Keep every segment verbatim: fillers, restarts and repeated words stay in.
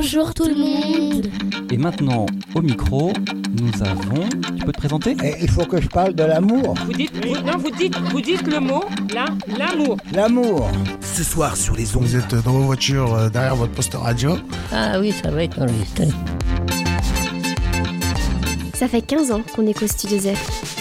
Bonjour tout le monde. Et maintenant, au micro, nous avons... Tu peux te présenter ? Et il faut que je parle de l'amour. Vous dites, vous, non, vous dites, vous dites le mot, là, l'amour. L'amour. Ce soir sur les ondes. Vous êtes dans vos voitures, euh, derrière votre poste radio. Ah oui, ça va être enregistré. Ça fait quinze ans qu'on est qu'au Studio Z.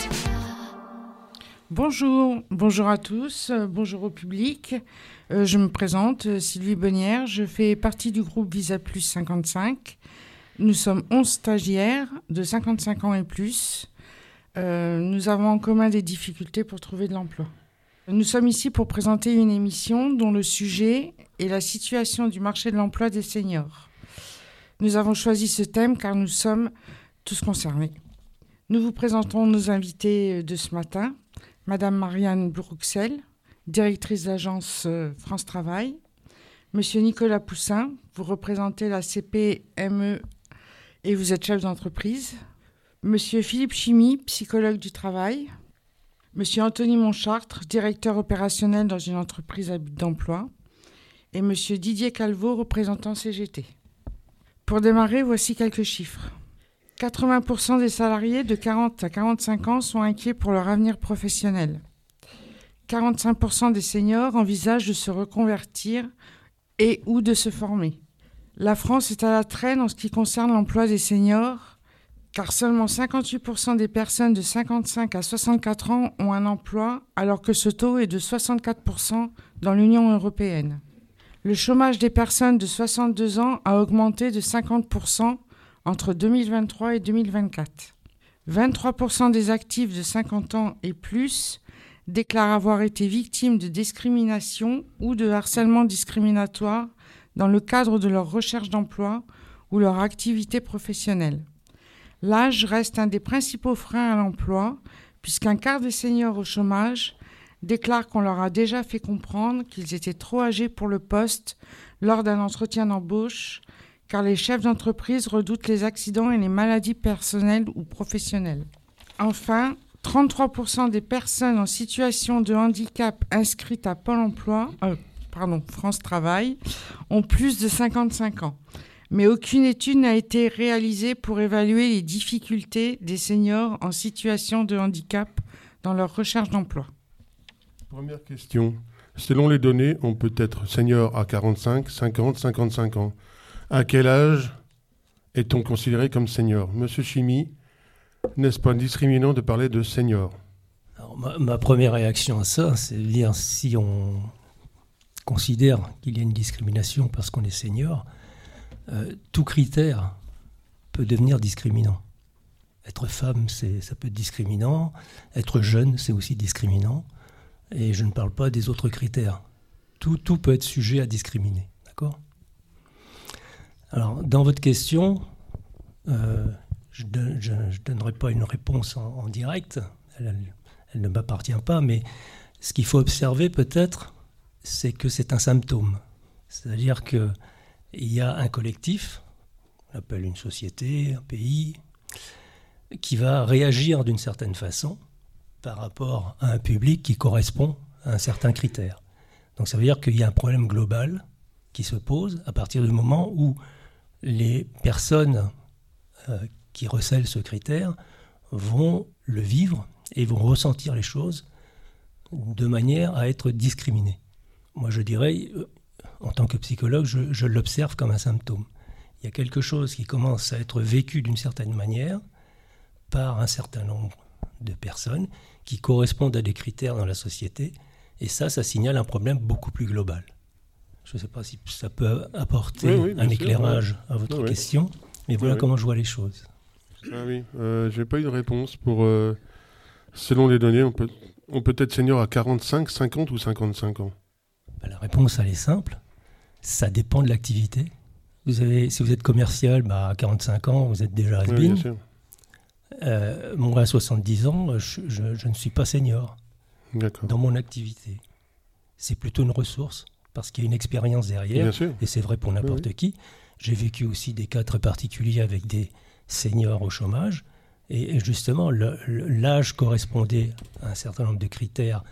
Bonjour, bonjour à tous, euh, bonjour au public. Euh, je me présente, euh, Sylvie Bonnière, je fais partie du groupe Visa Plus cinquante-cinq. Nous sommes onze stagiaires de cinquante-cinq ans et plus. Euh, nous avons en commun des difficultés pour trouver de l'emploi. Nous sommes ici pour présenter une émission dont le sujet est la situation du marché de l'emploi des seniors. Nous avons choisi ce thème car nous sommes tous concernés. Nous vous présentons nos invités de ce matin. Madame Marianne Bruxelles, directrice d'agence France Travail. Monsieur Nicolas Poussin, vous représentez la C P M E et vous êtes chef d'entreprise. Monsieur Philippe Chimy, psychologue du travail. Monsieur Anthony Monchartre, directeur opérationnel dans une entreprise à but d'emploi. Et monsieur Didier Calvo, représentant C G T. Pour démarrer, voici quelques chiffres. quatre-vingts pour cent des salariés de quarante à quarante-cinq ans sont inquiets pour leur avenir professionnel. quarante-cinq pour cent des seniors envisagent de se reconvertir et ou de se former. La France est à la traîne en ce qui concerne l'emploi des seniors, car seulement cinquante-huit pour cent des personnes de cinquante-cinq à soixante-quatre ans ont un emploi, alors que ce taux est de soixante-quatre pour cent dans l'Union européenne. Le chômage des personnes de soixante-deux ans a augmenté de cinquante pour cent entre deux mille vingt-trois et deux mille vingt-quatre. vingt-trois pour cent des actifs de cinquante ans et plus déclarent avoir été victimes de discrimination ou de harcèlement discriminatoire dans le cadre de leur recherche d'emploi ou leur activité professionnelle. L'âge reste un des principaux freins à l'emploi, puisqu'un quart des seniors au chômage déclarent qu'on leur a déjà fait comprendre qu'ils étaient trop âgés pour le poste lors d'un entretien d'embauche, car les chefs d'entreprise redoutent les accidents et les maladies personnelles ou professionnelles. Enfin, trente-trois pour cent des personnes en situation de handicap inscrites à Pôle emploi, euh, pardon, France Travail, ont plus de cinquante-cinq ans. Mais aucune étude n'a été réalisée pour évaluer les difficultés des seniors en situation de handicap dans leur recherche d'emploi. Première question. Selon les données, on peut être senior à quarante-cinq, cinquante, cinquante-cinq ans. À quel âge est-on considéré comme senior ? Monsieur Chimy, n'est-ce pas discriminant de parler de senior ? Alors, ma, ma première réaction à ça, c'est de dire si on considère qu'il y a une discrimination parce qu'on est senior, euh, tout critère peut devenir discriminant. Être femme, c'est, ça peut être discriminant. Être jeune, c'est aussi discriminant. Et je ne parle pas des autres critères. Tout, tout peut être sujet à discriminer. D'accord ? Alors, dans votre question, euh, je ne donnerai pas une réponse en, en direct, elle, elle, elle ne m'appartient pas, mais ce qu'il faut observer peut-être, c'est que c'est un symptôme. C'est-à-dire qu'il y a un collectif, on appelle une société, un pays, qui va réagir d'une certaine façon par rapport à un public qui correspond à un certain critère. Donc ça veut dire qu'il y a un problème global qui se pose à partir du moment où les personnes euh, qui recèlent ce critère vont le vivre et vont ressentir les choses de manière à être discriminées. Moi, je dirais, euh, en tant que psychologue, je, je l'observe comme un symptôme. Il y a quelque chose qui commence à être vécu d'une certaine manière par un certain nombre de personnes qui correspondent à des critères dans la société, et ça, ça signale un problème beaucoup plus global. Je ne sais pas si ça peut apporter oui, oui, un éclairage sûr, ouais. à votre oui, question, mais voilà oui, comment oui. je vois les choses. Ah oui, euh, je n'ai pas eu de réponse pour... Euh, selon les données, on peut, on peut être senior à quarante-cinq, cinquante ou cinquante-cinq ans. Ben, la réponse, elle est simple. Ça dépend de l'activité. Vous avez, si vous êtes commercial, bah, à quarante-cinq ans, vous êtes déjà has-been. Oui, euh, moi, à soixante-dix ans, je, je, je ne suis pas senior D'accord. dans mon activité. C'est plutôt une ressource. Parce qu'il y a une expérience derrière, et c'est vrai pour n'importe oui. qui. J'ai vécu aussi des cas très particuliers avec des seniors au chômage, et justement, le, le, l'âge correspondait à un certain nombre de critères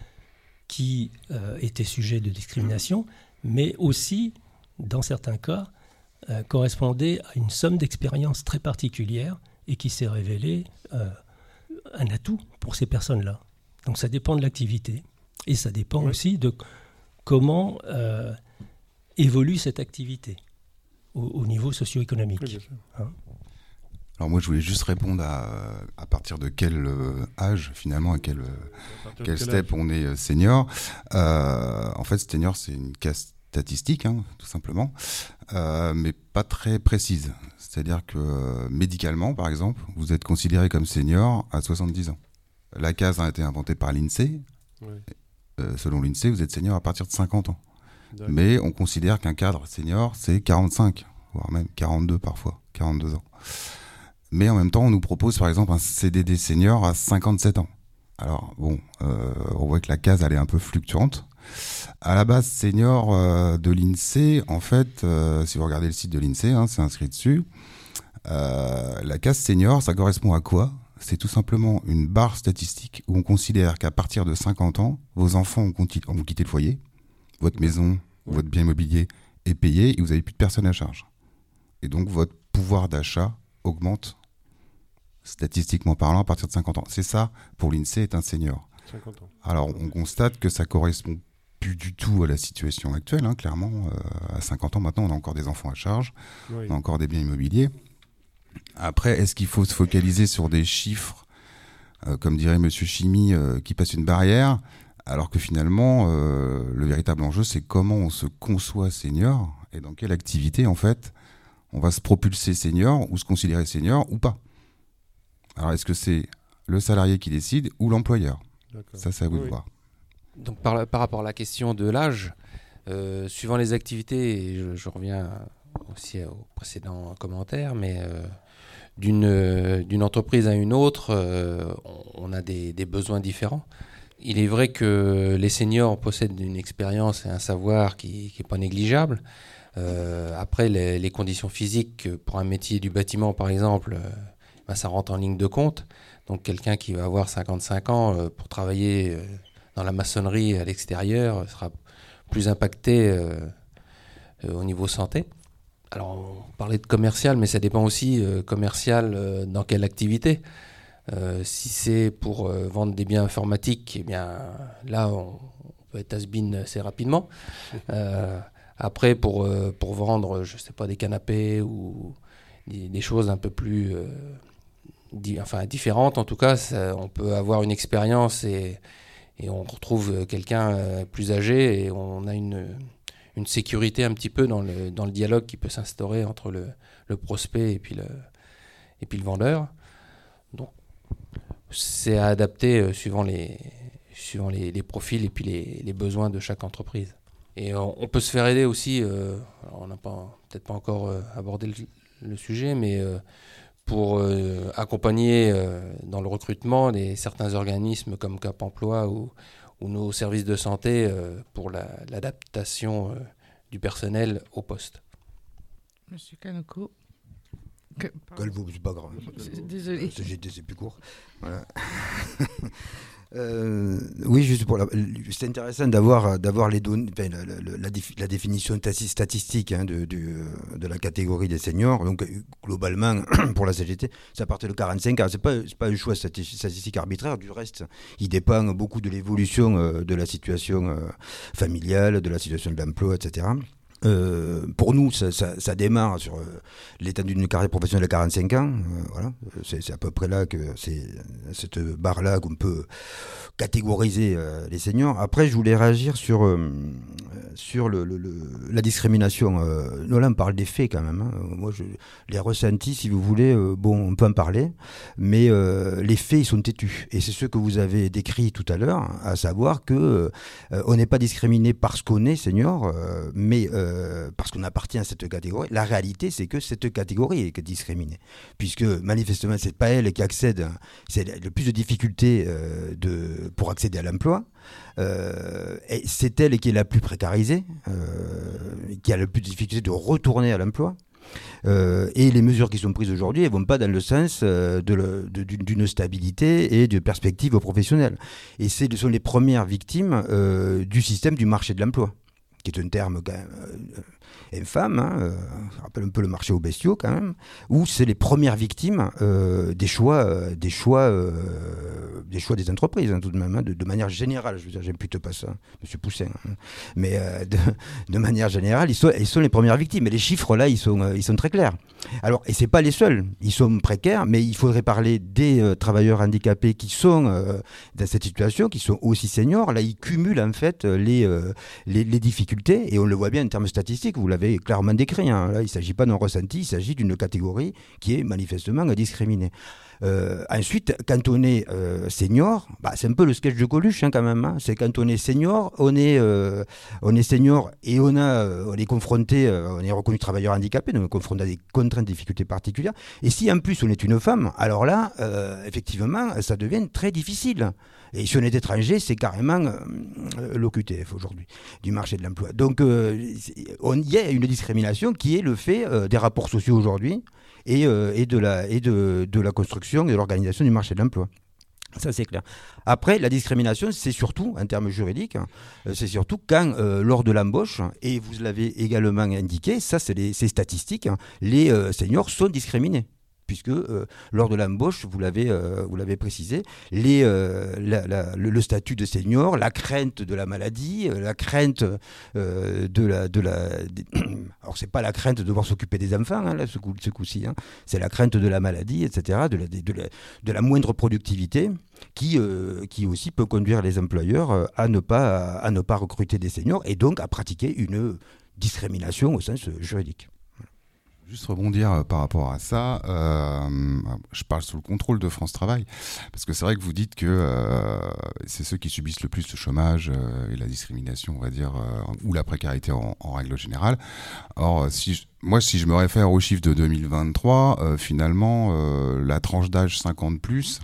qui euh, étaient sujets de discrimination, mais aussi, dans certains cas, euh, correspondait à une somme d'expériences très particulière et qui s'est révélée euh, un atout pour ces personnes-là. Donc ça dépend de l'activité et ça dépend oui. aussi de comment euh, évolue cette activité au, au niveau socio-économique. Oui, hein. Alors moi je voulais juste répondre à, à partir de quel euh, âge finalement, à quel, à quel, quel step âge on est euh, senior. Euh, en fait senior c'est une case statistique hein, tout simplement, euh, mais pas très précise. C'est-à-dire que euh, médicalement par exemple, vous êtes considéré comme senior à soixante-dix ans. La case a été inventée par l'INSEE. Oui. Euh, selon l'INSEE, vous êtes senior à partir de cinquante ans. D'accord. Mais on considère qu'un cadre senior c'est quarante-cinq, voire même quarante-deux parfois, quarante-deux ans. Mais en même temps, on nous propose par exemple un C D D senior à cinquante-sept ans. Alors bon, euh, on voit que la case elle est un peu fluctuante. À la base, senior euh, de l'INSEE, en fait, euh, si vous regardez le site de l'INSEE, hein, c'est inscrit dessus. Euh, la case senior, ça correspond à quoi ? C'est tout simplement une barre statistique où on considère qu'à partir de cinquante ans, vos enfants ont, conti- ont quitté le foyer, votre maison, oui. votre bien immobilier est payé et vous n'avez plus de personne à charge. Et donc votre pouvoir d'achat augmente statistiquement parlant à partir de cinquante ans. C'est ça, pour l'INSEE, est un senior. cinquante ans. Alors, on constate que ça correspond plus du tout à la situation actuelle, hein, clairement. Euh, à cinquante ans, maintenant, on a encore des enfants à charge, oui. on a encore des biens immobiliers. Après, est-ce qu'il faut se focaliser sur des chiffres, euh, comme dirait M. Chimie, euh, qui passent une barrière, alors que finalement, euh, le véritable enjeu, c'est comment on se conçoit senior et dans quelle activité, en fait, on va se propulser senior ou se considérer senior ou pas. Alors, est-ce que c'est le salarié qui décide ou l'employeur ? D'accord. Ça, c'est à vous oui. de voir. Donc, par, par rapport à la question de l'âge, euh, suivant les activités, et je, je reviens aussi au précédent commentaire, mais euh, d'une, euh, d'une entreprise à une autre, euh, on, on a des, des besoins différents. Il est vrai que les seniors possèdent une expérience et un savoir qui n'est pas négligeable. Euh, après, les, les conditions physiques pour un métier du bâtiment, par exemple, euh, ben, ça rentre en ligne de compte. Donc quelqu'un qui va avoir cinquante-cinq ans euh, pour travailler euh, dans la maçonnerie à l'extérieur euh, sera plus impacté euh, euh, au niveau santé. Alors on parlait de commercial, mais ça dépend aussi euh, commercial euh, dans quelle activité. Euh, si c'est pour euh, vendre des biens informatiques, eh bien là on, on peut être has-been assez rapidement. Euh, après pour, euh, pour vendre, je sais pas, des canapés ou des, des choses un peu plus... Euh, Di- enfin différente en tout cas, ça, on peut avoir une expérience et, et on retrouve quelqu'un euh, plus âgé et on a une, une sécurité un petit peu dans le, dans le dialogue qui peut s'instaurer entre le, le prospect et puis le, et puis le vendeur. Donc c'est à adapter euh, suivant, les, suivant les, les profils et puis les, les besoins de chaque entreprise. Et on, on peut se faire aider aussi, euh, alors on n'a pas, peut-être pas encore euh, abordé le, le sujet, mais euh, pour euh, accompagner euh, dans le recrutement des, certains organismes comme Cap Emploi ou, ou nos services de santé euh, pour la, l'adaptation euh, du personnel au poste. Monsieur Kanoko. Que, Calvo, c'est pas grave. C'est, désolé. C G T, c'est plus court. Voilà. Euh, oui, juste pour la, c'est intéressant d'avoir d'avoir les données, enfin, la, la, la, la définition statistique hein, de, de de la catégorie des seniors. Donc globalement, pour la C G T, ça partait de quarante-cinq ans. C'est pas c'est pas un choix statistique arbitraire. Du reste, il dépend beaucoup de l'évolution euh, de la situation euh, familiale, de la situation de l'emploi, et cetera. Euh, pour nous, ça, ça, ça démarre sur euh, l'étendue d'une carrière professionnelle à quarante-cinq ans. Euh, voilà, c'est, c'est à peu près là que c'est cette barre-là qu'on peut catégoriser euh, les seniors. Après, je voulais réagir sur euh, sur le, le, le, la discrimination. Euh, là, on parle des faits quand même. Hein. Moi, je, les ressentis, si vous voulez, euh, bon, on peut en parler, mais euh, les faits, ils sont têtus. Et c'est ce que vous avez décrit tout à l'heure, à savoir que euh, on n'est pas discriminé parce qu'on est senior, euh, mais euh, parce qu'on appartient à cette catégorie. La réalité, c'est que cette catégorie est discriminée, puisque manifestement, c'est pas elle qui accède, c'est le plus de difficultés euh, de, pour accéder à l'emploi. Euh, et c'est elle qui est la plus précarisée, euh, qui a le plus de difficultés de retourner à l'emploi. Euh, et les mesures qui sont prises aujourd'hui, elles ne vont pas dans le sens euh, de le, de, d'une stabilité et de perspectives professionnelles. Et ce sont les premières victimes euh, du système du marché de l'emploi, qui est un terme quand même, euh, infâme, hein, euh, ça rappelle un peu le marché aux bestiaux quand même, où c'est les premières victimes euh, des choix, euh, des choix, euh, des choix des entreprises, hein, tout de même, hein, de, de manière générale. Je veux dire, j'aime plutôt pas ça, Monsieur Poussin, hein, mais euh, de, de manière générale, ils sont, ils sont les premières victimes. Et les chiffres là, ils sont, euh, ils sont très clairs. Alors, et c'est pas les seuls, ils sont précaires, mais il faudrait parler des euh, travailleurs handicapés qui sont euh, dans cette situation, qui sont aussi seniors. Là, ils cumulent en fait les, euh, les, les difficultés, et on le voit bien en termes statistiques, vous l'avez clairement décrit, hein. Là, il ne s'agit pas d'un ressenti, il s'agit d'une catégorie qui est manifestement discriminée. Euh, ensuite, quand on est euh, senior, bah, c'est un peu le sketch de Coluche hein, quand même. Hein. C'est quand on est senior, on est, euh, on est senior et on, a, on est confronté, euh, on est reconnu travailleur handicapé, donc on est confronté à des contraintes, des difficultés particulières. Et si en plus on est une femme, alors là, euh, effectivement, ça devient très difficile. Et si on est étranger, c'est carrément euh, l'O Q T F aujourd'hui, du marché de l'emploi. Donc euh, il y a une discrimination qui est le fait euh, des rapports sociaux aujourd'hui et, euh, et, de, la, et de, de la construction et de l'organisation du marché de l'emploi. Ça, c'est clair. Après, la discrimination, c'est surtout, en termes juridiques, euh, c'est surtout quand, euh, lors de l'embauche, et vous l'avez également indiqué, ça, c'est, les, c'est statistique, hein, les euh, seniors sont discriminés. Puisque euh, lors de l'embauche, vous l'avez, euh, vous l'avez précisé, les, euh, la, la, le, le statut de senior, la crainte de la maladie, euh, la crainte euh, de la... De la de... Alors, c'est pas la crainte de devoir s'occuper des enfants, hein, là, ce, coup, ce coup-ci, hein. C'est la crainte de la maladie, et cetera, de la, de la, de la moindre productivité qui, euh, qui aussi peut conduire les employeurs à ne pas, à, à ne pas recruter des seniors et donc à pratiquer une discrimination au sens juridique. Juste rebondir par rapport à ça, euh, je parle sous le contrôle de France Travail, parce que c'est vrai que vous dites que euh, c'est ceux qui subissent le plus le chômage euh, et la discrimination, on va dire, euh, ou la précarité en, en règle générale. Or, si je, moi, si je me réfère aux chiffres de deux mille vingt-trois, euh, finalement, euh, la tranche d'âge cinquante plus,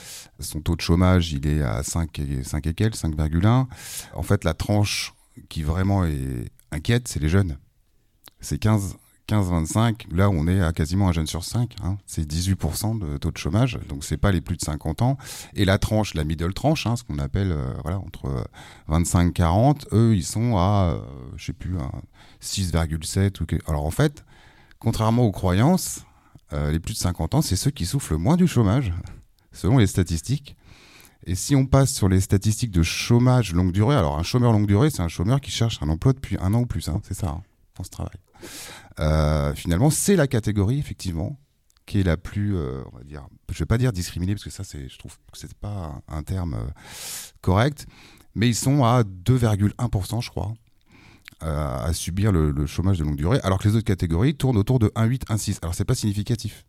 son taux de chômage, il est à cinq et, cinq et quelques, cinq virgule un. En fait, la tranche qui vraiment est inquiète, c'est les jeunes. C'est quinze vingt-cinq, là on est à quasiment un jeune sur cinq, hein. C'est dix-huit pour cent de taux de chômage, donc c'est pas les plus de cinquante ans. Et la tranche, la middle tranche, hein, ce qu'on appelle euh, voilà, entre vingt-cinq quarante, eux ils sont à, euh, je sais plus, à six virgule sept. Ou que... Alors en fait, contrairement aux croyances, euh, les plus de cinquante ans, c'est ceux qui souffrent le moins du chômage, selon les statistiques. Et si on passe sur les statistiques de chômage longue durée, alors un chômeur longue durée, c'est un chômeur qui cherche un emploi depuis un an ou plus, hein, c'est ça, hein, France Travail. Euh, finalement, c'est la catégorie, effectivement, qui est la plus, euh, on va dire, je ne vais pas dire discriminée, parce que ça, c'est, je trouve que ce n'est pas un, un terme euh, correct, mais ils sont à deux virgule un pour cent, je crois, euh, à subir le, le chômage de longue durée, alors que les autres catégories tournent autour de un virgule huit, un virgule six. Alors, ce n'est pas significatif,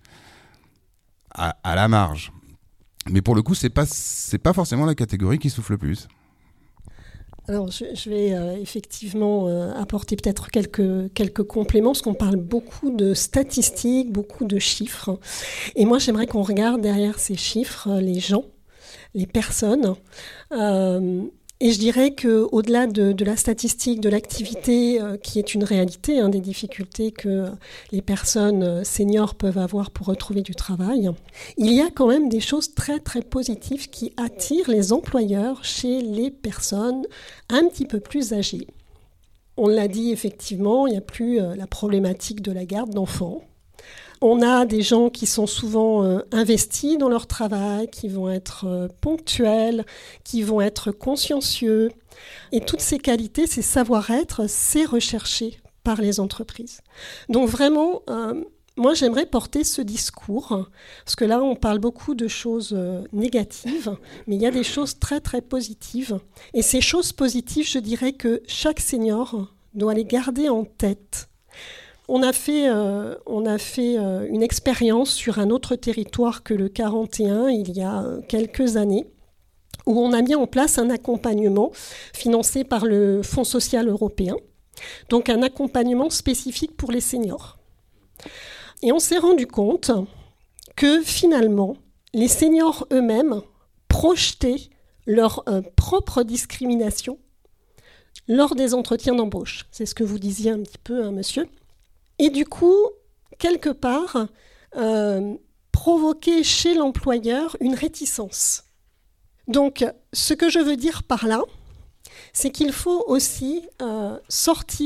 à, à la marge. Mais pour le coup, ce n'est pas, c'est pas forcément la catégorie qui souffre le plus. Alors, je, je vais euh, effectivement euh, apporter peut-être quelques, quelques compléments, parce qu'on parle beaucoup de statistiques, beaucoup de chiffres. Et moi, j'aimerais qu'on regarde derrière ces chiffres les gens, les personnes. Euh, et je dirais qu'au-delà de, de la statistique, de l'activité, euh, qui est une réalité, hein, des difficultés que les personnes seniors peuvent avoir pour retrouver du travail, il y a quand même des choses très très positives qui attirent les employeurs chez les personnes un petit peu plus âgées. On l'a dit effectivement, il n'y a plus euh, la problématique de la garde d'enfants. On a des gens qui sont souvent euh, investis dans leur travail, qui vont être euh, ponctuels, qui vont être consciencieux. Et toutes ces qualités, ces savoir-être, c'est recherché par les entreprises. Donc vraiment, euh, moi j'aimerais porter ce discours, parce que là on parle beaucoup de choses euh, négatives, mais il y a des choses très très positives. Et ces choses positives, je dirais que chaque senior doit les garder en tête. On a fait, euh, on a fait euh, une expérience sur un autre territoire que le quarante et un il y a euh, quelques années, où on a mis en place un accompagnement financé par le Fonds social européen, donc un accompagnement spécifique pour les seniors. Et on s'est rendu compte que finalement, les seniors eux-mêmes projetaient leur euh, propre discrimination lors des entretiens d'embauche. C'est ce que vous disiez un petit peu, hein, monsieur. Et du coup, quelque part, euh, provoquer chez l'employeur une réticence. Donc, ce que je veux dire par là, c'est qu'il faut aussi euh, sortir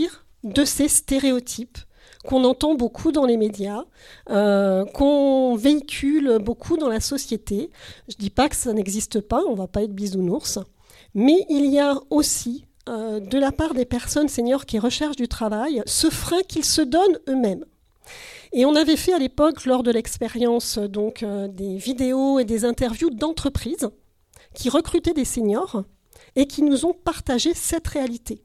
de ces stéréotypes qu'on entend beaucoup dans les médias, euh, qu'on véhicule beaucoup dans la société. Je ne dis pas que ça n'existe pas, on ne va pas être bisounours, mais il y a aussi, euh, de la part des personnes seniors qui recherchent du travail, ce frein qu'ils se donnent eux-mêmes. Et on avait fait à l'époque, lors de l'expérience, donc, euh, des vidéos et des interviews d'entreprises qui recrutaient des seniors et qui nous ont partagé cette réalité.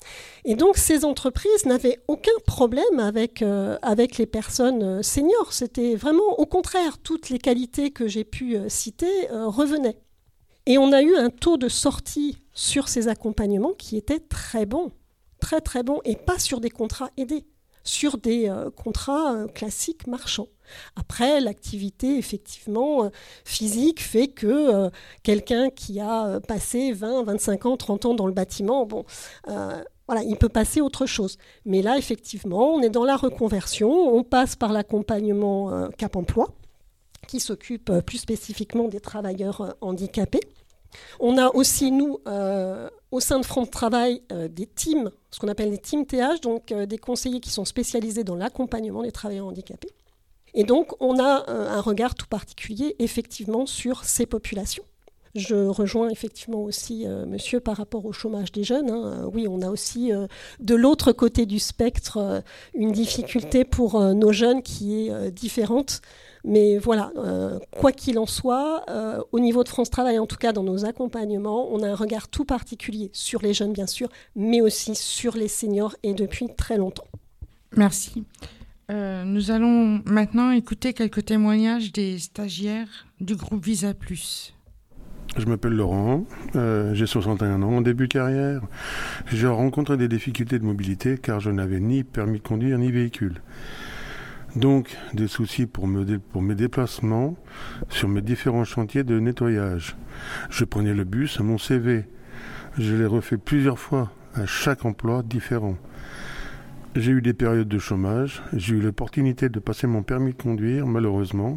Et donc, ces entreprises n'avaient aucun problème avec, euh, avec les personnes seniors. C'était vraiment au contraire, toutes les qualités que j'ai pu euh, citer euh, revenaient. Et on a eu un taux de sortie sur ces accompagnements qui était très bon, très très bon, et pas sur des contrats aidés, sur des euh, contrats euh, classiques marchands. Après, l'activité effectivement euh, physique fait que euh, quelqu'un qui a euh, passé vingt, vingt-cinq ans, trente ans dans le bâtiment, bon... Euh, Voilà, il peut passer autre chose. Mais là, effectivement, on est dans la reconversion. On passe par l'accompagnement euh, Cap Emploi, qui s'occupe euh, plus spécifiquement des travailleurs euh, handicapés. On a aussi, nous, euh, au sein de Front de Travail, euh, des teams, ce qu'on appelle des teams T H, donc euh, des conseillers qui sont spécialisés dans l'accompagnement des travailleurs handicapés. Et donc, on a euh, un regard tout particulier, effectivement, sur ces populations. Je rejoins effectivement aussi euh, monsieur par rapport au chômage des jeunes. Hein. Euh, oui, on a aussi euh, de l'autre côté du spectre euh, une difficulté pour euh, nos jeunes qui est euh, différente. Mais voilà, euh, quoi qu'il en soit, euh, au niveau de France Travail, en tout cas dans nos accompagnements, on a un regard tout particulier sur les jeunes bien sûr, mais aussi sur les seniors et depuis très longtemps. Merci. Euh, nous allons maintenant écouter quelques témoignages des stagiaires du groupe Visa Plus. Je m'appelle Laurent, euh, j'ai soixante et un ans, en début de carrière. J'ai rencontré des difficultés de mobilité car je n'avais ni permis de conduire ni véhicule. Donc des soucis pour, me dé- pour mes déplacements sur mes différents chantiers de nettoyage. Je prenais le bus à mon C V. Je l'ai refait plusieurs fois à chaque emploi différent. J'ai eu des périodes de chômage. J'ai eu l'opportunité de passer mon permis de conduire, malheureusement.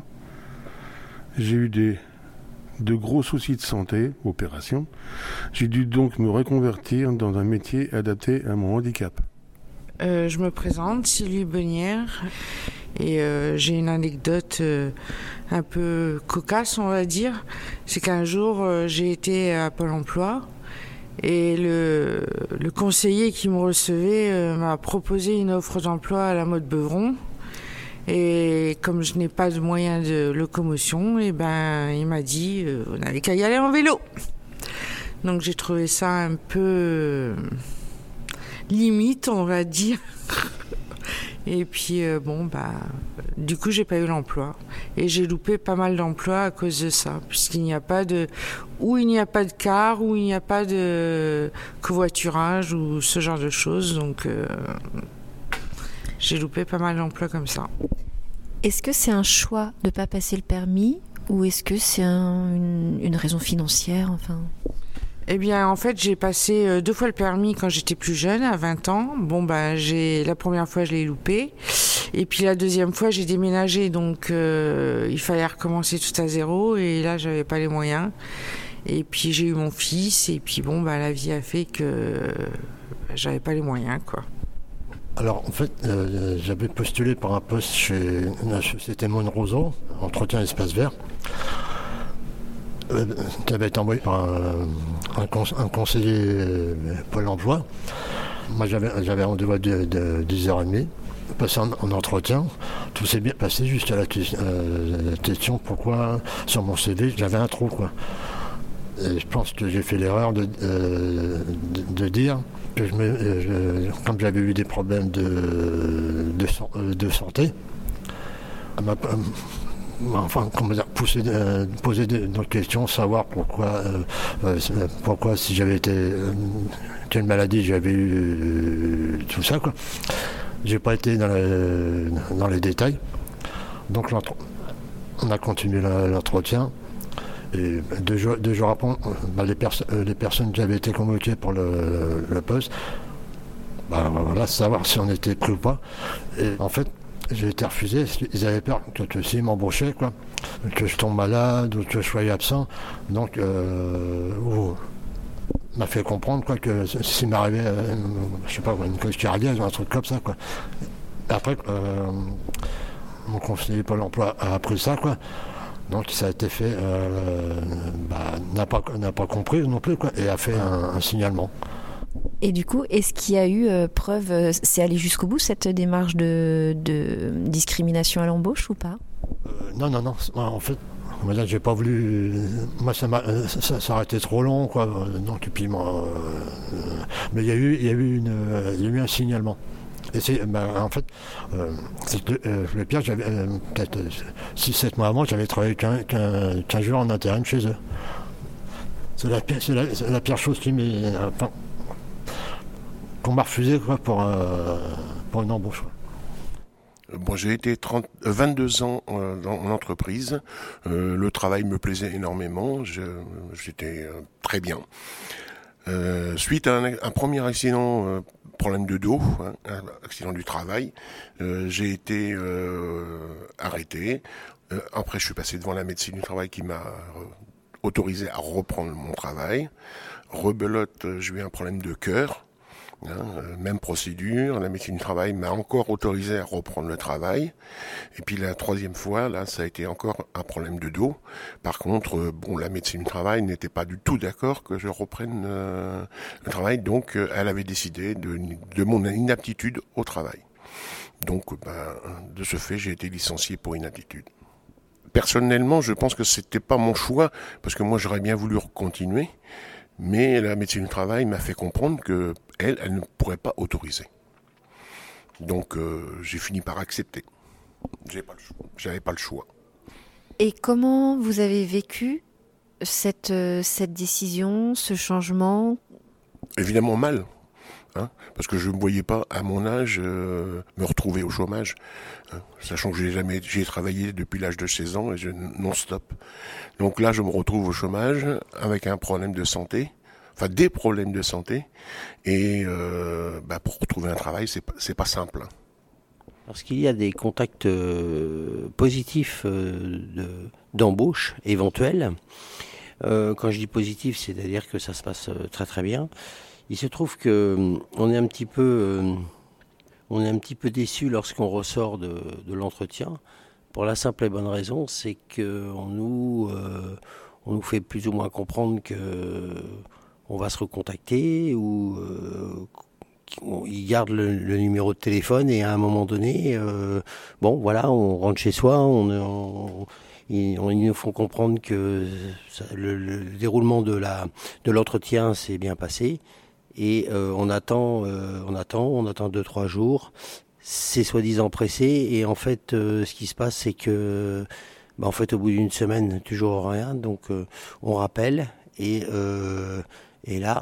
J'ai eu des... de gros soucis de santé, opération. J'ai dû donc me reconvertir dans un métier adapté à mon handicap. Euh, je me présente, Sylvie Bonnière, et euh, j'ai une anecdote euh, un peu cocasse, on va dire. C'est qu'un jour, euh, j'ai été à Pôle emploi, et le, le conseiller qui me recevait euh, m'a proposé une offre d'emploi à la Motte Beuvron. Et comme je n'ai pas de moyens de locomotion, et ben, il m'a dit euh, on n'avait qu'à y aller en vélo. Donc j'ai trouvé ça un peu euh, limite, on va dire. Et puis euh, bon, bah, du coup, j'ai pas eu l'emploi. Et j'ai loupé pas mal d'emplois à cause de ça, puisqu'il n'y a pas de, ou il n'y a pas de car, ou il n'y a pas de covoiturage, ou ce genre de choses. Donc, euh, j'ai loupé pas mal d'emplois comme ça. Est-ce que c'est un choix de ne pas passer le permis, ou est-ce que c'est un, une, une raison financière, enfin ? Eh bien, en fait, j'ai passé deux fois le permis quand j'étais plus jeune, à vingt ans. Bon, bah, j'ai la première fois, je l'ai loupé. Et puis la deuxième fois, j'ai déménagé. Donc, euh, il fallait recommencer tout à zéro. Et là, j'avais pas les moyens. Et puis, j'ai eu mon fils. Et puis, bon, bah, la vie a fait que euh, j'avais pas les moyens, quoi. Alors, en fait, euh, j'avais postulé pour un poste chez la société Monroso, entretien espace vert. Euh, qui avait été envoyé par un, un, cons, un conseiller euh, Pôle emploi. Moi, j'avais, j'avais rendez-vous de, de dix heures trente, passé en, en entretien. Tout s'est bien passé jusqu'à la, euh, la question pourquoi, sur mon C V, j'avais un trou, quoi. Et je pense que j'ai fait l'erreur de, euh, de, de dire que, je me, euh, je, comme j'avais eu des problèmes de, de, de santé, à ma, enfin, comment dire, pousser, euh, poser d'autres questions, savoir pourquoi, euh, euh, pourquoi si j'avais été, euh, quelle maladie j'avais eu, euh, tout ça, quoi. J'ai pas été dans, le, dans les détails. Donc on a continué l'entretien. Et deux jours, deux jours après, bah, les, perso les personnes qui avaient été convoquées pour le, le poste, bah, voilà, savoir si on était pris ou pas. Et en fait, j'ai été refusé, ils avaient peur que, que s'ils m'embauchaient, quoi, que je tombe malade ou que je sois absent. Donc, euh, oh, m'a fait comprendre quoi, que s'il m'arrivait, euh, je sais pas, une crise cardiaque ou un truc comme ça. Quoi. Après, euh, mon conseiller Pôle emploi a appris ça, quoi. Donc ça a été fait, euh, bah, n'a pas, n'a pas compris non plus, quoi, et a fait un, un signalement. Et du coup, est-ce qu'il y a eu euh, preuve, euh, c'est allé jusqu'au bout cette démarche de, de discrimination à l'embauche ou pas? euh, Non, non, non. En fait, moi, j'ai pas voulu. Moi, ça m'a, ça, ça aurait été trop long, quoi. Donc, et puis, moi, euh, mais il y a eu, il y a eu une, il y a eu un signalement. Et c'est, ben, en fait, euh, c'est le, euh, le pire, j'avais euh, peut-être six sept mois avant, j'avais travaillé quinze jours en intérim chez eux. C'est la pire, c'est la, c'est la pire chose qui m'est, enfin, qu'on m'a refusé, quoi, pour, euh, pour une embauche. Quoi. Bon, j'ai été trente, vingt-deux ans euh, dans, en entreprise. Euh, le travail me plaisait énormément. Je, j'étais euh, très bien. Euh, suite à un, un premier accident, euh, problème de dos, hein, un accident du travail, euh, j'ai été euh, arrêté. Euh, après, je suis passé devant la médecine du travail qui m'a euh, autorisé à reprendre mon travail. Rebelote, j'ai eu un problème de cœur. Hein, euh, même procédure, la médecine du travail m'a encore autorisé à reprendre le travail. Et puis la troisième fois, là, ça a été encore un problème de dos. Par contre, euh, bon, la médecine du travail n'était pas du tout d'accord que je reprenne euh, le travail, donc euh, elle avait décidé de, de mon inaptitude au travail. Donc, euh, ben, de ce fait, j'ai été licencié pour inaptitude. Personnellement, je pense que c'était pas mon choix, parce que moi, j'aurais bien voulu continuer. Mais la médecine du travail m'a fait comprendre que elle, elle ne pourrait pas autoriser. Donc euh, j'ai fini par accepter. J'avais pas le choix. J'avais pas le choix. Et comment vous avez vécu cette, euh, cette décision, ce changement? Évidemment mal, hein, parce que je ne me voyais pas à mon âge euh, me retrouver au chômage, hein, sachant que j'ai jamais, j'ai travaillé depuis l'âge de seize ans et je non-stop. Donc là, je me retrouve au chômage avec un problème de santé, enfin des problèmes de santé, et euh, bah, pour retrouver un travail, c'est pas, c'est pas simple. Parce qu'il y a des contacts euh, positifs euh, de, d'embauche éventuels. Euh, quand je dis positif, c'est-à-dire que ça se passe très très bien. Il se trouve que on est un petit peu, euh, on est un petit peu déçu lorsqu'on ressort de, de l'entretien. Pour la simple et bonne raison, c'est qu'on nous, euh, on nous fait plus ou moins comprendre que on va se recontacter ou euh, ils gardent le, le numéro de téléphone et à un moment donné, euh, bon voilà, on rentre chez soi, on, on, ils, on, ils nous font comprendre que ça, le, le déroulement de la de l'entretien s'est bien passé et euh, on attend, euh, on attend, on attend deux trois jours. C'est soi-disant pressé et en fait euh, ce qui se passe c'est que bah, en fait au bout d'une semaine toujours rien, donc euh, on rappelle et euh, et là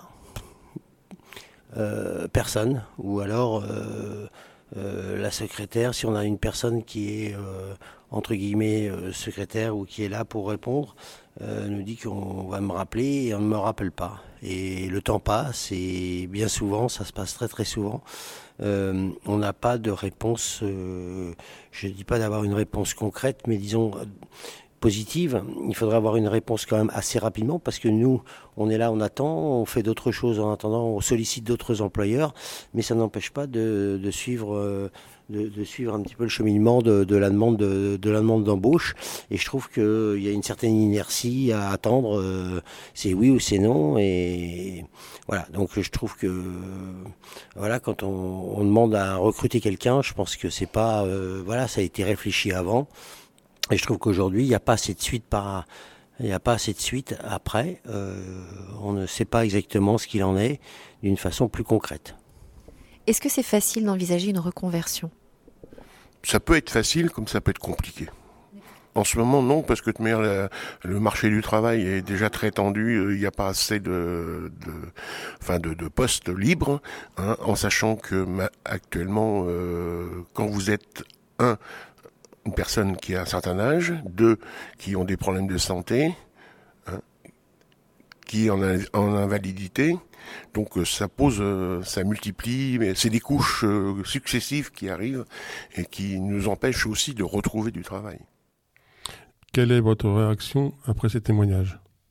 euh, personne ou alors euh, euh, la secrétaire, si on a une personne qui est euh, entre guillemets euh, secrétaire ou qui est là pour répondre, euh, nous dit qu'on va me rappeler et on ne me rappelle pas et le temps passe et bien souvent ça se passe très très souvent. Euh, on n'a pas de réponse, euh, je ne dis pas d'avoir une réponse concrète, mais disons euh, positive. Il faudrait avoir une réponse quand même assez rapidement parce que nous, on est là, on attend, on fait d'autres choses en attendant, on sollicite d'autres employeurs, mais ça n'empêche pas de, de suivre... Euh, De, de suivre un petit peu le cheminement de, de la demande de, de la demande d'embauche et je trouve qu'il y a une certaine inertie à attendre, euh, c'est oui ou c'est non et voilà, donc je trouve que euh, voilà, quand on, on demande à recruter quelqu'un, je pense que c'est pas euh, voilà, ça a été réfléchi avant et je trouve qu'aujourd'hui il n'y a pas assez de suite par il n'y a pas assez de suite après, euh, on ne sait pas exactement ce qu'il en est d'une façon plus concrète. Est-ce que c'est facile d'envisager une reconversion? Ça peut être facile comme ça peut être compliqué. En ce moment, non, parce que le, le marché du travail est déjà très tendu. Il n'y a pas assez de, de, enfin de, de postes libres, hein, en sachant que actuellement, euh, quand vous êtes un, une personne qui a un certain âge, deux, qui ont des problèmes de santé, hein, qui en a en invalidité. Donc ça pose, ça multiplie, mais c'est des couches successives qui arrivent et qui nous empêchent aussi de retrouver du travail. Quelle est votre réaction après ces témoignages ?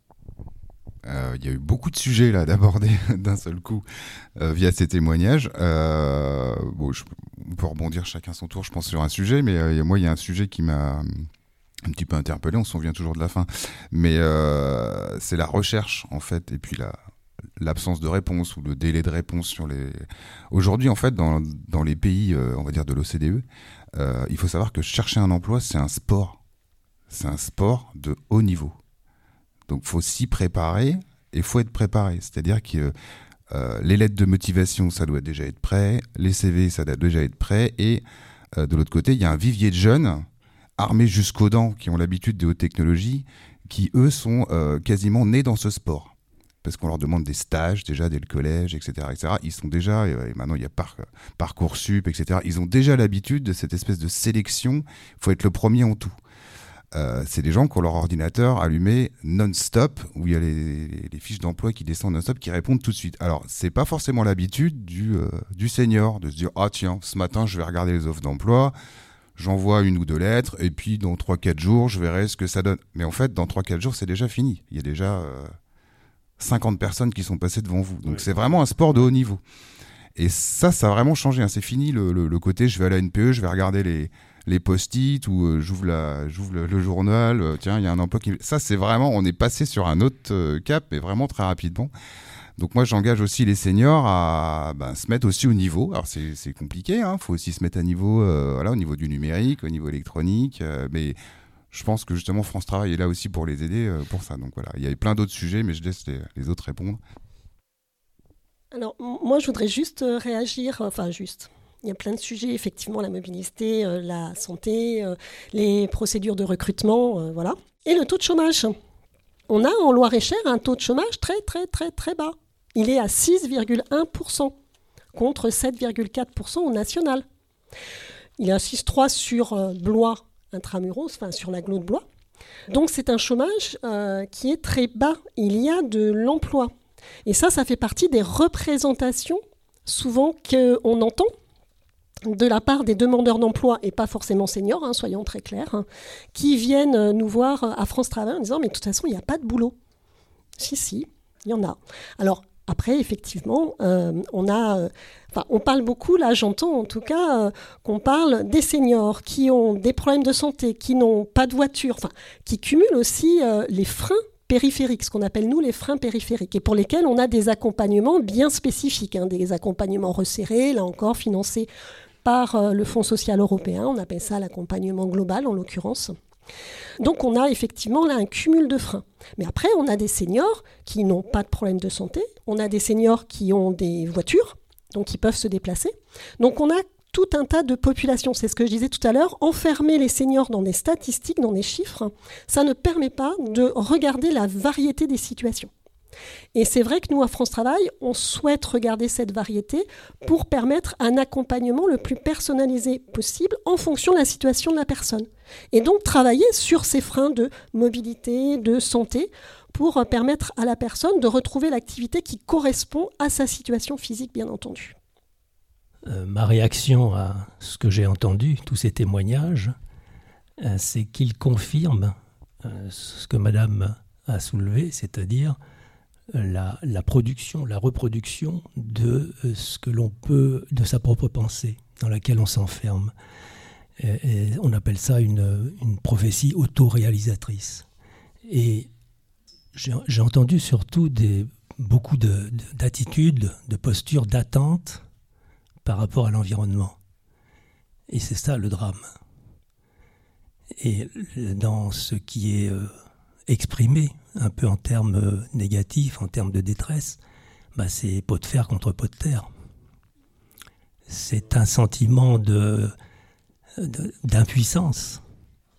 Euh, il y a eu beaucoup de sujets là d'aborder d'un seul coup euh, via ces témoignages. Euh, bon, je, on peut rebondir chacun son tour, je pense, sur un sujet, mais euh, moi, il y a un sujet qui m'a un petit peu interpellé. On se souvient toujours de la fin, mais euh, c'est la recherche en fait, et puis la l'absence de réponse ou le délai de réponse sur les. Aujourd'hui, en fait, dans dans les pays, euh, on va dire de l'O C D E, euh, il faut savoir que chercher un emploi, c'est un sport. C'est un sport de haut niveau. Donc, il faut s'y préparer et il faut être préparé. C'est-à-dire que euh, les lettres de motivation, ça doit déjà être prêt. Les C V, ça doit déjà être prêt. Et euh, de l'autre côté, il y a un vivier de jeunes armés jusqu'aux dents qui ont l'habitude des hautes technologies qui, eux, sont euh, quasiment nés dans ce sport. Parce qu'on leur demande des stages déjà dès le collège, et cetera, et cetera. Ils sont déjà, et maintenant il y a par, Parcoursup, et cetera. Ils ont déjà l'habitude de cette espèce de sélection. Il faut être le premier en tout. Euh, c'est des gens qui ont leur ordinateur allumé non-stop, où il y a les, les, les fiches d'emploi qui descendent non-stop, qui répondent tout de suite. Alors, c'est pas forcément l'habitude du, euh, du senior de se dire « Ah tiens, ce matin, je vais regarder les offres d'emploi, j'envoie une ou deux lettres, et puis dans trois quatre jours, je verrai ce que ça donne. » Mais en fait, dans trois quatre jours, c'est déjà fini. Il y a déjà euh, cinquante personnes qui sont passées devant vous. Donc, oui. C'est vraiment un sport de haut niveau. Et ça, ça a vraiment changé. Hein. C'est fini le, le, le côté « Je vais à la N P E, je vais regarder les... » les post-it ou euh, j'ouvre, la, j'ouvre le, le journal, euh, tiens, il y a un emploi qui... Ça, c'est vraiment, on est passé sur un autre euh, cap, mais vraiment très rapidement. Donc moi, j'engage aussi les seniors à ben, se mettre aussi au niveau. Alors, c'est, c'est compliqué, hein, faut aussi se mettre à niveau, euh, voilà, au niveau du numérique, au niveau électronique, euh, mais je pense que justement, France Travail est là aussi pour les aider euh, pour ça. Donc voilà, il y a plein d'autres sujets, mais je laisse les, les autres répondre. Alors, moi, je voudrais juste réagir, enfin, juste... Il y a plein de sujets, effectivement, la mobilité, euh, la santé, euh, les procédures de recrutement, euh, voilà. Et le taux de chômage. On a en Loir-et-Cher un taux de chômage très, très, très, très bas. Il est à six virgule un pour cent contre sept virgule quatre pour cent au national. Il est à six virgule trois pour cent sur euh, Blois intramuros, enfin sur l'agglo de Blois. Donc c'est un chômage euh, qui est très bas. Il y a de l'emploi. Et ça, ça fait partie des représentations souvent qu'on entend de la part des demandeurs d'emploi, et pas forcément seniors, hein, soyons très clairs, hein, qui viennent nous voir à France Travail en disant « mais de toute façon, il n'y a pas de boulot ». Si, si, il y en a. Alors, après, effectivement, euh, on a... Euh, on parle beaucoup, là, j'entends en tout cas, euh, qu'on parle des seniors qui ont des problèmes de santé, qui n'ont pas de voiture, enfin, qui cumulent aussi euh, les freins périphériques, ce qu'on appelle nous les freins périphériques, et pour lesquels on a des accompagnements bien spécifiques, hein, des accompagnements resserrés, là encore, financés par euh, le Fonds social européen, on appelle ça l'accompagnement global en l'occurrence. Donc on a effectivement là un cumul de freins. Mais après, on a des seniors qui n'ont pas de problème de santé, on a des seniors qui ont des voitures, donc qui peuvent se déplacer. Donc on a tout un tas de populations, c'est ce que je disais tout à l'heure, enfermer les seniors dans des statistiques, dans des chiffres, ça ne permet pas de regarder la variété des situations. Et c'est vrai que nous, à France Travail, on souhaite regarder cette variété pour permettre un accompagnement le plus personnalisé possible en fonction de la situation de la personne. Et donc travailler sur ces freins de mobilité, de santé, pour permettre à la personne de retrouver l'activité qui correspond à sa situation physique, bien entendu. Euh, ma réaction à ce que j'ai entendu, tous ces témoignages, euh, c'est qu'ils confirment euh, ce que Madame a soulevé, c'est-à-dire La, la production, la reproduction de euh, ce que l'on peut, de sa propre pensée, dans laquelle on s'enferme. Et, et on appelle ça une, une prophétie autoréalisatrice. Et j'ai, j'ai entendu surtout des, beaucoup de, de, d'attitudes, de postures d'attente par rapport à l'environnement. Et c'est ça le drame. Et dans ce qui est euh, exprimé, un peu en termes négatifs, en termes de détresse, bah c'est pot de fer contre pot de terre. C'est un sentiment de, de, d'impuissance, d'accord ?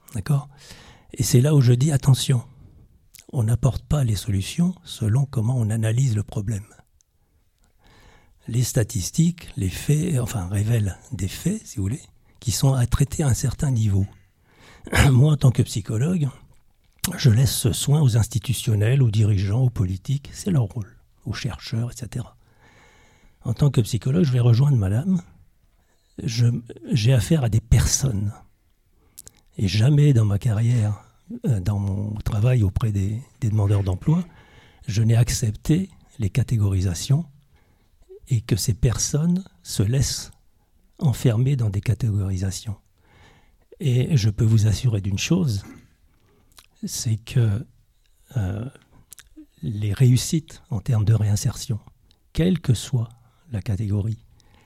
Et c'est là où je dis attention, on n'apporte pas les solutions selon comment on analyse le problème. Les statistiques, les faits, enfin révèlent des faits, si vous voulez, qui sont à traiter à un certain niveau. Moi, en tant que psychologue, je laisse ce soin aux institutionnels, aux dirigeants, aux politiques, c'est leur rôle, aux chercheurs, et cetera. En tant que psychologue, je vais rejoindre madame, je, j'ai affaire à des personnes. Et jamais dans ma carrière, dans mon travail auprès des, des demandeurs d'emploi, Je n'ai accepté les catégorisations et que ces personnes se laissent enfermer dans des catégorisations. Et je peux vous assurer d'une chose, c'est que euh, les réussites en termes de réinsertion, quelle que soit la catégorie,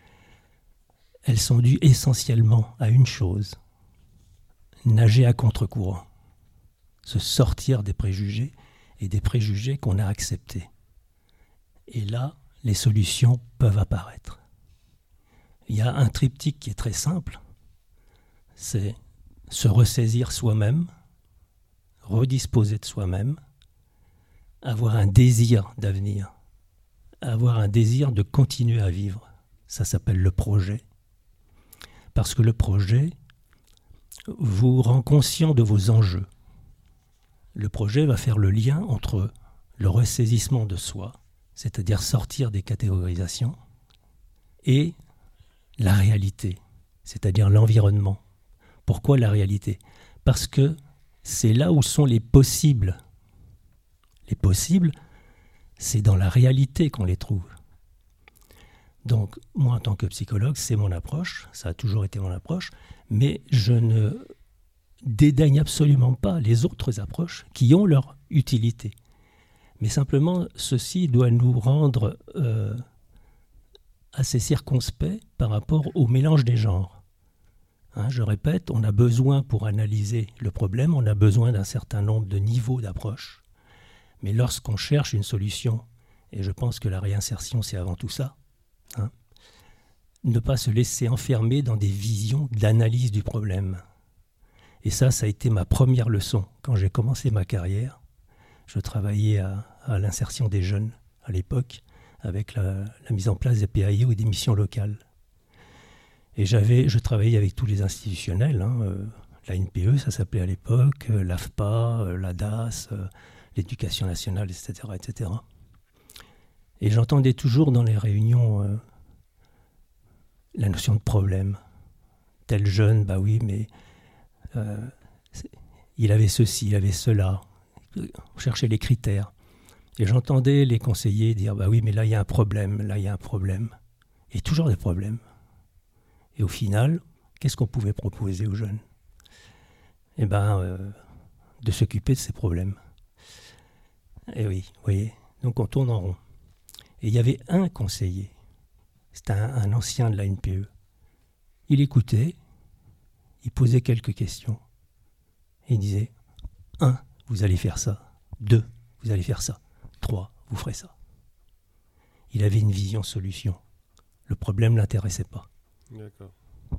elles sont dues essentiellement à une chose, nager à contre-courant, se sortir des préjugés et des préjugés qu'on a acceptés. Et là, les solutions peuvent apparaître. Il y a un triptyque qui est très simple, c'est se ressaisir soi-même, redisposer de soi-même, avoir un désir d'avenir, avoir un désir de continuer à vivre. Ça s'appelle le projet. Parce que le projet vous rend conscient de vos enjeux. Le projet va faire le lien entre le ressaisissement de soi, c'est-à-dire sortir des catégorisations, et la réalité, c'est-à-dire l'environnement. Pourquoi la réalité ? Parce que c'est là où sont les possibles. Les possibles, c'est dans la réalité qu'on les trouve. Donc, moi, en tant que psychologue, c'est mon approche, ça a toujours été mon approche, mais je ne dédaigne absolument pas les autres approches qui ont leur utilité. Mais simplement, ceci doit nous rendre euh, assez circonspects par rapport au mélange des genres. Hein, je répète, on a besoin, pour analyser le problème, on a besoin d'un certain nombre de niveaux d'approche. Mais lorsqu'on cherche une solution, et je pense que la réinsertion, c'est avant tout ça, hein, ne pas se laisser enfermer dans des visions d'analyse du problème. Et ça, ça a été ma première leçon. Quand j'ai commencé ma carrière, je travaillais à, à l'insertion des jeunes à l'époque, avec la, la mise en place des P A I ou des missions locales. Et j'avais, je travaillais avec tous les institutionnels, hein, euh, la N P E, ça s'appelait à l'époque, euh, l'A F P A, euh, l'A D A S, euh, l'Éducation nationale, et cetera, et cetera. Et j'entendais toujours dans les réunions euh, la notion de problème. Tel jeune, bah oui, mais euh, il avait ceci, il avait cela. On cherchait les critères. Et j'entendais les conseillers dire, bah oui, mais là, il y a un problème, là, il y a un problème. Et toujours des problèmes. Et au final, qu'est-ce qu'on pouvait proposer aux jeunes ? Eh bien, euh, de s'occuper de ces problèmes. Et oui, vous voyez, donc on tourne en rond. Et il y avait un conseiller, c'était un, un ancien de la N P E. Il écoutait, il posait quelques questions, et il disait, un, vous allez faire ça, deux, vous allez faire ça, trois, vous ferez ça. Il avait une vision solution. Le problème ne l'intéressait pas. D'accord.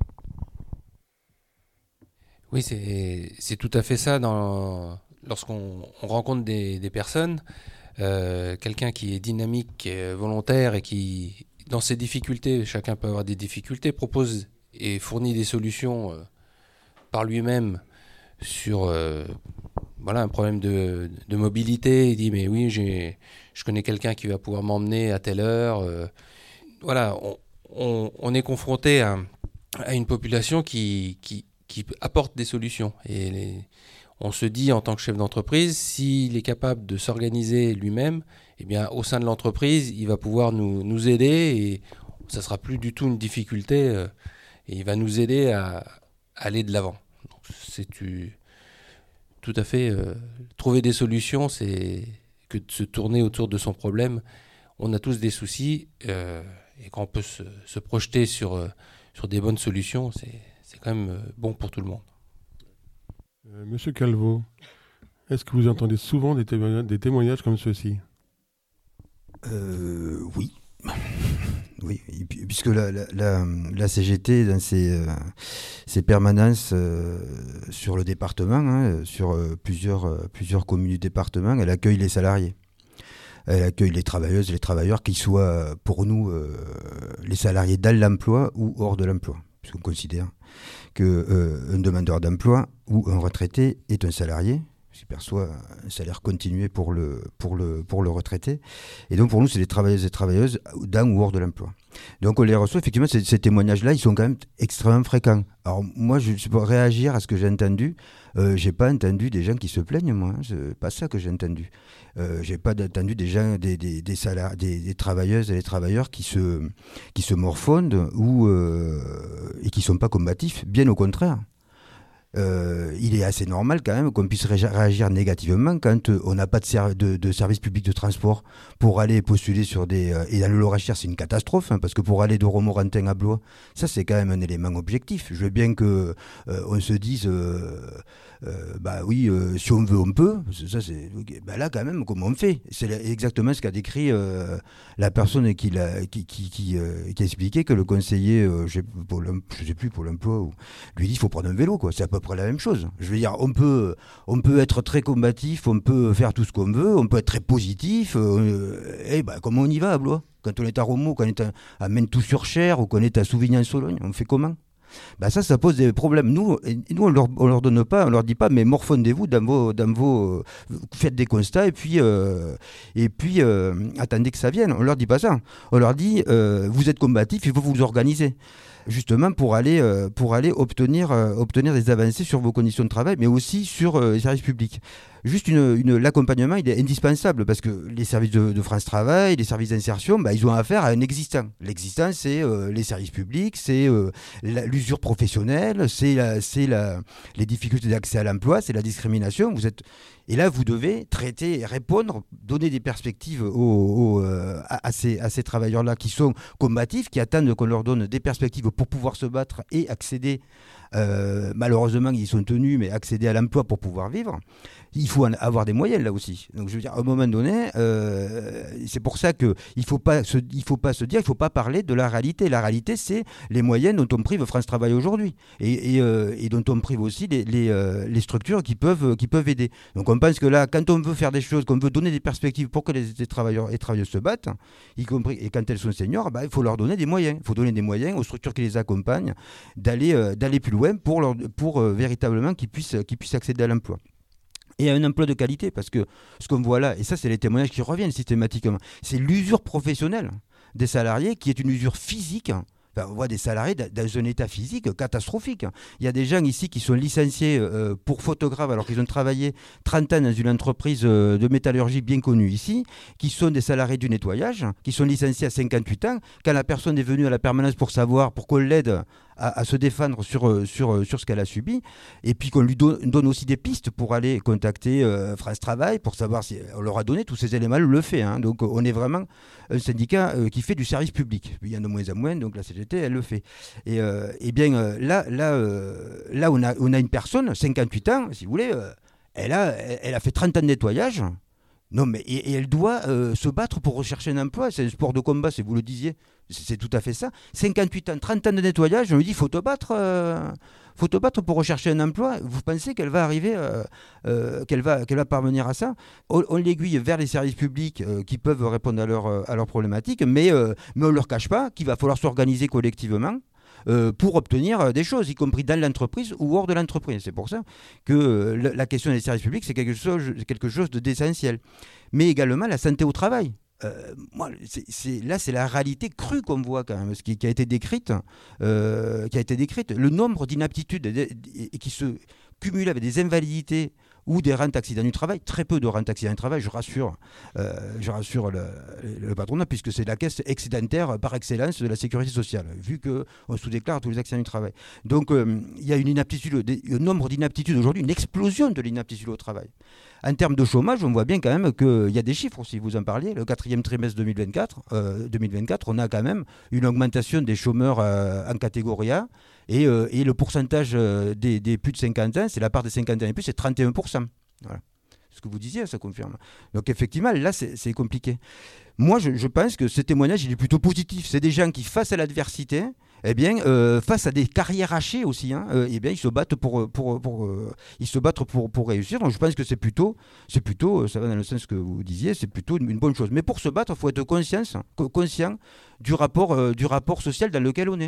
Oui, c'est, c'est tout à fait ça. Dans, lorsqu'on on rencontre des, des personnes, euh, quelqu'un qui est dynamique, qui est volontaire et qui, dans ses difficultés, chacun peut avoir des difficultés, propose et fournit des solutions euh, par lui-même sur euh, voilà, un problème de, de mobilité. Il dit, mais oui, j'ai, je connais quelqu'un qui va pouvoir m'emmener à telle heure. Euh, voilà, on, on, on est confronté à, à une population qui, qui, qui apporte des solutions. Et les, on se dit, en tant que chef d'entreprise, s'il est capable de s'organiser lui-même, eh bien, au sein de l'entreprise, il va pouvoir nous, nous aider et ça ne sera plus du tout une difficulté. Euh, et il va nous aider à, à aller de l'avant. Donc, c'est tu, tout à fait... Euh, trouver des solutions, c'est que de se tourner autour de son problème. On a tous des soucis euh, et quand on peut se, se projeter sur, euh, sur des bonnes solutions, c'est, c'est quand même euh, bon pour tout le monde. Euh, Monsieur Calvo, est-ce que vous entendez souvent des témoignages, des témoignages comme ceux-ci ? euh, Oui. Oui, puisque la, la, la, la C G T, dans ses, euh, ses permanences euh, sur le département, hein, sur euh, plusieurs, euh, plusieurs communes du département, elle accueille les salariés. Elle accueille les travailleuses et les travailleurs, qu'ils soient pour nous euh, les salariés dans l'emploi ou hors de l'emploi. Puisqu'on considère qu'un euh, demandeur d'emploi ou un retraité est un salarié, qui perçoit un salaire continué pour le, pour, le, pour le retraité. Et donc pour nous, c'est des travailleuses et travailleuses dans ou hors de l'emploi. Donc on les reçoit, effectivement, ces, ces témoignages-là, ils sont quand même extrêmement fréquents. Alors moi, je peux réagir à ce que j'ai entendu. Euh, j'ai pas entendu des gens qui se plaignent, moi. Hein. C'est pas ça que j'ai entendu. Euh, j'ai pas entendu des gens, des, des, des, salari- des, des travailleuses et des travailleurs qui se, qui se morfondent ou, euh, et qui sont pas combatifs. Bien au contraire. Euh, il est assez normal quand même qu'on puisse réagir négativement quand euh, on n'a pas de, ser- de, de service public de transport pour aller postuler sur des... Euh, et dans le Loir-et-Cher, c'est une catastrophe, hein, parce que pour aller de Romorantin à Blois, ça c'est quand même un élément objectif. Je veux bien qu'on euh, se dise... Euh, Euh, bah oui, euh, si on veut, on peut. Ça, c'est, bah là, quand même, comment on fait ? C'est exactement ce qu'a décrit euh, la personne qui, l'a, qui, qui, qui, euh, qui a expliqué que le conseiller, euh, je ne sais plus, pour l'emploi, ou, lui dit qu'il faut prendre un vélo, quoi. C'est à peu près la même chose. Je veux dire, on peut, on peut être très combatif, on peut faire tout ce qu'on veut, on peut être très positif. Euh, et bah, comment on y va à Blois ? Quand on est à Romont, quand on est à, à Mentou-sur-Cher, ou qu'on est à Souvigny-en-Sologne, on fait comment ? Ben ça, ça pose des problèmes. Nous, nous on leur, on leur donne pas, on leur dit pas, mais morfondez-vous dans vos, dans vos, faites des constats et puis, euh, et puis euh, attendez que ça vienne. On leur dit pas ça. On leur dit, euh, vous êtes combatifs, il faut vous organiser. Justement pour aller, euh, pour aller obtenir, euh, obtenir des avancées sur vos conditions de travail, mais aussi sur euh, les services publics. Juste une, une, l'accompagnement, il est indispensable parce que les services de, de France Travail, les services d'insertion, bah, ils ont affaire à un existant. L'existant, c'est euh, les services publics, c'est euh, la, l'usure professionnelle, c'est, la, c'est la, les difficultés d'accès à l'emploi, c'est la discrimination. Vous êtes... Et là, vous devez traiter, répondre, donner des perspectives aux, aux, euh, à, à, ces, à ces travailleurs-là qui sont combatifs, qui attendent qu'on leur donne des perspectives pour pouvoir se battre et accéder. Euh, malheureusement, ils sont tenus, mais accéder à l'emploi pour pouvoir vivre. Il faut en avoir des moyens là aussi. Donc je veux dire, à un moment donné, euh, c'est pour ça qu'il ne faut pas se, il faut pas se dire, il ne faut pas parler de la réalité. La réalité, c'est les moyens dont on prive France Travail aujourd'hui et, et, euh, et dont on prive aussi les, les, euh, les structures qui peuvent, qui peuvent aider. Donc on pense que là, quand on veut faire des choses, qu'on veut donner des perspectives pour que les, les travailleurs et travailleuses se battent, y compris, et quand elles sont seniors, bah, il faut leur donner des moyens. Il faut donner des moyens aux structures qui les accompagnent d'aller, euh, d'aller plus loin pour, leur, pour euh, véritablement qu'ils puissent, qu'ils puissent accéder à l'emploi. Et à un emploi de qualité, parce que ce qu'on voit là, et ça c'est les témoignages qui reviennent systématiquement, c'est l'usure professionnelle des salariés qui est une usure physique. Enfin, on voit des salariés dans un état physique catastrophique. Il y a des gens ici qui sont licenciés euh, pour photographes alors qu'ils ont travaillé trente ans dans une entreprise euh, de métallurgie bien connue ici, qui sont des salariés du nettoyage, qui sont licenciés à cinquante-huit ans. Quand la personne est venue à la permanence pour savoir, pour qu'on l'aide à, à se défendre sur, sur, sur ce qu'elle a subi, et puis qu'on lui do- donne aussi des pistes pour aller contacter euh, France Travail, pour savoir si on leur a donné tous ces éléments, elle le fait. Hein. Donc on est vraiment un syndicat euh, qui fait du service public. Il y en a de moins en moins, donc la C G T, elle le fait. Et, euh, et bien euh, là, là, euh, là on, a, on a une personne, cinquante-huit ans, si vous voulez, euh, elle, a, elle a fait trente ans de nettoyage. Non, mais et, et elle doit euh, se battre pour rechercher un emploi. C'est un sport de combat, si vous le disiez. C'est, c'est tout à fait ça. cinquante-huit ans, trente ans de nettoyage, je me dis, il faut te battre. Euh, faut te battre pour rechercher un emploi. Vous pensez qu'elle va arriver, euh, euh, qu'elle va, qu'elle va parvenir à ça ? On, on l'aiguille vers les services publics euh, qui peuvent répondre à, leur, à leurs problématiques, mais, euh, mais on ne leur cache pas qu'il va falloir s'organiser collectivement Euh, pour obtenir des choses, y compris dans l'entreprise ou hors de l'entreprise. C'est pour ça que euh, la question des services publics, c'est quelque chose, quelque chose de, d'essentiel. Mais également la santé au travail. Euh, moi, c'est, c'est, là, c'est la réalité crue qu'on voit quand même, ce qui, qui a été décrite, euh, qui a été décrite. Le nombre d'inaptitudes et, et, et qui se cumulent avec des invalidités ou des rentes accidents du travail, très peu de rentes accidents du travail, je rassure, euh, je rassure le, le patronat, puisque c'est la caisse excédentaire par excellence de la sécurité sociale, vu qu'on sous-déclare tous les accidents du travail. Donc euh, il y a une inaptitude, un nombre d'inaptitudes aujourd'hui, une explosion de l'inaptitude au travail. En termes de chômage, on voit bien quand même qu'il y a des chiffres aussi, vous en parliez, le quatrième trimestre deux mille vingt-quatre, euh, deux mille vingt-quatre, on a quand même une augmentation des chômeurs euh, en catégorie A, et, euh, et le pourcentage euh, des, des plus de cinquante ans, c'est la part des cinquante ans et plus, c'est trente et un pour cent. Voilà. Ce que vous disiez, ça confirme. Donc effectivement, là, c'est, c'est compliqué. Moi, je, je pense que ce témoignage, il est plutôt positif. C'est des gens qui, face à l'adversité, eh bien, euh, face à des carrières hachées aussi, hein, euh, eh bien, ils se battent pour, pour, pour, euh, ils se battent pour, pour réussir. Donc je pense que c'est plutôt, c'est plutôt, ça va dans le sens que vous disiez, c'est plutôt une, une bonne chose. Mais pour se battre, il faut être conscient, conscient du rapport, euh, du rapport social dans lequel on est.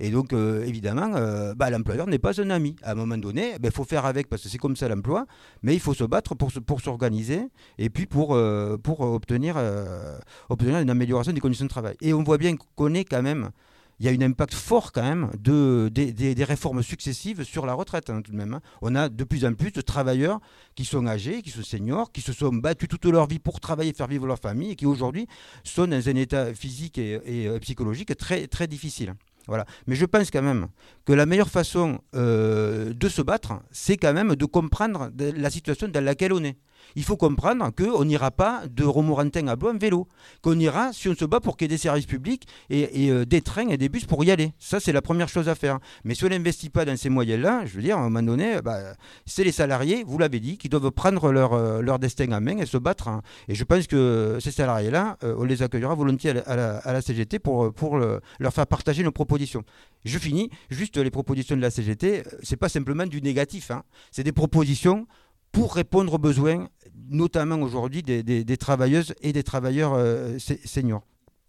Et donc, euh, évidemment, euh, bah, l'employeur n'est pas un ami. À un moment donné, il bah, faut faire avec, parce que c'est comme ça l'emploi, mais il faut se battre pour, pour s'organiser et puis pour, euh, pour obtenir, euh, obtenir une amélioration des conditions de travail. Et on voit bien qu'on est quand même... Il y a un impact fort quand même de, de, de, des réformes successives sur la retraite, hein, tout de même. Hein. On a de plus en plus de travailleurs qui sont âgés, qui sont seniors, qui se sont battus toute leur vie pour travailler, faire vivre leur famille et qui aujourd'hui sont dans un état physique et, et, et psychologique très, très difficile. Voilà. Mais je pense quand même que la meilleure façon euh, de se battre, c'est quand même de comprendre la situation dans laquelle on est. Il faut comprendre qu'on n'ira pas de Romorantin à Blois en vélo, qu'on ira si on se bat pour qu'il y ait des services publics et, et euh, des trains et des bus pour y aller. Ça, c'est la première chose à faire. Mais si on n'investit pas dans ces moyens-là, je veux dire, à un moment donné, bah, c'est les salariés, vous l'avez dit, qui doivent prendre leur, euh, leur destin en main et se battre. Hein. Et je pense que ces salariés-là, euh, on les accueillera volontiers à la, à la, à la C G T pour, pour le, leur faire partager nos propositions. Je finis, juste les propositions de la C G T, c'est pas simplement du négatif, hein. C'est des propositions pour répondre aux besoins, notamment aujourd'hui des, des, des travailleuses et des travailleurs euh, seniors.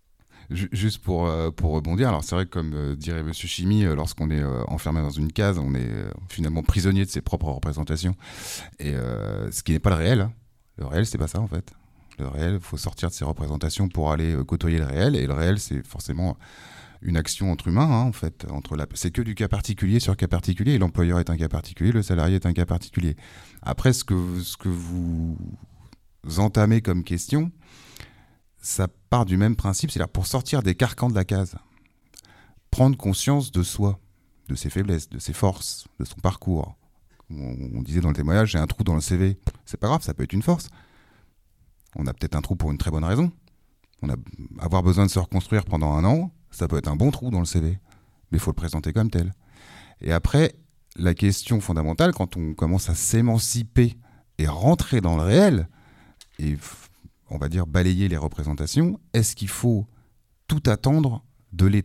Juste pour, euh, pour rebondir, alors c'est vrai que comme euh, dirait Monsieur Chimy, euh, lorsqu'on est euh, enfermé dans une case, on est euh, finalement prisonnier de ses propres représentations, et euh, ce qui n'est pas le réel. Hein. Le réel, c'est pas ça en fait. Le réel, il faut sortir de ses représentations pour aller euh, côtoyer le réel, et le réel, c'est forcément une action entre humains, hein, en fait. Entre la... C'est que du cas particulier sur cas particulier, et l'employeur est un cas particulier, le salarié est un cas particulier. Après, ce que, ce que vous entamez comme question, ça part du même principe, c'est-à-dire pour sortir des carcans de la case, prendre conscience de soi, de ses faiblesses, de ses forces, de son parcours. On, on disait dans le témoignage, j'ai un trou dans le C V, c'est pas grave, ça peut être une force. On a peut-être un trou pour une très bonne raison. On a avoir besoin de se reconstruire pendant un an, ça peut être un bon trou dans le C V, mais il faut le présenter comme tel. Et après, la question fondamentale, quand on commence à s'émanciper et rentrer dans le réel, et on va dire balayer les représentations, est-ce qu'il faut tout attendre de l'État ?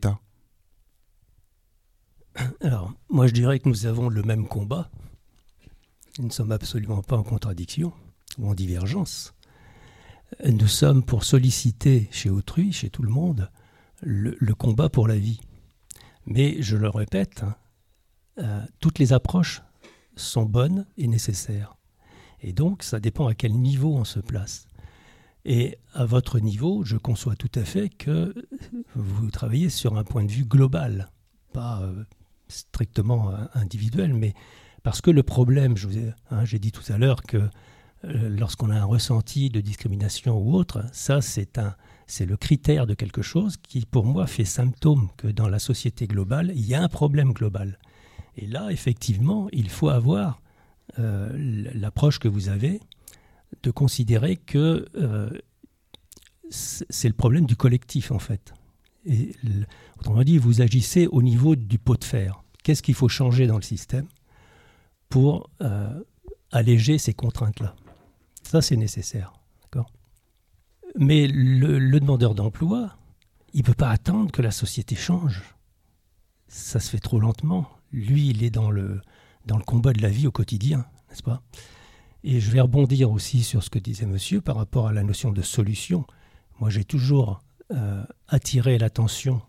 Alors, moi je dirais que nous avons le même combat. Nous ne sommes absolument pas en contradiction ou en divergence. Nous sommes pour solliciter chez autrui, chez tout le monde, le, le combat pour la vie. Mais je le répète, hein, euh, toutes les approches sont bonnes et nécessaires. Et donc, ça dépend à quel niveau on se place. Et à votre niveau, je conçois tout à fait que vous travaillez sur un point de vue global, pas euh, strictement euh, individuel, mais parce que le problème, je vous ai, hein, j'ai dit tout à l'heure que euh, lorsqu'on a un ressenti de discrimination ou autre, ça c'est, un, c'est le critère de quelque chose qui pour moi fait symptôme que dans la société globale, il y a un problème global. Et là, effectivement, il faut avoir euh, l'approche que vous avez, de considérer que euh, c'est le problème du collectif, en fait. Et, autrement dit, vous agissez au niveau du pot de fer. Qu'est-ce qu'il faut changer dans le système pour euh, alléger ces contraintes-là ? Ça, c'est nécessaire. D'accord ? Mais le, le demandeur d'emploi, il ne peut pas attendre que la société change. Ça se fait trop lentement. Lui, il est dans le, dans le combat de la vie au quotidien, n'est-ce pas ? Et je vais rebondir aussi sur ce que disait monsieur par rapport à la notion de solution. Moi, j'ai toujours euh, attiré l'attention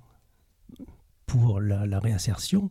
pour la, la réinsertion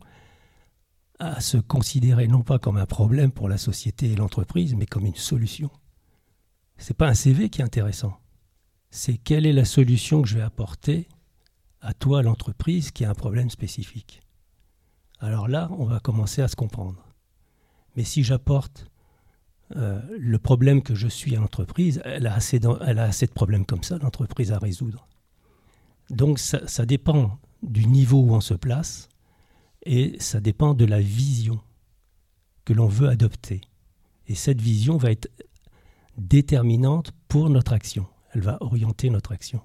à se considérer non pas comme un problème pour la société et l'entreprise, mais comme une solution. Ce n'est pas un C V qui est intéressant. C'est quelle est la solution que je vais apporter à toi, l'entreprise, qui a un problème spécifique. Alors là, on va commencer à se comprendre. Mais si j'apporte Euh, le problème que je suis à l'entreprise, elle a assez, dans, elle a assez de problèmes comme ça, l'entreprise à résoudre. Donc ça, ça dépend du niveau où on se place et ça dépend de la vision que l'on veut adopter. Et cette vision va être déterminante pour notre action. Elle va orienter notre action.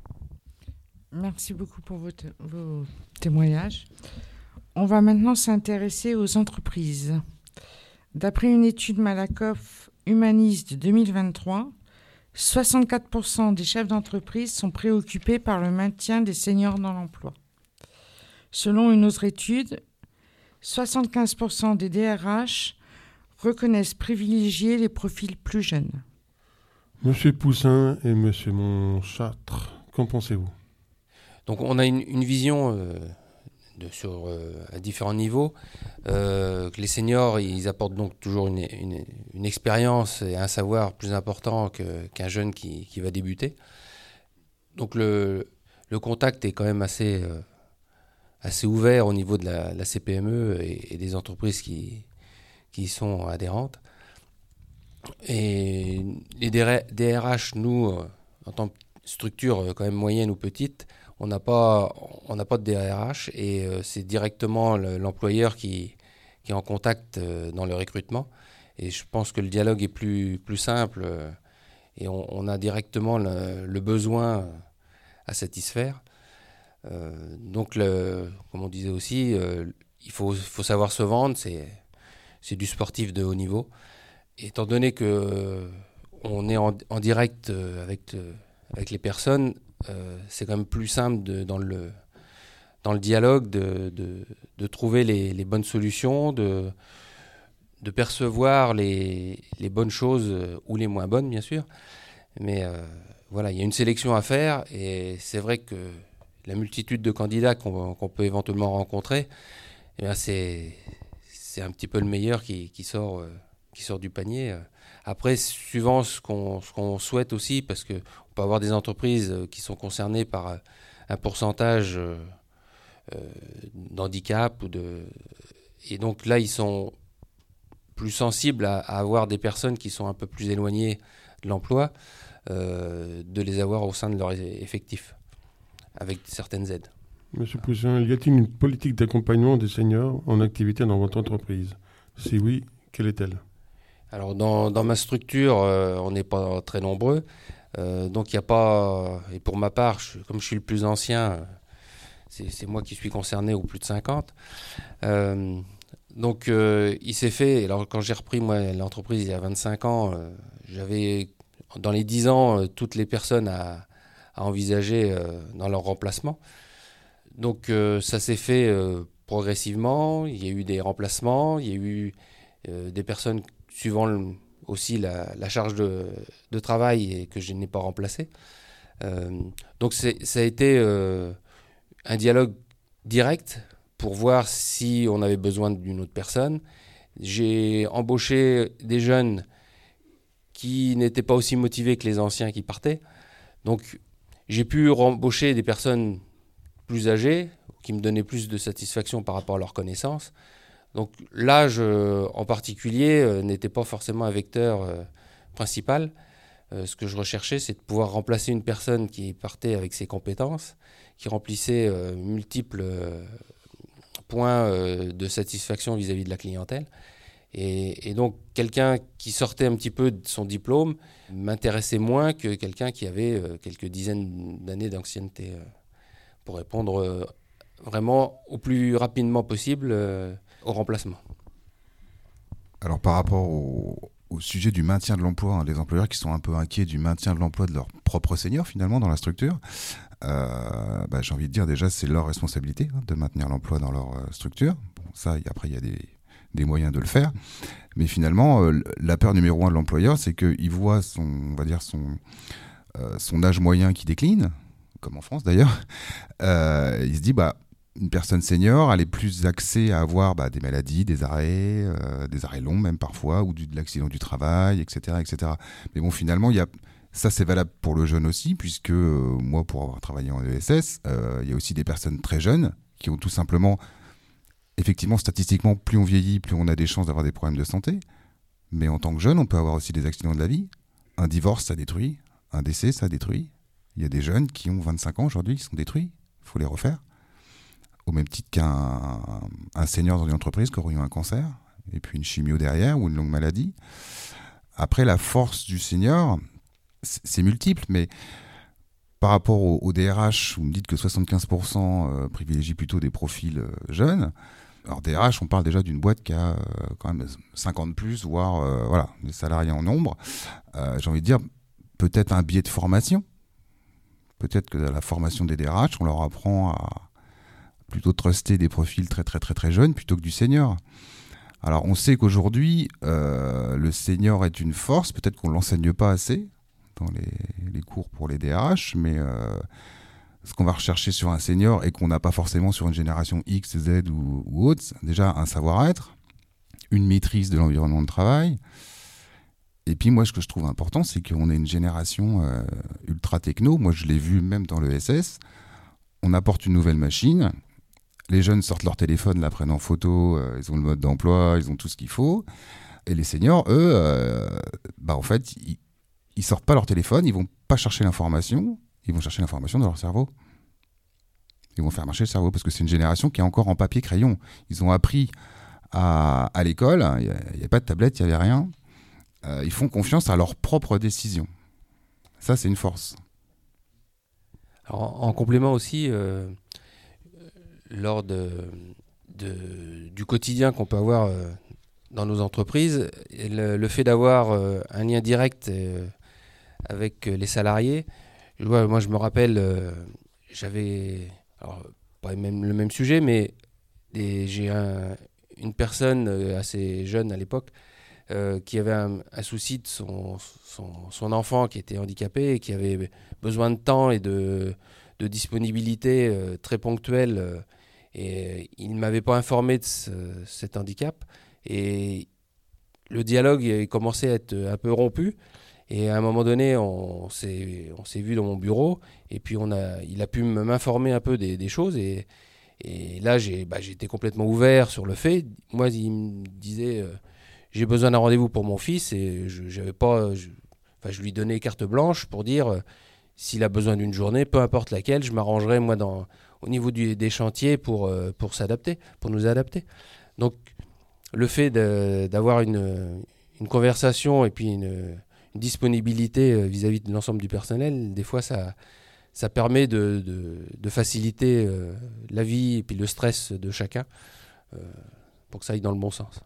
Merci beaucoup pour vos, te- vos témoignages. On va maintenant s'intéresser aux entreprises. D'après une étude Malakoff Humaniste de deux mille vingt-trois, soixante-quatre pour cent des chefs d'entreprise sont préoccupés par le maintien des seniors dans l'emploi. Selon une autre étude, soixante-quinze pour cent des D R H reconnaissent privilégier les profils plus jeunes. Monsieur Poussin et Monsieur Montchâtre, qu'en pensez-vous ? Donc on a une, une vision euh, de, sur, euh, à différents niveaux. Euh, que les seniors, ils apportent donc toujours une, une, une expérience et un savoir plus important que, qu'un jeune qui, qui va débuter. Donc le, le contact est quand même assez, euh, assez ouvert au niveau de la, la C P M E et, et des entreprises qui, qui sont adhérentes. Et les D R H, nous, en tant que structure quand même moyenne ou petite, on n'a pas, on n'a pas de D R H et euh, c'est directement le, l'employeur qui, qui est en contact euh, dans le recrutement. Et je pense que le dialogue est plus, plus simple euh, et on, on a directement le, le besoin à satisfaire. Euh, donc, le, comme on disait aussi, euh, il faut, faut savoir se vendre, c'est, c'est du sportif de haut niveau. Et étant donné qu'on euh, est en, en direct euh, avec, euh, avec les personnes, euh, c'est quand même plus simple de, dans, le, dans le dialogue de, de, de trouver les, les bonnes solutions, de, de percevoir les, les bonnes choses euh, ou les moins bonnes, bien sûr. Mais euh, voilà, il y a une sélection à faire et c'est vrai que la multitude de candidats qu'on, qu'on peut éventuellement rencontrer, eh bien c'est, c'est un petit peu le meilleur qui, qui, sort, euh, qui sort du panier. Après, suivant ce qu'on, ce qu'on souhaite aussi, parce qu'on peut avoir des entreprises qui sont concernées par un pourcentage euh, d'handicap. Ou de... Et donc là, ils sont plus sensibles à, à avoir des personnes qui sont un peu plus éloignées de l'emploi, euh, de les avoir au sein de leur effectif, avec certaines aides. Monsieur Poussin, y a-t-il une politique d'accompagnement des seniors en activité dans votre entreprise ? Si oui, quelle est-elle ? Alors dans, dans ma structure, euh, on n'est pas très nombreux, euh, donc il n'y a pas, et pour ma part, je, comme je suis le plus ancien, c'est, c'est moi qui suis concerné au plus de cinquante. Euh, donc euh, il s'est fait, alors quand j'ai repris moi, l'entreprise il y a vingt-cinq ans, euh, j'avais dans les dix ans euh, toutes les personnes à, à envisager euh, dans leur remplacement. Donc euh, ça s'est fait euh, progressivement, il y a eu des remplacements, il y a eu euh, des personnes suivant le, aussi la, la charge de, de travail et que je n'ai pas remplacé. Euh, donc c'est, ça a été euh, un dialogue direct pour voir si on avait besoin d'une autre personne. J'ai embauché des jeunes qui n'étaient pas aussi motivés que les anciens qui partaient. Donc j'ai pu embaucher des personnes plus âgées qui me donnaient plus de satisfaction par rapport à leurs connaissances. Donc l'âge euh, en particulier euh, n'était pas forcément un vecteur euh, principal. Euh, ce que je recherchais, c'est de pouvoir remplacer une personne qui partait avec ses compétences, qui remplissait euh, multiples euh, points euh, de satisfaction vis-à-vis de la clientèle. Et, et donc quelqu'un qui sortait un petit peu de son diplôme m'intéressait moins que quelqu'un qui avait euh, quelques dizaines d'années d'ancienneté euh, pour répondre euh, vraiment au plus rapidement possible euh, au remplacement. Alors par rapport au, au sujet du maintien de l'emploi, hein, les employeurs qui sont un peu inquiets du maintien de l'emploi de leurs propres seniors finalement dans la structure, euh, bah, j'ai envie de dire déjà c'est leur responsabilité hein, de maintenir l'emploi dans leur euh, structure. Bon, ça, y, après il y a des, des moyens de le faire, mais finalement euh, la peur numéro un de l'employeur, c'est qu'il voit son, on va dire son, euh, son âge moyen qui décline, comme en France d'ailleurs. Euh, il se dit bah une personne senior, elle est plus axée à avoir bah, des maladies, des arrêts, euh, des arrêts longs même parfois, ou du, de l'accident du travail, et cetera, et cetera. Mais bon, finalement, il y a, ça c'est valable pour le jeune aussi, puisque euh, moi, pour avoir travaillé en E S S, euh, il y a aussi des personnes très jeunes qui ont tout simplement, effectivement, statistiquement, plus on vieillit, plus on a des chances d'avoir des problèmes de santé. Mais en tant que jeune, on peut avoir aussi des accidents de la vie. Un divorce, ça détruit. Un décès, ça détruit. Il y a des jeunes qui ont vingt-cinq ans aujourd'hui qui sont détruits. Il faut les refaire. Au même titre qu'un un senior dans une entreprise qui aurait eu un cancer, et puis une chimio derrière, ou une longue maladie. Après, la force du senior, c'est, c'est multiple, mais par rapport au, au D R H, vous me dites que soixante-quinze pour cent euh, privilégient plutôt des profils euh, jeunes. Alors D R H, on parle déjà d'une boîte qui a euh, quand même cinquante plus, voire euh, voilà, des salariés en nombre. Euh, j'ai envie de dire, peut-être un biais de formation. Peut-être que dans la formation des D R H, on leur apprend à plutôt truster des profils très très très très jeunes plutôt que du senior. Alors on sait qu'aujourd'hui euh, le senior est une force, peut-être qu'on ne l'enseigne pas assez dans les, les cours pour les D R H, mais euh, ce qu'on va rechercher sur un senior et qu'on n'a pas forcément sur une génération X, Z ou, ou autre. Déjà, un savoir-être, une maîtrise de l'environnement de travail. Et puis moi, ce que je trouve important, c'est qu'on est une génération euh, ultra techno. Moi, je l'ai vu même dans le S S. On apporte une nouvelle machine. Les jeunes sortent leur téléphone, la prennent en photo. Euh, ils ont le mode d'emploi, ils ont tout ce qu'il faut. Et les seniors, eux, euh, bah, en fait, ils, ils sortent pas leur téléphone. Ils vont pas chercher l'information. Ils vont chercher l'information dans leur cerveau. Ils vont faire marcher le cerveau parce que c'est une génération qui est encore en papier-crayon. Ils ont appris à, à l'école. Il n'y a pas de tablette, il n'y avait rien. Euh, ils font confiance à leurs propres décisions. Ça, c'est une force. Alors, en, en complément aussi, euh, lors de, de, du quotidien qu'on peut avoir euh, dans nos entreprises, le, le fait d'avoir euh, un lien direct euh, avec les salariés, ouais, moi je me rappelle, euh, j'avais, alors, pas même, le même sujet, mais des, j'ai un, une personne assez jeune à l'époque Euh, qui avait un, un souci de son, son, son enfant qui était handicapé et qui avait besoin de temps et de, de disponibilité euh, très ponctuelle. Euh, et il ne m'avait pas informé de ce, cet handicap. Et le dialogue il commençait à être un peu rompu. Et à un moment donné, on s'est, on s'est vu dans mon bureau. Et puis on a, il a pu m'informer un peu des, des choses. Et, et là, j'ai, bah, j'étais complètement ouvert sur le fait. Moi, il me disait... Euh, j'ai besoin d'un rendez-vous pour mon fils et je, j'avais pas, je, enfin, je lui donnais carte blanche pour dire euh, s'il a besoin d'une journée, peu importe laquelle, je m'arrangerai moi dans, au niveau du, des chantiers pour, euh, pour s'adapter, pour nous adapter. Donc le fait de, d'avoir une, une conversation et puis une, une disponibilité vis-à-vis de l'ensemble du personnel, des fois ça, ça permet de, de, de faciliter euh, la vie et puis le stress de chacun euh, pour que ça aille dans le bon sens.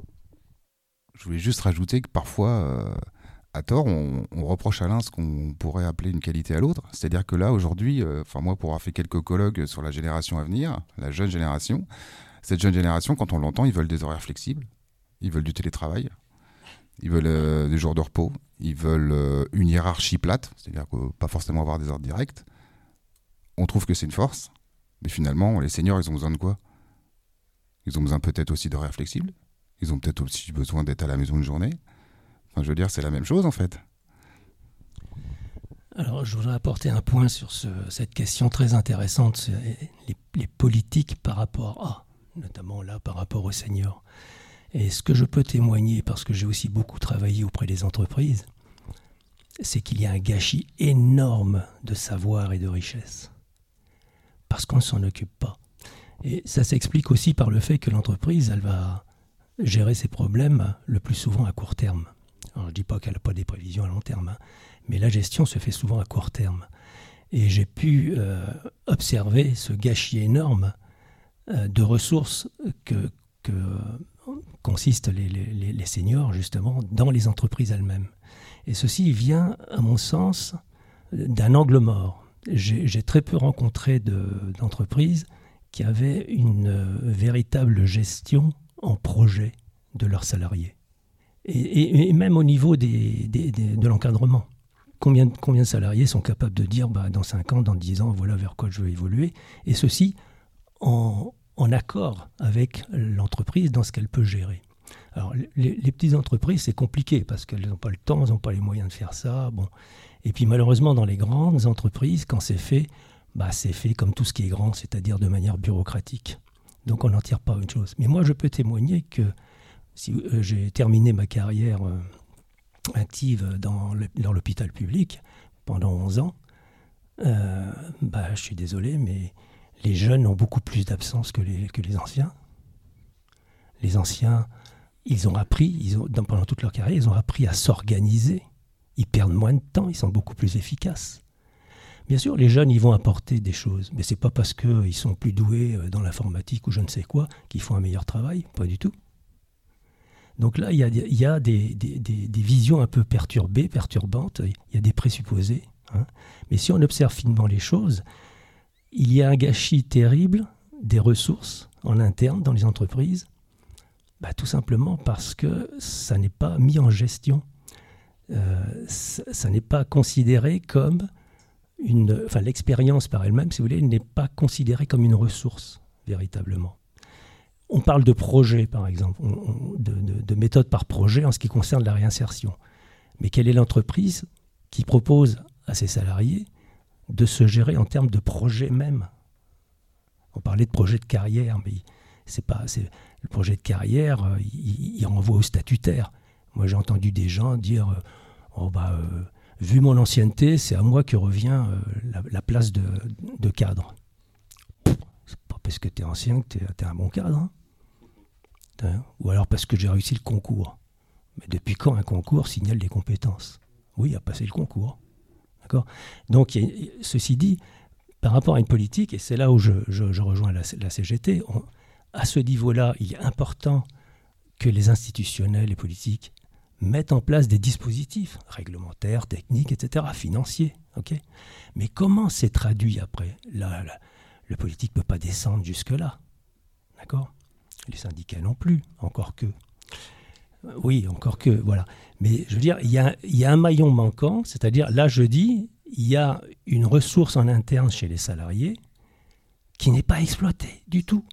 Je voulais juste rajouter que parfois, euh, à tort, on, on reproche à l'un ce qu'on pourrait appeler une qualité à l'autre. C'est-à-dire que là, aujourd'hui, enfin euh, moi, pour avoir fait quelques colloques sur la génération à venir, la jeune génération, cette jeune génération, quand on l'entend, ils veulent des horaires flexibles, ils veulent du télétravail, ils veulent euh, des jours de repos, ils veulent euh, une hiérarchie plate, c'est-à-dire que, pas forcément avoir des ordres directs. On trouve que c'est une force, mais finalement, les seniors, ils ont besoin de quoi ? Ils ont besoin peut-être aussi d'horaires flexibles. Ils ont peut-être aussi besoin d'être à la maison une journée. Enfin, je veux dire, c'est la même chose, en fait. Alors, je voudrais apporter un point sur ce, cette question très intéressante, les, les politiques par rapport à, notamment là, par rapport aux seniors. Et ce que je peux témoigner, parce que j'ai aussi beaucoup travaillé auprès des entreprises, c'est qu'il y a un gâchis énorme de savoir et de richesse. Parce qu'on ne s'en occupe pas. Et ça s'explique aussi par le fait que l'entreprise, elle va... gérer ses problèmes le plus souvent à court terme. Alors, je ne dis pas qu'elle n'a pas des prévisions à long terme, hein, mais la gestion se fait souvent à court terme. Et j'ai pu euh, observer ce gâchis énorme euh, de ressources que, que consistent les, les, les seniors, justement, dans les entreprises elles-mêmes. Et ceci vient, à mon sens, d'un angle mort. J'ai, j'ai très peu rencontré de, d'entreprises qui avaient une euh, véritable gestion en projet de leurs salariés. Et, et, et même au niveau des, des, des, de l'encadrement. Combien, combien de salariés sont capables de dire bah, dans cinq ans, dans dix ans, voilà vers quoi je veux évoluer, et ceci en, en accord avec l'entreprise dans ce qu'elle peut gérer. Alors, les, les petites entreprises, c'est compliqué parce qu'elles n'ont pas le temps, elles n'ont pas les moyens de faire ça. Bon. Et puis malheureusement, dans les grandes entreprises, quand c'est fait, bah, c'est fait comme tout ce qui est grand, c'est-à-dire de manière bureaucratique. Donc on n'en tire pas une chose. Mais moi, je peux témoigner que si euh, j'ai terminé ma carrière euh, active dans, le, dans l'hôpital public pendant onze ans, euh, bah, je suis désolé, mais les jeunes ont beaucoup plus d'absence que les, que les anciens. Les anciens, ils ont appris, ils ont, dans, pendant toute leur carrière, ils ont appris à s'organiser. Ils perdent moins de temps, ils sont beaucoup plus efficaces. Bien sûr, les jeunes, ils vont apporter des choses, mais ce n'est pas parce qu'ils sont plus doués dans l'informatique ou je ne sais quoi qu'ils font un meilleur travail, pas du tout. Donc là, il y a, il y a des, des, des, des visions un peu perturbées, perturbantes, il y a des présupposés. Hein. Mais si on observe finement les choses, il y a un gâchis terrible des ressources en interne dans les entreprises, bah, tout simplement parce que ça n'est pas mis en gestion. Euh, ça, ça n'est pas considéré comme une, enfin, l'expérience par elle-même, si vous voulez, n'est pas considérée comme une ressource, véritablement. On parle de projet, par exemple, on, on, de, de, de méthode par projet en ce qui concerne la réinsertion. Mais quelle est l'entreprise qui propose à ses salariés de se gérer en termes de projet même? On parlait de projet de carrière, mais c'est pas, c'est, le projet de carrière, euh, il, il renvoie au statutaire. Moi, j'ai entendu des gens dire euh, oh, bah, euh, vu mon ancienneté, c'est à moi que revient euh, la, la place de, de cadre. Pff, c'est pas parce que tu es ancien que tu es un bon cadre. Hein. Ou alors parce que j'ai réussi le concours. Mais depuis quand un concours signale des compétences? Oui, à passer le concours. D'accord? Donc, y a, ceci dit, par rapport à une politique, et c'est là où je, je, je rejoins la, la C G T, on, à ce niveau-là, il est important que les institutionnels et politiques mettent en place des dispositifs réglementaires, techniques, et cetera, financiers. Okay? Mais comment c'est traduit après? Là, là, le politique ne peut pas descendre jusque-là. D'accord? Les syndicats non plus, encore que. Oui, encore que, voilà. Mais je veux dire, il y a, il y a un maillon manquant, c'est-à-dire, là, je dis, il y a une ressource en interne chez les salariés qui n'est pas exploitée du tout.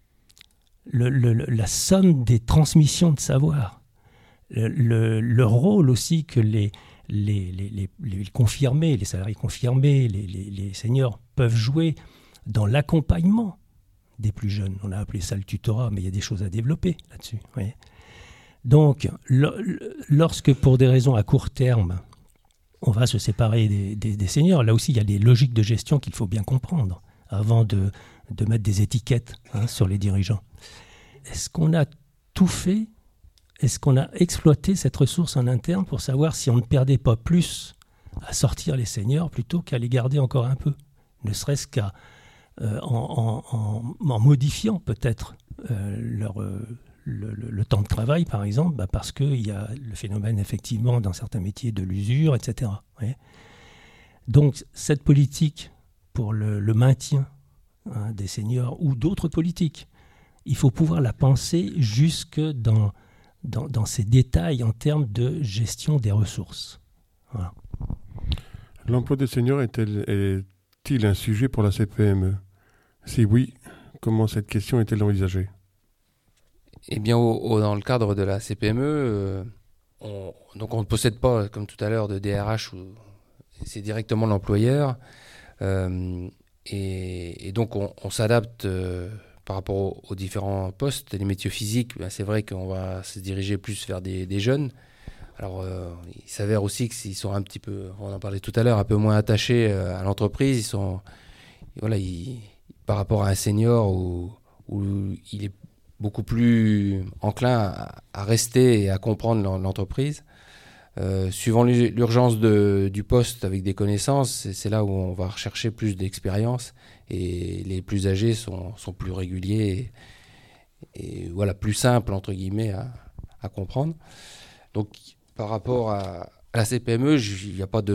Le, le, la somme des transmissions de savoir, le, le, le rôle aussi que les, les, les, les, les confirmés, les salariés confirmés, les, les, les seniors peuvent jouer dans l'accompagnement des plus jeunes. On a appelé ça le tutorat, mais il y a des choses à développer là-dessus. Vous voyez. Donc, lo, lorsque pour des raisons à court terme, on va se séparer des, des, des seniors, là aussi il y a des logiques de gestion qu'il faut bien comprendre avant de, de mettre des étiquettes hein, sur les dirigeants. Est-ce qu'on a tout fait? Est-ce qu'on a exploité cette ressource en interne pour savoir si on ne perdait pas plus à sortir les seniors plutôt qu'à les garder encore un peu? Ne serait-ce qu'à euh, en, en, en, en modifiant peut-être euh, leur... Euh, Le, le, le temps de travail, par exemple, bah parce qu'il y a le phénomène, effectivement, dans certains métiers de l'usure, et cetera. Ouais. Donc, cette politique pour le, le maintien hein, des seniors ou d'autres politiques, il faut pouvoir la penser jusque dans, dans, dans ces détails en termes de gestion des ressources. Voilà. L'emploi des seniors est-elle, est-il un sujet pour la C P M E? Si oui, comment cette question est-elle envisagée? Eh bien, au, au, dans le cadre de la C P M E, euh, on, donc on ne possède pas, comme tout à l'heure, de D R H, où c'est directement l'employeur. Euh, et, et donc, on, on s'adapte euh, par rapport aux, aux différents postes. Les métiers physiques, ben, c'est vrai qu'on va se diriger plus vers des, des jeunes. Alors, euh, il s'avère aussi qu'ils sont un petit peu, on en parlait tout à l'heure, un peu moins attachés à l'entreprise. Ils sont, voilà, ils, par rapport à un senior où, où il est beaucoup plus enclin à, à rester et à comprendre l'entreprise. Euh, suivant l'urgence de, du poste avec des connaissances, c'est, c'est là où on va rechercher plus d'expérience et les plus âgés sont, sont plus réguliers et, et voilà, plus simples, entre guillemets, à, à comprendre. Donc, par rapport à, à la C P M E, il n'y a pas de,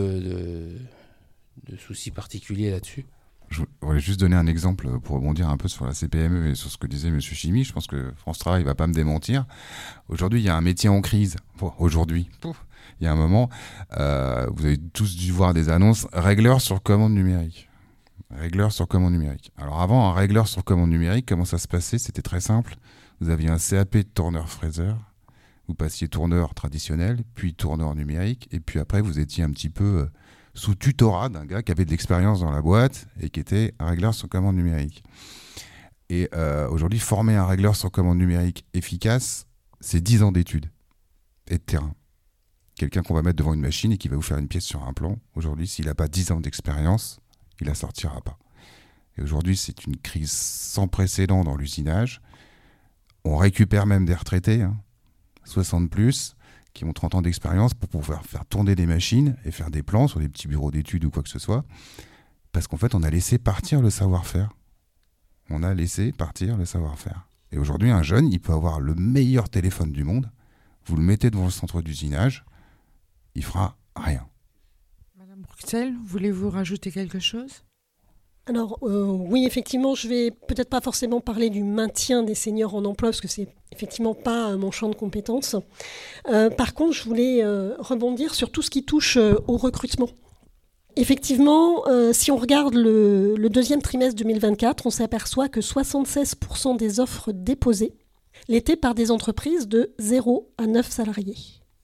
de, de souci particulier là-dessus. Je voulais juste donner un exemple pour rebondir un peu sur la C P M E et sur ce que disait M. Chimy. Je pense que France Travail ne va pas me démentir. Aujourd'hui, il y a un métier en crise. Bon, aujourd'hui, pouf, il y a un moment, euh, vous avez tous dû voir des annonces régleur sur commande numérique. Régleur sur commande numérique. Alors avant, un régleur sur commande numérique, comment ça se passait? C'était très simple. Vous aviez un C A P de tourneur-fraiseur. Vous passiez tourneur traditionnel, puis tourneur numérique. Et puis après, vous étiez un petit peu... Euh, sous tutorat d'un gars qui avait de l'expérience dans la boîte et qui était un régleur sur commande numérique. Et euh, aujourd'hui, former un régleur sur commande numérique efficace, c'est dix ans d'études et de terrain. Quelqu'un qu'on va mettre devant une machine et qui va vous faire une pièce sur un plan, aujourd'hui, s'il n'a pas dix ans d'expérience, il ne la sortira pas. Et aujourd'hui, c'est une crise sans précédent dans l'usinage. On récupère même des retraités, hein, soixante plus, qui ont trente ans d'expérience pour pouvoir faire tourner des machines et faire des plans sur des petits bureaux d'études ou quoi que ce soit. Parce qu'en fait, on a laissé partir le savoir-faire. On a laissé partir le savoir-faire. Et aujourd'hui, un jeune, il peut avoir le meilleur téléphone du monde. Vous le mettez devant le centre d'usinage, il fera rien. Madame Bruxelles, voulez-vous rajouter quelque chose ? Alors euh, oui, effectivement, je vais peut-être pas forcément parler du maintien des seniors en emploi, parce que c'est effectivement pas euh, mon champ de compétences. Euh, par contre, je voulais euh, rebondir sur tout ce qui touche euh, au recrutement. Effectivement, euh, si on regarde le, le deuxième trimestre deux mille vingt-quatre, on s'aperçoit que soixante-seize pour cent des offres déposées l'étaient par des entreprises de zéro à neuf salariés.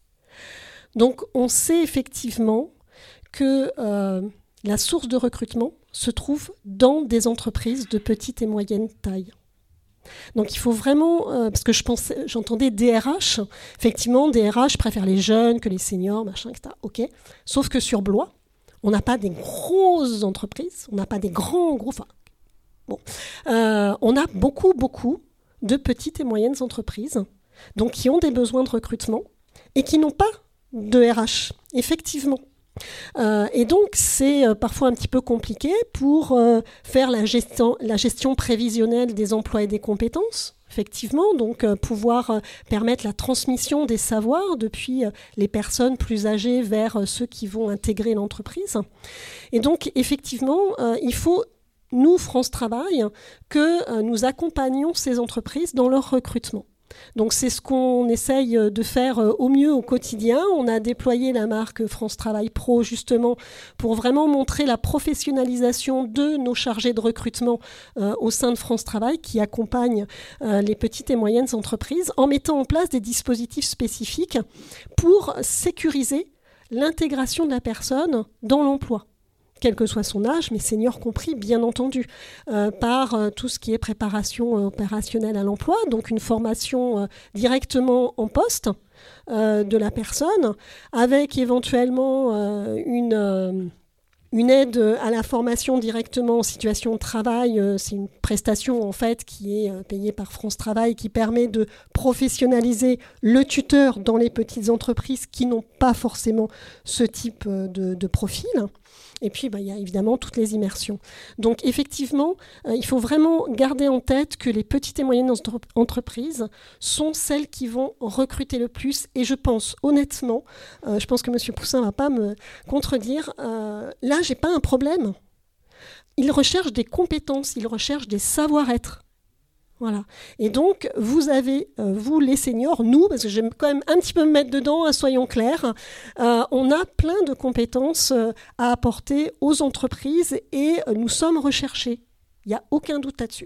Donc on sait effectivement que euh, la source de recrutement se trouve dans des entreprises de petite et moyenne taille. Donc il faut vraiment, euh, parce que je pensais, j'entendais D R H, effectivement D R H préfèrent les jeunes que les seniors, machin, et cetera. Ok, sauf que sur Blois, on n'a pas des grosses entreprises, on n'a pas des grands groupes. Enfin, bon, euh, on a beaucoup, beaucoup de petites et moyennes entreprises, donc qui ont des besoins de recrutement et qui n'ont pas de R H, effectivement. Euh, et donc, c'est euh, parfois un petit peu compliqué pour euh, faire la gestion, la gestion prévisionnelle des emplois et des compétences, effectivement, donc euh, pouvoir euh, permettre la transmission des savoirs depuis euh, les personnes plus âgées vers euh, ceux qui vont intégrer l'entreprise. Et donc, effectivement, euh, il faut, nous, France Travail, que euh, nous accompagnions ces entreprises dans leur recrutement. Donc c'est ce qu'on essaye de faire au mieux au quotidien. On a déployé la marque France Travail Pro justement pour vraiment montrer la professionnalisation de nos chargés de recrutement euh, au sein de France Travail qui accompagnent euh, les petites et moyennes entreprises en mettant en place des dispositifs spécifiques pour sécuriser l'intégration de la personne dans l'emploi, quel que soit son âge, mais senior compris, bien entendu, euh, par euh, tout ce qui est préparation euh, opérationnelle à l'emploi, donc une formation euh, directement en poste euh, de la personne, avec éventuellement euh, une, euh, une aide à la formation directement en situation de travail. Euh, c'est une prestation en fait qui est euh, payée par France Travail, qui permet de professionnaliser le tuteur dans les petites entreprises qui n'ont pas forcément ce type euh, de, de profil. Et puis, bah, il y a évidemment toutes les immersions. Donc, effectivement, euh, il faut vraiment garder en tête que les petites et moyennes entre- entreprises sont celles qui vont recruter le plus. Et je pense, honnêtement, euh, je pense que M. Poussin ne va pas me contredire, euh, là, je n'ai pas un problème. Ils recherchent des compétences, ils recherchent des savoir-être. Voilà. Et donc, vous avez, euh, vous les seniors, nous, parce que j'aime quand même un petit peu me mettre dedans, hein, soyons clairs, euh, on a plein de compétences euh, à apporter aux entreprises et euh, nous sommes recherchés. Il n'y a aucun doute là-dessus.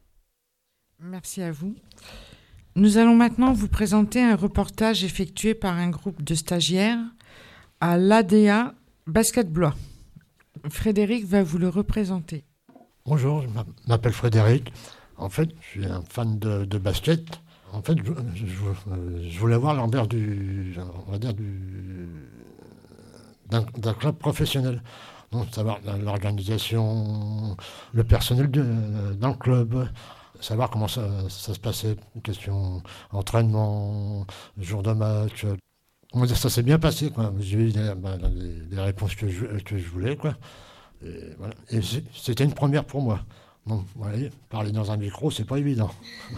Merci à vous. Nous allons maintenant vous présenter un reportage effectué par un groupe de stagiaires à l'A D A Basket Blois. Frédéric va vous le représenter. Bonjour, je m'appelle Frédéric. En fait, je suis un fan de, de basket. En fait, je, je, je voulais voir l'envers du, on va dire du, d'un, d'un club professionnel. Donc, savoir l'organisation, le personnel de, dans le club, savoir comment ça, ça se passait, question entraînement, jour de match. On va dire, ça s'est bien passé, quoi. J'ai eu des, ben, des, des réponses que je, que je voulais, quoi. Et, voilà. Et c'était une première pour moi. Bon, vous voyez, parler dans un micro, c'est pas évident.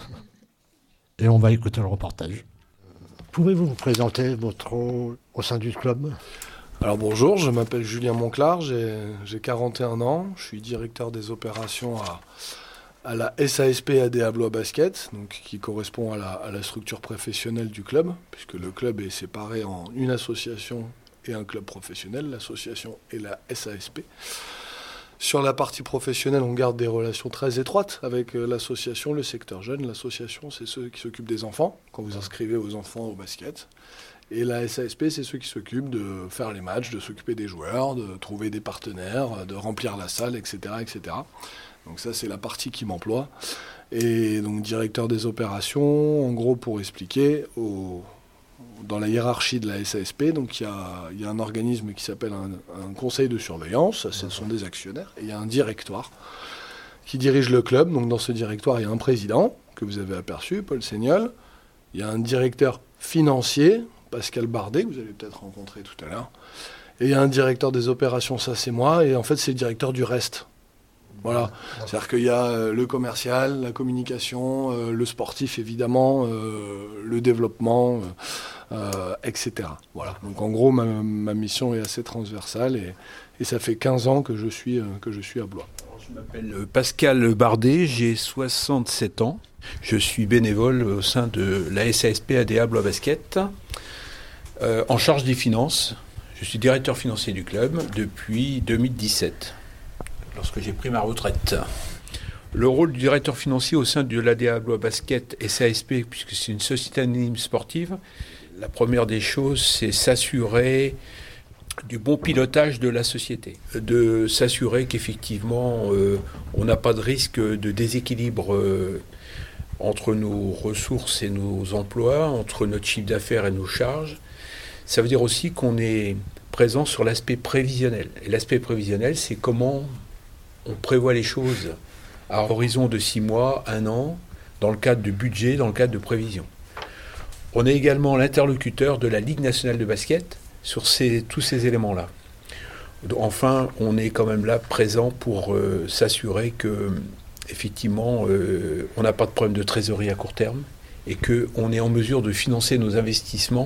Et on va écouter le reportage. Pouvez-vous vous présenter votre rôle au sein du club ? Alors bonjour, je m'appelle Julien Monclar, j'ai, j'ai quarante et un ans, je suis directeur des opérations à, à la S A S P A D A Blois Basket, donc qui correspond à la, à la structure professionnelle du club, puisque le club est séparé en une association et un club professionnel, l'association et la S A S P. Sur la partie professionnelle, on garde des relations très étroites avec l'association, le secteur jeune. L'association, c'est ceux qui s'occupent des enfants, quand vous inscrivez aux enfants au basket. Et la S A S P, c'est ceux qui s'occupent de faire les matchs, de s'occuper des joueurs, de trouver des partenaires, de remplir la salle, et cetera, et cetera. Donc ça, c'est la partie qui m'emploie. Et donc, directeur des opérations, en gros, pour expliquer, au... dans la hiérarchie de la S A S P, donc il y a, y a un organisme qui s'appelle un, un conseil de surveillance, ce sont des actionnaires, et il y a un directoire qui dirige le club. Donc dans ce directoire, il y a un président, que vous avez aperçu, Paul Seignol. Il y a un directeur financier, Pascal Bardet, que vous allez peut-être rencontrer tout à l'heure. Et il y a un directeur des opérations, ça c'est moi, et en fait c'est le directeur du reste. Voilà, c'est-à-dire qu'il y a le commercial, la communication, euh, le sportif évidemment, euh, le développement, euh, et cetera. Voilà, donc en gros ma, ma mission est assez transversale et, et ça fait quinze ans que je suis, euh, que je suis à Blois. Je m'appelle Pascal Bardet, j'ai soixante-sept ans, je suis bénévole au sein de la S A S P A D A Blois Basket, euh, en charge des finances. Je suis directeur financier du club depuis deux mille dix-sept, lorsque j'ai pris ma retraite. Le rôle du directeur financier au sein de l'A D A Blois Basket S A S P, puisque c'est une société anonyme sportive, la première des choses, c'est s'assurer du bon pilotage de la société, de s'assurer qu'effectivement euh, on n'a pas de risque de déséquilibre euh, entre nos ressources et nos emplois, entre notre chiffre d'affaires et nos charges. Ça veut dire aussi qu'on est présent sur l'aspect prévisionnel. Et l'aspect prévisionnel, c'est comment on prévoit les choses à horizon de six mois, un an, dans le cadre de budget, dans le cadre de prévision. On est également l'interlocuteur de la Ligue nationale de basket sur ces, tous ces éléments-là. Enfin, on est quand même là présent pour euh, s'assurer que, effectivement, euh, on n'a pas de problème de trésorerie à court terme et qu'on est en mesure de financer nos investissements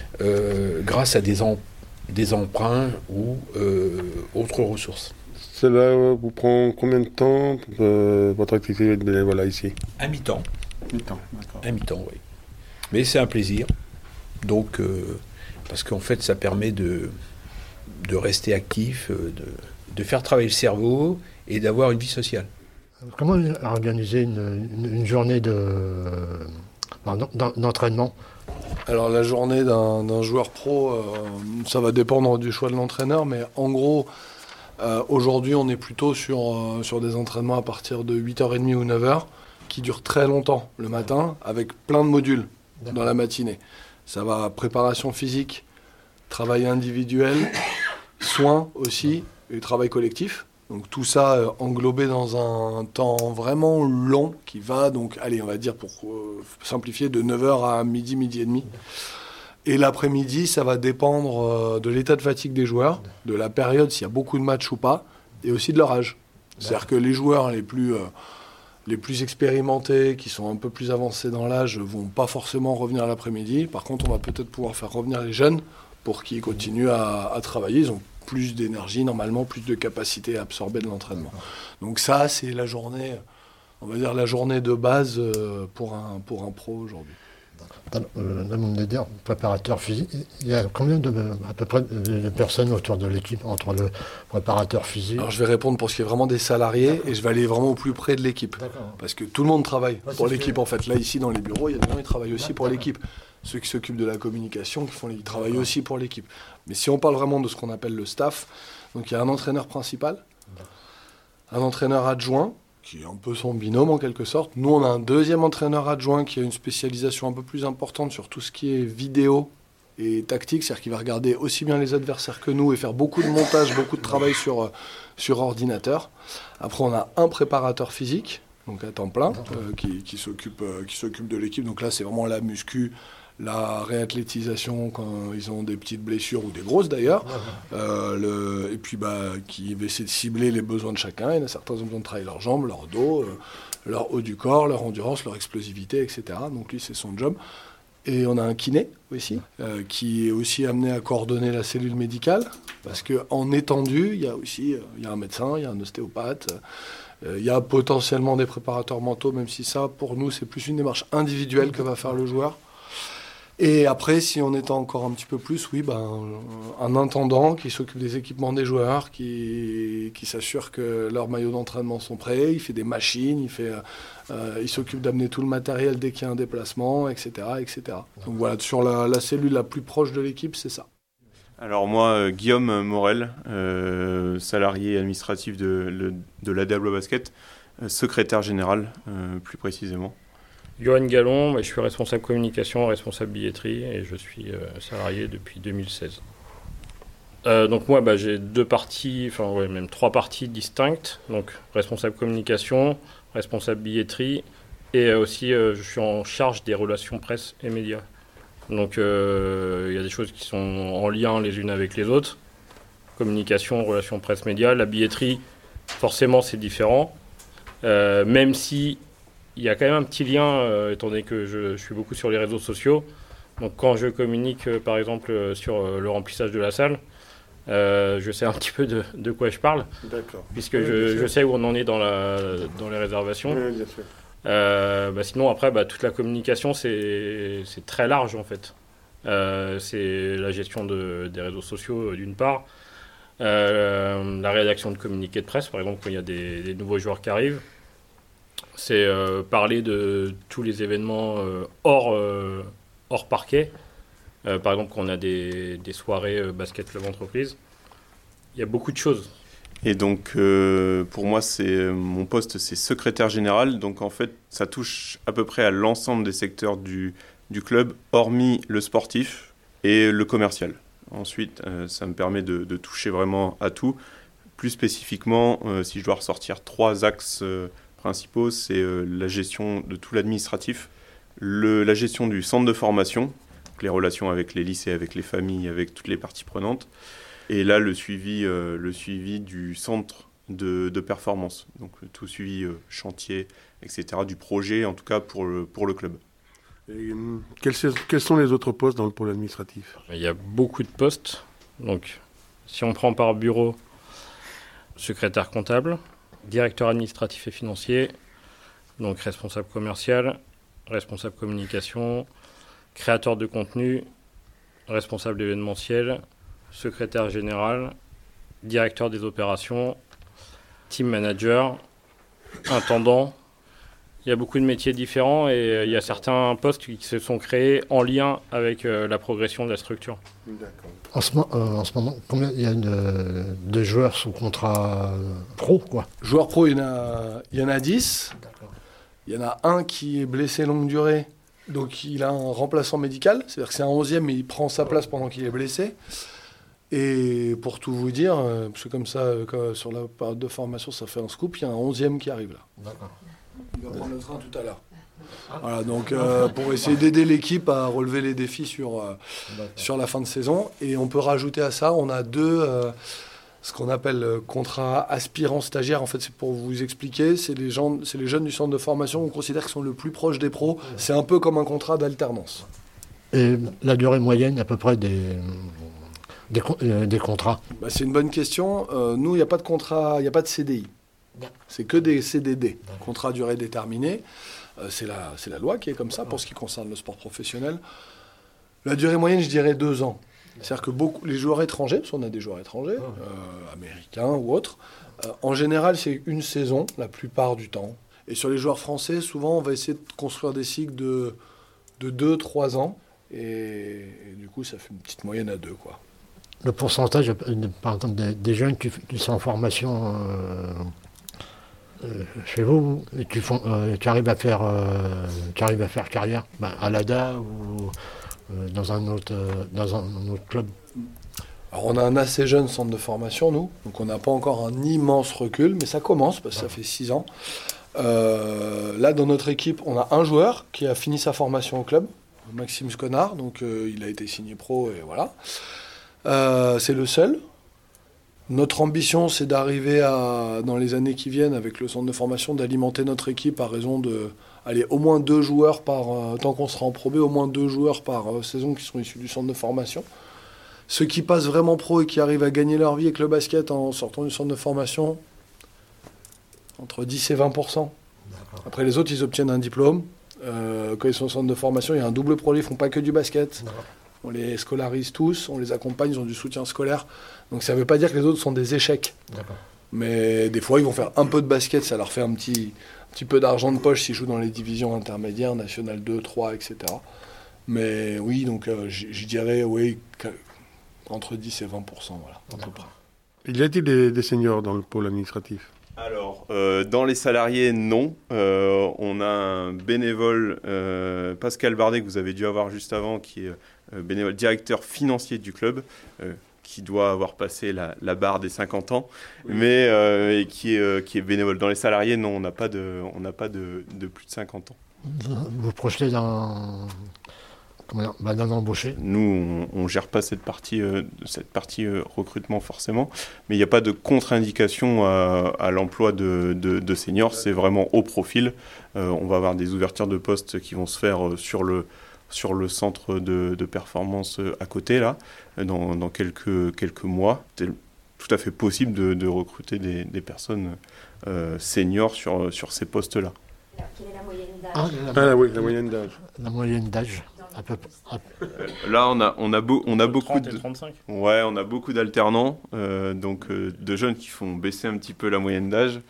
euh, grâce à des, em- des emprunts ou euh, autres ressources. Cela vous prend combien de temps, euh, votre activité de bénévolat ici? À mi-temps. Mi-temps, d'accord. À mi-temps, oui. Mais c'est un plaisir. Donc, euh, parce qu'en fait, ça permet de, de rester actif, de, de faire travailler le cerveau et d'avoir une vie sociale. Comment organiser une, une, une journée de, pardon, d'entraînement? Alors la journée d'un, d'un joueur pro, euh, ça va dépendre du choix de l'entraîneur, mais en gros, euh, aujourd'hui on est plutôt sur, euh, sur des entraînements à partir de huit heures trente ou neuf heures, qui durent très longtemps le matin, avec plein de modules. D'accord. Dans la matinée. Ça va préparation physique, travail individuel, soins aussi, et travail collectif. Donc tout ça euh, englobé dans un temps vraiment long qui va donc, allez, on va dire pour euh, simplifier, de neuf heures à midi, midi et demi. Et l'après-midi, ça va dépendre euh, de l'état de fatigue des joueurs, de la période, s'il y a beaucoup de matchs ou pas, et aussi de leur âge. C'est-à-dire que les joueurs les plus... Euh, Les plus expérimentés, qui sont un peu plus avancés dans l'âge, ne vont pas forcément revenir l'après-midi. Par contre, on va peut-être pouvoir faire revenir les jeunes pour qu'ils continuent à, à travailler. Ils ont plus d'énergie, normalement, plus de capacité à absorber de l'entraînement. Donc ça, c'est la journée, on va dire la journée de base pour un, pour un pro aujourd'hui. Dans le monde des préparateur physique, il y a combien de, à peu près de personnes autour de l'équipe, entre le préparateur physique? Alors je vais répondre pour ce qui est vraiment des salariés. D'accord. Et je vais aller vraiment au plus près de l'équipe. D'accord. Parce que tout le monde travaille ouais, pour l'équipe en fait. Là ici dans les bureaux, il y a des gens qui travaillent aussi pour l'équipe. Ceux qui s'occupent de la communication, qui font les, ils travaillent D'accord. aussi pour l'équipe. Mais si on parle vraiment de ce qu'on appelle le staff, donc il y a un entraîneur principal, D'accord. un entraîneur adjoint, qui est un peu son binôme en quelque sorte. Nous, on a un deuxième entraîneur adjoint qui a une spécialisation un peu plus importante sur tout ce qui est vidéo et tactique, c'est-à-dire qu'il va regarder aussi bien les adversaires que nous et faire beaucoup de montage, beaucoup de travail sur, sur ordinateur. Après, on a un préparateur physique, donc à temps plein, euh, qui, qui, s'occupe, euh, qui s'occupe de l'équipe. Donc là, c'est vraiment la muscu, la réathlétisation quand ils ont des petites blessures ou des grosses d'ailleurs, euh, le, et puis bah, qui va essayer de cibler les besoins de chacun. Il y en a certains qui ont besoin de travailler leurs jambes, leur dos, euh, leur haut du corps, leur endurance, leur explosivité, et cetera. Donc lui, c'est son job. Et on a un kiné aussi, euh, qui est aussi amené à coordonner la cellule médicale, parce qu'en étendue, il y a aussi euh, il y a un médecin, il y a un ostéopathe, euh, il y a potentiellement des préparateurs mentaux, même si ça, pour nous, c'est plus une démarche individuelle que va faire le joueur. Et après, si on étend encore un petit peu plus, oui, ben, un intendant qui s'occupe des équipements des joueurs, qui, qui s'assure que leurs maillots d'entraînement sont prêts, il fait des machines, il, fait, euh, il s'occupe d'amener tout le matériel dès qu'il y a un déplacement, et cetera, et cetera. Donc voilà, sur la, la cellule la plus proche de l'équipe, c'est ça. Alors moi, euh, Guillaume Morel, euh, salarié administratif de, le, de l'A D A Blois Basket, euh, secrétaire général euh, plus précisément. Johan Gallon, je suis responsable communication, responsable billetterie et je suis euh, salarié depuis deux mille seize. Euh, donc moi bah, j'ai deux parties, enfin ouais, même trois parties distinctes, donc responsable communication, responsable billetterie et aussi euh, je suis en charge des relations presse et médias. Donc il euh, y a des choses qui sont en lien les unes avec les autres, communication, relations presse médias, la billetterie forcément c'est différent, euh, même si il y a quand même un petit lien, euh, étant donné que je, je suis beaucoup sur les réseaux sociaux. Donc quand je communique, euh, par exemple, euh, sur euh, le remplissage de la salle, euh, je sais un petit peu de, de quoi je parle. D'accord. Puisque oui, je, je sais où on en est dans, la, dans les réservations. Oui, bien sûr. Euh, bah sinon, après, bah, toute la communication, c'est, c'est très large, en fait. Euh, c'est la gestion de, des réseaux sociaux, d'une part. Euh, la rédaction de communiqués de presse, par exemple, quand il y a des, des nouveaux joueurs qui arrivent. C'est euh, parler de tous les événements euh, hors, euh, hors parquet. Euh, par exemple, quand on a des, des soirées euh, basket club entreprise. Il y a beaucoup de choses. Et donc, euh, pour moi, c'est, mon poste, c'est secrétaire général. Donc, en fait, ça touche à peu près à l'ensemble des secteurs du, du club, hormis le sportif et le commercial. Ensuite, euh, ça me permet de, de toucher vraiment à tout. Plus spécifiquement, euh, si je dois ressortir trois axes euh, principaux, c'est euh, la gestion de tout l'administratif, le, la gestion du centre de formation, donc les relations avec les lycées, avec les familles, avec toutes les parties prenantes, et là le suivi, euh, le suivi du centre de, de performance, donc tout suivi euh, chantier, et cetera, du projet, en tout cas pour le, pour le club. Et, quels, quels sont les autres postes dans le pôle administratif ? Il y a beaucoup de postes. Donc, si on prend par bureau, secrétaire comptable, directeur administratif et financier, donc responsable commercial, responsable communication, créateur de contenu, responsable événementiel, secrétaire général, directeur des opérations, team manager, intendant. Il y a beaucoup de métiers différents et il y a certains postes qui se sont créés en lien avec la progression de la structure. D'accord. En ce, euh, en ce moment, combien il y a une, de joueurs sous contrat pro, quoi ? Joueurs pro, il y en a, il y en a dix. D'accord. Il y en a un qui est blessé longue durée, donc il a un remplaçant médical. C'est-à-dire que c'est un onzième, mais il prend sa place pendant qu'il est blessé. Et pour tout vous dire, parce que comme ça, sur la période de formation, ça fait un scoop, il y a un onzième qui arrive là. D'accord. Il va prendre le train tout à l'heure. Voilà, donc euh, pour essayer d'aider l'équipe à relever les défis sur, euh, sur la fin de saison. Et on peut rajouter à ça, on a deux, euh, ce qu'on appelle contrat aspirant stagiaire. En fait, c'est pour vous expliquer, c'est les, gens, c'est les jeunes du centre de formation qu'on considère qu'ils sont le plus proches des pros. C'est un peu comme un contrat d'alternance. Et la durée moyenne à peu près des, des, euh, des contrats ? Bah, c'est une bonne question. Euh, nous, il n'y a pas de contrat, il n'y a pas de C D I. C'est que des C D D, contrat à durée déterminée. Euh, c'est, la, c'est la loi qui est comme ça pour ce qui concerne le sport professionnel. La durée moyenne, je dirais deux ans. C'est-à-dire que beaucoup, les joueurs étrangers, parce qu'on a des joueurs étrangers, euh, américains ou autres, euh, en général, c'est une saison la plupart du temps. Et sur les joueurs français, souvent, on va essayer de construire des cycles de, de deux trois ans. Et, et du coup, ça fait une petite moyenne à deux, quoi. Le pourcentage, par exemple, des, des jeunes qui, qui sont en formation... Euh... Euh, chez vous, tu, font, euh, tu, arrives à faire, euh, tu arrives à faire carrière ben, à l'A D A ou euh, dans, un autre, euh, dans un autre club. Alors on a un assez jeune centre de formation, nous, donc on n'a pas encore un immense recul, mais ça commence, parce que ça fait six ans. Euh, là, dans notre équipe, on a un joueur qui a fini sa formation au club, Maxime Sconard, donc euh, il a été signé pro, et voilà. Euh, c'est le seul. Notre ambition, c'est d'arriver à, dans les années qui viennent, avec le centre de formation, d'alimenter notre équipe à raison de, allez, au moins deux joueurs par, euh, tant qu'on sera en Pro B, au moins deux joueurs par euh, saison qui sont issus du centre de formation. Ceux qui passent vraiment pro et qui arrivent à gagner leur vie avec le basket en sortant du centre de formation, entre dix et vingt pour cent. D'accord. Après, les autres, ils obtiennent un diplôme. Euh, quand ils sont au centre de formation, il y a un double projet, ils ne font pas que du basket. D'accord. On les scolarise tous, on les accompagne, ils ont du soutien scolaire. Donc ça ne veut pas dire que les autres sont des échecs. D'accord. Mais des fois, ils vont faire un peu de basket, ça leur fait un petit, un petit peu d'argent de poche s'ils jouent dans les divisions intermédiaires, National deux, trois, et cetera. Mais oui, donc euh, je dirais oui, entre dix et vingt pour cent, voilà, à peu près. Il y a-t-il des, des seniors dans le pôle administratif ? Alors, euh, dans les salariés, non. Euh, on a un bénévole, euh, Pascal Bardet, que vous avez dû avoir juste avant, qui est euh, bénévole directeur financier du club, euh, qui doit avoir passé la, la barre des cinquante ans, oui. mais euh, et qui, est, euh, qui est bénévole. Dans les salariés, non, on n'a pas, de, on n'a pas de, de plus de cinquante ans. Vous, vous projetez dans... Comment bah, dans l'embaucher. Nous, on ne gère pas cette partie, euh, cette partie euh, recrutement forcément, mais il n'y a pas de contre-indication à, à l'emploi de, de, de seniors, c'est vraiment au profil. Euh, on va avoir des ouvertures de postes qui vont se faire sur le, sur le centre de, de performance à côté, là, dans, dans quelques, quelques mois. C'est tout à fait possible de, de recruter des, des personnes euh, seniors sur, sur ces postes-là. Quelle est la moyenne d'âge ? Ah, la, oui, la moyenne d'âge. La moyenne d'âge. À peu, à... Là, on a, on a, beau, on a beaucoup trente de... et trente-cinq. Ouais, on a beaucoup d'alternants, euh, donc euh, de jeunes qui font baisser un petit peu la moyenne d'âge.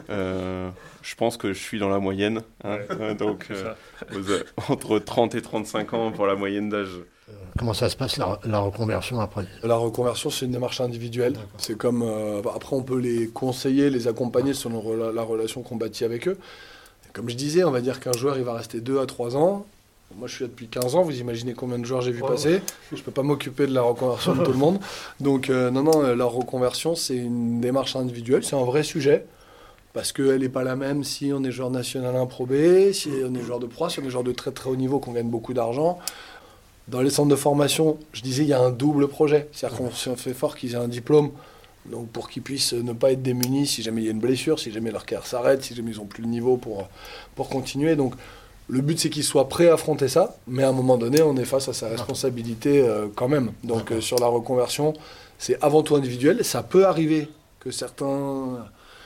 Euh, je pense que je suis dans la moyenne, hein, ouais. donc euh, aux, entre trente et trente-cinq ans pour la moyenne d'âge. Comment ça se passe la, la reconversion après? La reconversion, c'est une démarche individuelle. D'accord. C'est comme euh, après, on peut les conseiller, les accompagner selon la, la relation qu'on bâtit avec eux. Comme je disais, on va dire qu'un joueur, il va rester deux à trois ans. Moi, je suis là depuis quinze ans. Vous imaginez combien de joueurs j'ai vu oh. passer. Je ne peux pas m'occuper de la reconversion de tout le monde. Donc, euh, non, non, la reconversion, c'est une démarche individuelle. C'est un vrai sujet. Parce qu'elle n'est pas la même si on est joueur national un Pro B, si on est joueur de Pro A, si on est joueur de très très haut niveau, qu'on gagne beaucoup d'argent. Dans les centres de formation, je disais, il y a un double projet. C'est-à-dire qu'on fait fort qu'ils aient un diplôme, donc pour qu'ils puissent ne pas être démunis si jamais il y a une blessure, si jamais leur carrière s'arrête, si jamais ils n'ont plus le niveau pour, pour continuer. Donc le but, c'est qu'ils soient prêts à affronter ça, mais à un moment donné, on est face à sa responsabilité euh, quand même. Donc euh, sur la reconversion, c'est avant tout individuel. Ça peut arriver que certains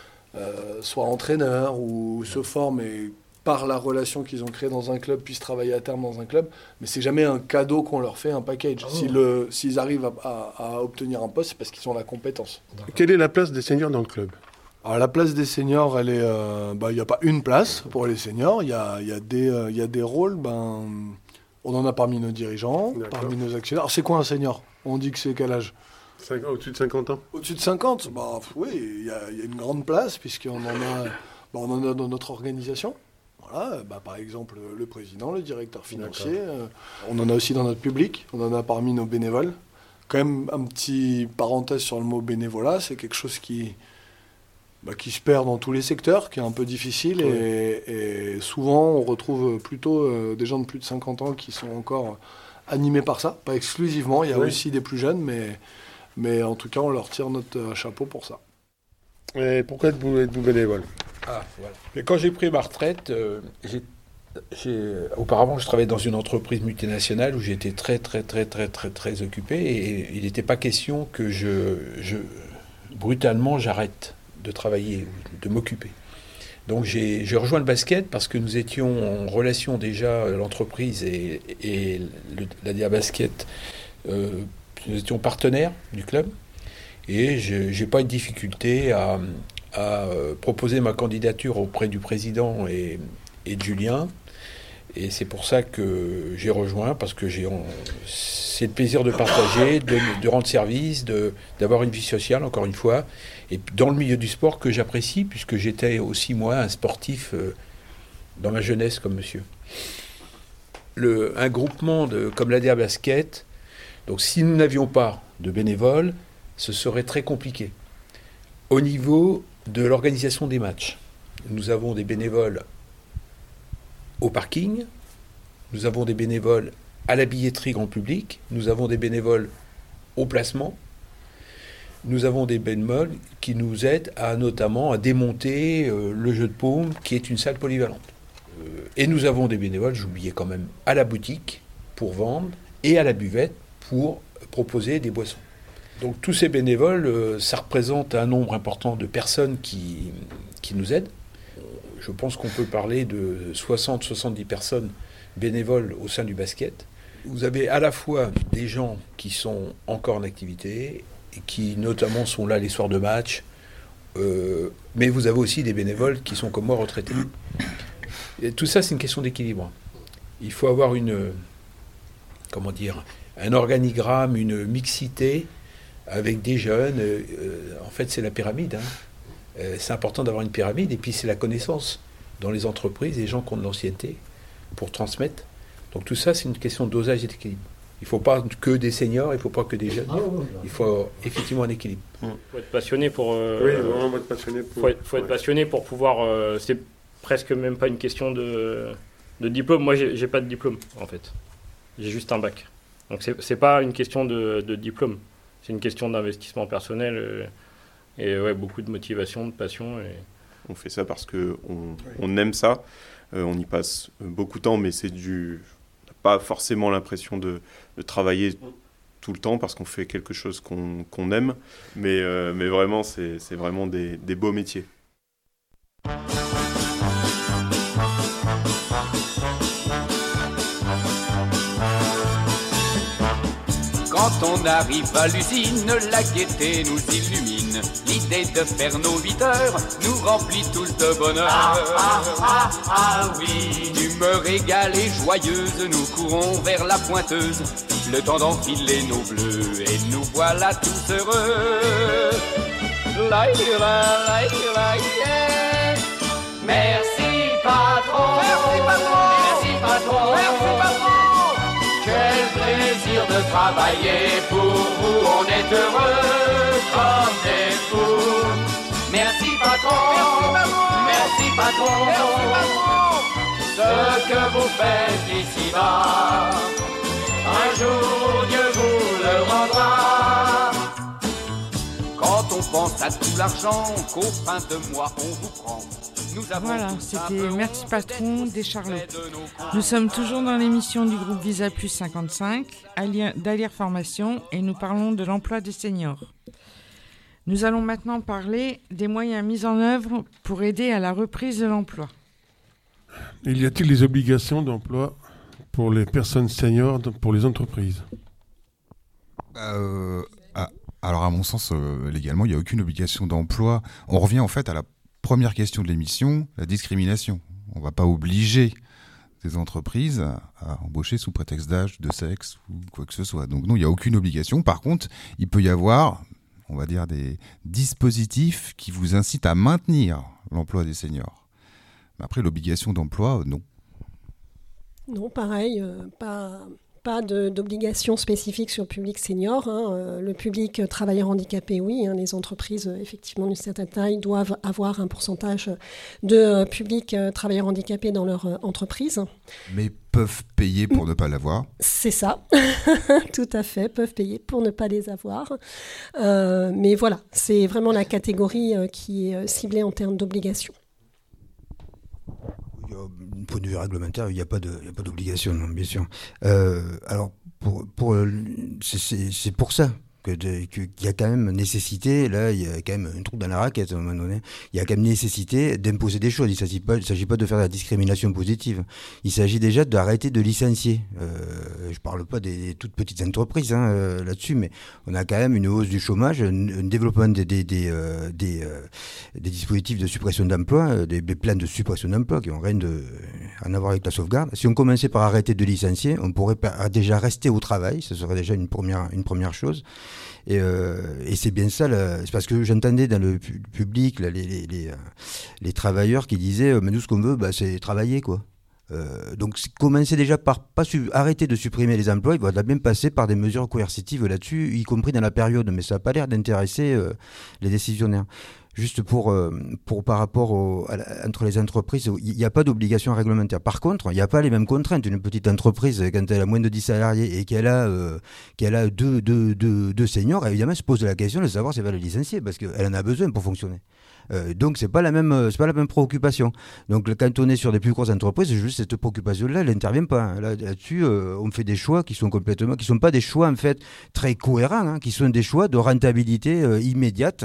euh, soient entraîneurs ou se forment et par la relation qu'ils ont créée dans un club, puissent travailler à terme dans un club, mais c'est jamais un cadeau qu'on leur fait, un package. Oh. Si le, s'ils arrivent à, à, à obtenir un poste, c'est parce qu'ils ont la compétence. D'accord. Quelle est la place des seniors dans le club? Alors la place des seniors, elle est, euh, bah, y a pas une place pour les seniors, il y a, y a des, euh, y a des rôles, ben, on en a parmi nos dirigeants, D'accord. parmi nos actionnaires. Alors c'est quoi un senior? On dit que c'est quel âge? Au-dessus de cinquante ans. Au-dessus de cinquante, bah, oui, il y, y a une grande place, puisqu'on en a, bah, on en a dans notre organisation. Voilà, bah, par exemple, le président, le directeur financier. Euh, on en a aussi dans notre public, on en a parmi nos bénévoles. Quand même, un petit parenthèse sur le mot bénévolat, c'est quelque chose qui, bah, qui se perd dans tous les secteurs, qui est un peu difficile. Oui. Et, et souvent, on retrouve plutôt euh, des gens de plus de cinquante ans qui sont encore animés par ça. Pas exclusivement, il y a oui. aussi des plus jeunes, mais, mais en tout cas, on leur tire notre chapeau pour ça. Et pourquoi êtes-vous, êtes-vous bénévole? Ah, voilà. Mais quand j'ai pris ma retraite, euh, j'ai, j'ai, auparavant, je travaillais dans une entreprise multinationale où j'étais très, très, très, très, très, très occupé. Et il n'était pas question que je, je, brutalement, j'arrête de travailler, de m'occuper. Donc j'ai, j'ai rejoint le basket parce que nous étions en relation déjà, l'entreprise et, et le, la D A Basket, euh, nous étions partenaires du club. Et je n'ai pas eu de difficulté à... à proposer ma candidature auprès du président et, et de Julien. Et c'est pour ça que j'ai rejoint, parce que j'ai, c'est le plaisir de partager, de, de rendre service, de, d'avoir une vie sociale, encore une fois, et dans le milieu du sport que j'apprécie, puisque j'étais aussi, moi, un sportif euh, dans ma jeunesse comme monsieur. Le, un groupement de, comme l'A D A Basket, donc si nous n'avions pas de bénévoles, ce serait très compliqué. Au niveau de l'organisation des matchs, nous avons des bénévoles au parking, nous avons des bénévoles à la billetterie grand public, nous avons des bénévoles au placement, nous avons des bénévoles qui nous aident à notamment à démonter euh, le jeu de paume, qui est une salle polyvalente. Euh, et nous avons des bénévoles, j'oubliais quand même, à la boutique pour vendre et à la buvette pour proposer des boissons. Donc tous ces bénévoles, euh, ça représente un nombre important de personnes qui, qui nous aident. Je pense qu'on peut parler de soixante à soixante-dix personnes bénévoles au sein du basket. Vous avez à la fois des gens qui sont encore en activité, et qui notamment sont là les soirs de match, euh, mais vous avez aussi des bénévoles qui sont comme moi retraités. Et tout ça, c'est une question d'équilibre. Il faut avoir une, comment dire, un organigramme, une mixité avec des jeunes. Euh, en fait, c'est la pyramide. Hein. Euh, c'est important d'avoir une pyramide, et puis c'est la connaissance dans les entreprises, les gens qui ont de l'ancienneté pour transmettre. Donc tout ça, c'est une question de dosage et d'équilibre. Il ne faut pas que des seniors, il ne faut pas que des jeunes. Il faut effectivement un équilibre. Il faut être passionné pour... Euh, oui, vraiment être passionné pour... Il faut être, faut être ouais. passionné pour pouvoir... Euh, c'est presque même pas une question de, de diplôme. Moi, j'ai, j'ai pas de diplôme, en fait. J'ai juste un bac. Donc c'est, c'est pas une question de, de diplôme. C'est une question d'investissement personnel euh, et ouais, beaucoup de motivation, de passion. Et... On fait ça parce qu'on on aime ça. Euh, on y passe beaucoup de temps, mais c'est du... pas forcément l'impression de, de travailler tout le temps parce qu'on fait quelque chose qu'on, qu'on aime, mais, euh, mais vraiment, c'est, c'est vraiment des, des beaux métiers. on arrive à l'usine, la gaieté nous illumine. L'idée de faire nos huit heures nous remplit tous de bonheur. Ah, ah, ah, ah, oui. D'humeur égale et joyeuse, nous courons vers la pointeuse. Le temps d'enfiler nos bleus et nous voilà tous heureux. Like, like, like, yeah. Merci patron. Merci patron. Merci patron. Merci patron. Quel plaisir de travailler pour vous, on est heureux comme des fous. Merci patron, merci patron, merci patron. Ce que vous faites ici-bas, un jour Dieu vous le rendra. Quand on pense à tout l'argent qu'au fin de mois on vous prend. Voilà, c'était Merci Patron des Charlots. Nous sommes toujours dans l'émission du groupe Visa Plus cinquante-cinq, d'Alier Formation, et nous parlons de l'emploi des seniors. Nous allons maintenant parler des moyens mis en œuvre pour aider à la reprise de l'emploi. Il y a-t-il des obligations d'emploi pour les personnes seniors, pour les entreprises ? euh, ah, Alors à mon sens, euh, légalement, il n'y a aucune obligation d'emploi. On revient en fait à la première question de l'émission, la discrimination. On ne va pas obliger des entreprises à embaucher sous prétexte d'âge, de sexe ou quoi que ce soit. Donc non, il n'y a aucune obligation. Par contre, il peut y avoir, on va dire, des dispositifs qui vous incitent à maintenir l'emploi des seniors. Mais après, l'obligation d'emploi, non. Non, pareil, euh, pas... Pas de, d'obligation spécifique sur le public senior. Hein. Euh, le public travailleur handicapé, oui. Hein. Les entreprises, euh, effectivement, d'une certaine taille, doivent avoir un pourcentage de euh, public euh, travailleurs handicapés dans leur euh, entreprise. Mais peuvent payer pour ne pas l'avoir. C'est ça, tout à fait, peuvent payer pour ne pas les avoir. Euh, mais voilà, c'est vraiment la catégorie euh, qui est euh, ciblée en termes d'obligation. Du point de vue réglementaire, il n'y a pas de, il y a pas d'obligation, non, bien sûr. Euh, alors, pour, pour, c'est, c'est, c'est pour ça que de, que, qu'il y a quand même nécessité, là, il y a quand même un trou dans la raquette à un moment donné, il y a quand même nécessité d'imposer des choses. Il ne s'agit pas, il s'agit pas de faire de la discrimination positive. Il s'agit déjà d'arrêter de licencier. Euh, je ne parle pas des, des toutes petites entreprises hein, euh, là-dessus, mais on a quand même une hausse du chômage, un, un développement des, des, des, euh, des, euh, des dispositifs de suppression d'emploi, euh, des, des plans de suppression d'emploi qui n'ont rien de, à en avoir avec la sauvegarde. Si on commençait par arrêter de licencier, on pourrait déjà rester au travail, ce serait déjà une première, une première chose. Et, euh, et c'est bien ça, là, c'est parce que j'entendais dans le pu- public là, les, les, les, les travailleurs qui disaient mais nous ce qu'on veut bah, c'est travailler quoi. Euh, donc commencer déjà par pas su- arrêter de supprimer les emplois, il va bien passer par des mesures coercitives là-dessus, y compris dans la période, mais ça n'a pas l'air d'intéresser euh, les décisionnaires. Juste pour, euh, pour par rapport au, à la, entre les entreprises, il n'y a pas d'obligation réglementaire. Par contre, il n'y a pas les mêmes contraintes. Une petite entreprise, quand elle a moins de dix salariés et qu'elle a, euh, qu'elle a deux, deux, deux, deux seniors, évidemment, elle se pose la question de savoir si elle va le licencier parce qu'elle en a besoin pour fonctionner. Euh, donc c'est pas la même, c'est pas la même préoccupation. Donc quand on est sur des plus grosses entreprises, juste cette préoccupation-là, elle n'intervient pas. Là, là-dessus, euh, on fait des choix qui sont complètement, qui sont pas des choix en fait très cohérents, hein, qui sont des choix de rentabilité euh, immédiate.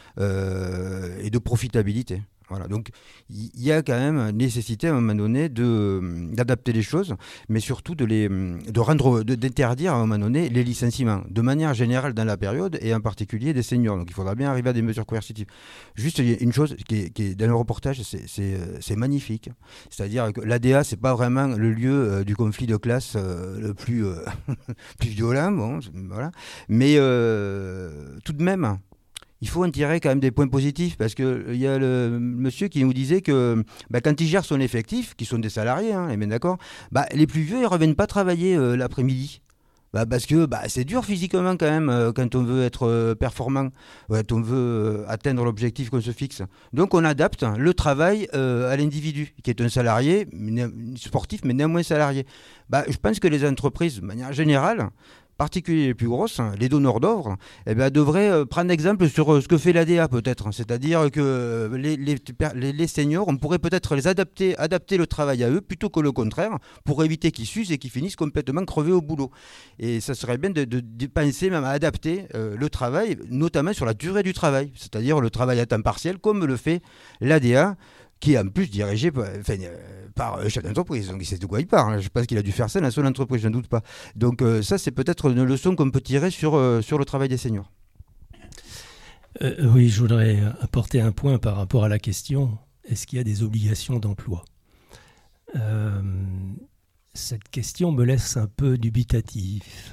Euh, et de profitabilité. Voilà. Donc il y, y a quand même nécessité à un moment donné de, d'adapter les choses, mais surtout de, les, de rendre, de, d'interdire à un moment donné les licenciements, de manière générale dans la période et en particulier des seniors. Donc il faudra bien arriver à des mesures coercitives. Juste une chose qui est, qui est dans le reportage, c'est, c'est, c'est magnifique. C'est-à-dire que l'A D A, c'est pas vraiment le lieu euh, du conflit de classe euh, le plus, euh, plus violent, bon, voilà. Mais euh, tout de même, il faut en tirer quand même des points positifs parce qu'il y a le monsieur qui nous disait que bah, quand il gère son effectif, qui sont des salariés, hein, et bien d'accord, bah, les plus vieux ils ne reviennent pas travailler euh, l'après-midi. Bah, parce que bah, c'est dur physiquement quand même euh, quand on veut être euh, performant, quand on veut euh, atteindre l'objectif qu'on se fixe. Donc on adapte le travail euh, à l'individu qui est un salarié, sportif mais néanmoins salarié. Bah, je pense que les entreprises, de manière générale, particuliers les plus grosses, les donneurs d'ordre, eh bien, devraient euh, prendre exemple sur euh, ce que fait l'A D A peut-être. C'est-à-dire que euh, les, les, les, les seniors, on pourrait peut-être les adapter, adapter le travail à eux plutôt que le contraire pour éviter qu'ils s'usent et qu'ils finissent complètement crevés au boulot. Et ça serait bien de, de, de penser même à adapter euh, le travail, notamment sur la durée du travail, c'est-à-dire le travail à temps partiel comme le fait l'A D A, qui est en plus dirigé par, enfin, euh, par un chef d'entreprise. Donc il sait de quoi il parle. Hein. Je pense qu'il a dû faire ça dans son entreprise, je n'en doute pas. Donc euh, ça, c'est peut-être une leçon qu'on peut tirer sur, euh, sur le travail des seniors. Euh, oui, je voudrais apporter un point par rapport à la question, est-ce qu'il y a des obligations d'emploi ? euh, Cette question me laisse un peu dubitatif.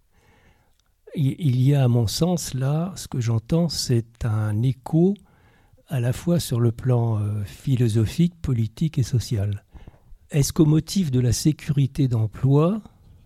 Il y a, à mon sens, là, ce que j'entends, c'est un écho à la fois sur le plan euh, philosophique, politique et social. Est-ce qu'au motif de la sécurité d'emploi,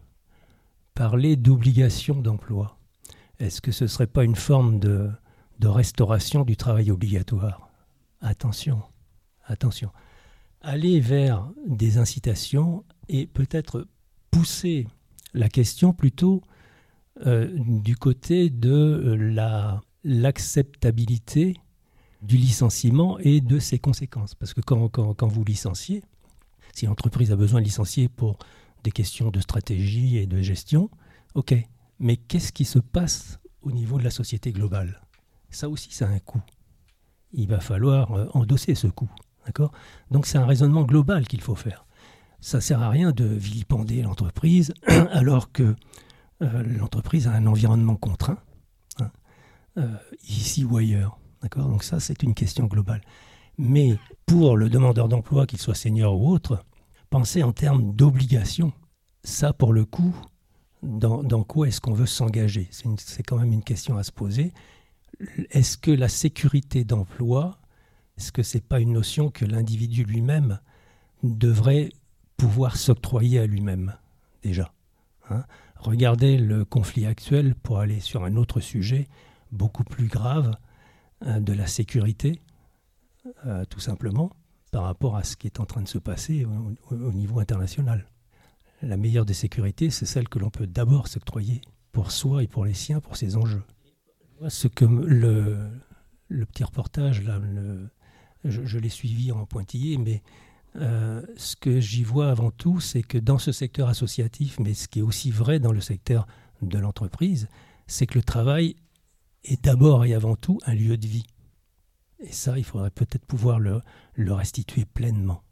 parler d'obligation d'emploi ? Est-ce que ce ne serait pas une forme de, de restauration du travail obligatoire ? Attention, attention. Aller vers des incitations et peut-être pousser la question plutôt euh, du côté de euh, la, l'acceptabilité du licenciement et de ses conséquences. Parce que quand, quand, quand vous licenciez, si l'entreprise a besoin de licencier pour des questions de stratégie et de gestion, ok, mais qu'est-ce qui se passe au niveau de la société globale ? Ça aussi, ça a un coût. Il va falloir euh, endosser ce coût. D'accord ? Donc c'est un raisonnement global qu'il faut faire. Ça ne sert à rien de vilipender l'entreprise alors que euh, l'entreprise a un environnement contraint, hein, euh, ici ou ailleurs. D'accord ? Donc ça, c'est une question globale. Mais pour le demandeur d'emploi, qu'il soit senior ou autre, penser en termes d'obligation, ça, pour le coup, dans, dans quoi est-ce qu'on veut s'engager ? C'est, une, c'est quand même une question à se poser. Est-ce que la sécurité d'emploi, est-ce que ce n'est pas une notion que l'individu lui-même devrait pouvoir s'octroyer à lui-même, déjà, hein ? Regardez le conflit actuel, pour aller sur un autre sujet beaucoup plus grave, hein, de la sécurité, euh, tout simplement, par rapport à ce qui est en train de se passer au, au, au niveau international. La meilleure des sécurités, c'est celle que l'on peut d'abord s'octroyer pour soi et pour les siens, pour ses enjeux. Ce que le, le petit reportage, là, le, je, je l'ai suivi en pointillé, mais euh, ce que j'y vois avant tout, c'est que dans ce secteur associatif, mais ce qui est aussi vrai dans le secteur de l'entreprise, c'est que le travail est d'abord et avant tout un lieu de vie. Et ça, il faudrait peut-être pouvoir le, le restituer pleinement.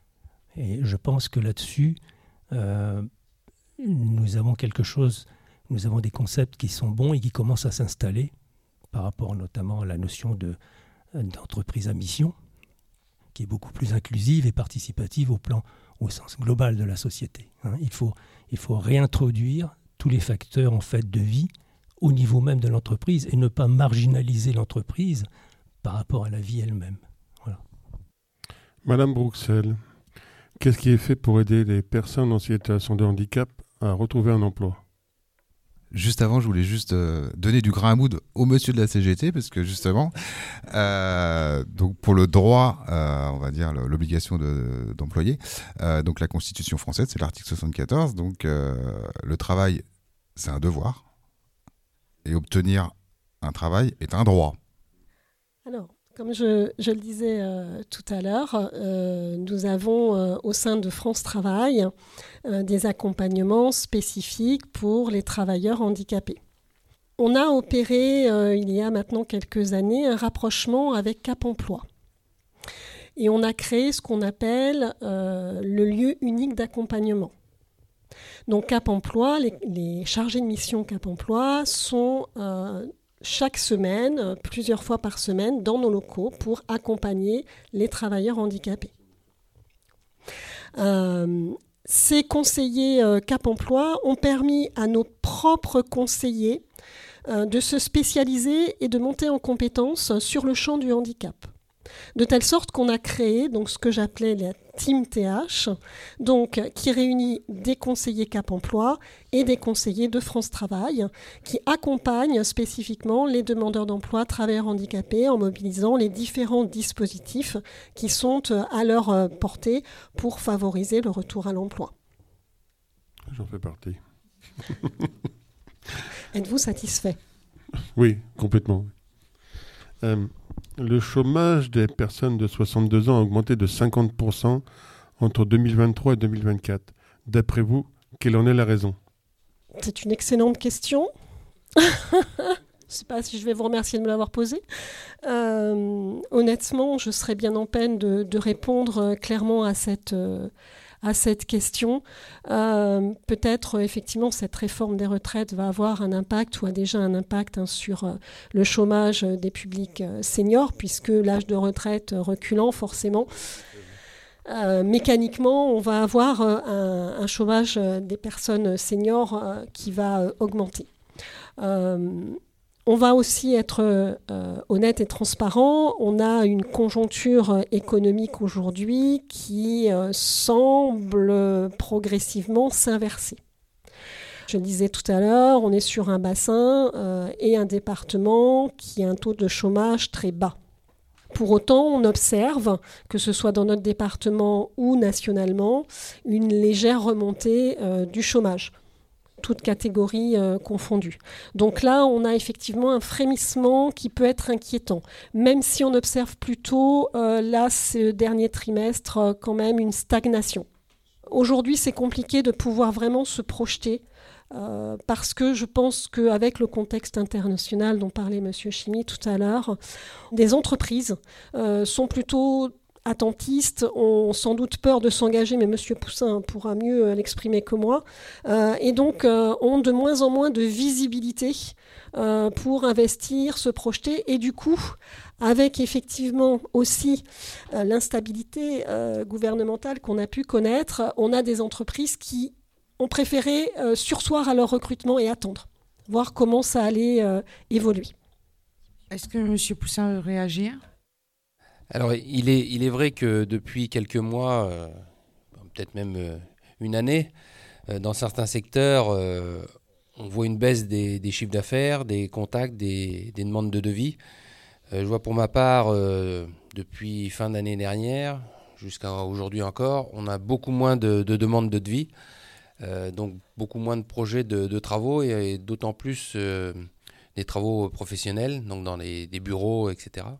Et je pense que là-dessus, euh, nous avons quelque chose, nous avons des concepts qui sont bons et qui commencent à s'installer par rapport notamment à la notion de, d'entreprise à mission, qui est beaucoup plus inclusive et participative au plan, au sens global de la société. Hein. Il faut, il faut réintroduire tous les facteurs en fait de vie au niveau même de l'entreprise et ne pas marginaliser l'entreprise par rapport à la vie elle-même. Voilà. Madame Bruxelles, qu'est-ce qui est fait pour aider les personnes en situation de handicap à retrouver un emploi ? Juste avant, je voulais juste euh, donner du grain à moudre au monsieur de la C G T, parce que justement, euh, donc pour le droit, euh, on va dire l'obligation de, d'employer, euh, donc la Constitution française, c'est l'article soixante-quatorze, donc euh, le travail, c'est un devoir, et obtenir un travail est un droit. Alors, comme je, je le disais euh, tout à l'heure, euh, nous avons euh, au sein de France Travail euh, des accompagnements spécifiques pour les travailleurs handicapés. On a opéré, euh, il y a maintenant quelques années, un rapprochement avec Cap Emploi. Et on a créé ce qu'on appelle euh, le lieu unique d'accompagnement. Donc Cap Emploi, les, les chargés de mission Cap Emploi sont euh, chaque semaine, plusieurs fois par semaine, dans nos locaux pour accompagner les travailleurs handicapés. Euh, ces conseillers euh, Cap Emploi ont permis à nos propres conseillers euh, de se spécialiser et de monter en compétences sur le champ du handicap. De telle sorte qu'on a créé donc, ce que j'appelais la Team T H, donc, qui réunit des conseillers Cap Emploi et des conseillers de France Travail, qui accompagnent spécifiquement les demandeurs d'emploi travailleurs handicapés en mobilisant les différents dispositifs qui sont à leur portée pour favoriser le retour à l'emploi. J'en fais partie. Êtes-vous satisfait ? Oui, complètement. Euh, le chômage des personnes de soixante-deux ans a augmenté de cinquante pour cent entre deux mille vingt-trois et deux mille vingt-quatre. D'après vous, quelle en est la raison ? C'est une excellente question. Je ne sais pas si je vais vous remercier de me l'avoir posé. Euh, honnêtement, je serais bien en peine de, de répondre clairement à cette, euh, à cette question. Euh, peut-être, effectivement, cette réforme des retraites va avoir un impact ou a déjà un impact hein, sur euh, le chômage des publics euh, seniors, puisque l'âge de retraite reculant, forcément, euh, mécaniquement, on va avoir euh, un, un chômage des personnes seniors euh, qui va euh, augmenter. Euh, On va aussi être euh, honnête et transparent. On a une conjoncture économique aujourd'hui qui euh, semble progressivement s'inverser. Je le disais tout à l'heure, on est sur un bassin euh, et un département qui a un taux de chômage très bas. Pour autant, on observe, que ce soit dans notre département ou nationalement, une légère remontée euh, du chômage. Toutes catégories euh, confondues. Donc là, on a effectivement un frémissement qui peut être inquiétant, même si on observe plutôt, euh, là, ce dernier trimestre, euh, quand même une stagnation. Aujourd'hui, c'est compliqué de pouvoir vraiment se projeter, euh, parce que je pense qu'avec le contexte international dont parlait M. Chimy tout à l'heure, des entreprises euh, sont plutôt attentistes, ont sans doute peur de s'engager, mais M. Poussin pourra mieux l'exprimer que moi, euh, et donc euh, ont de moins en moins de visibilité euh, pour investir, se projeter, et du coup, avec effectivement aussi euh, l'instabilité euh, gouvernementale qu'on a pu connaître, on a des entreprises qui ont préféré euh, surseoir à leur recrutement et attendre, voir comment ça allait euh, évoluer. Est-ce que M. Poussin veut réagir ? Alors, il est, il est vrai que depuis quelques mois, euh, peut-être même euh, une année, euh, dans certains secteurs, euh, on voit une baisse des, des chiffres d'affaires, des contacts, des, des demandes de devis. Euh, je vois pour ma part, euh, depuis fin d'année dernière, jusqu'à aujourd'hui encore, on a beaucoup moins de, de demandes de devis, euh, donc beaucoup moins de projets de, de travaux, et, et d'autant plus euh, des travaux professionnels, donc dans les, des bureaux, et cetera.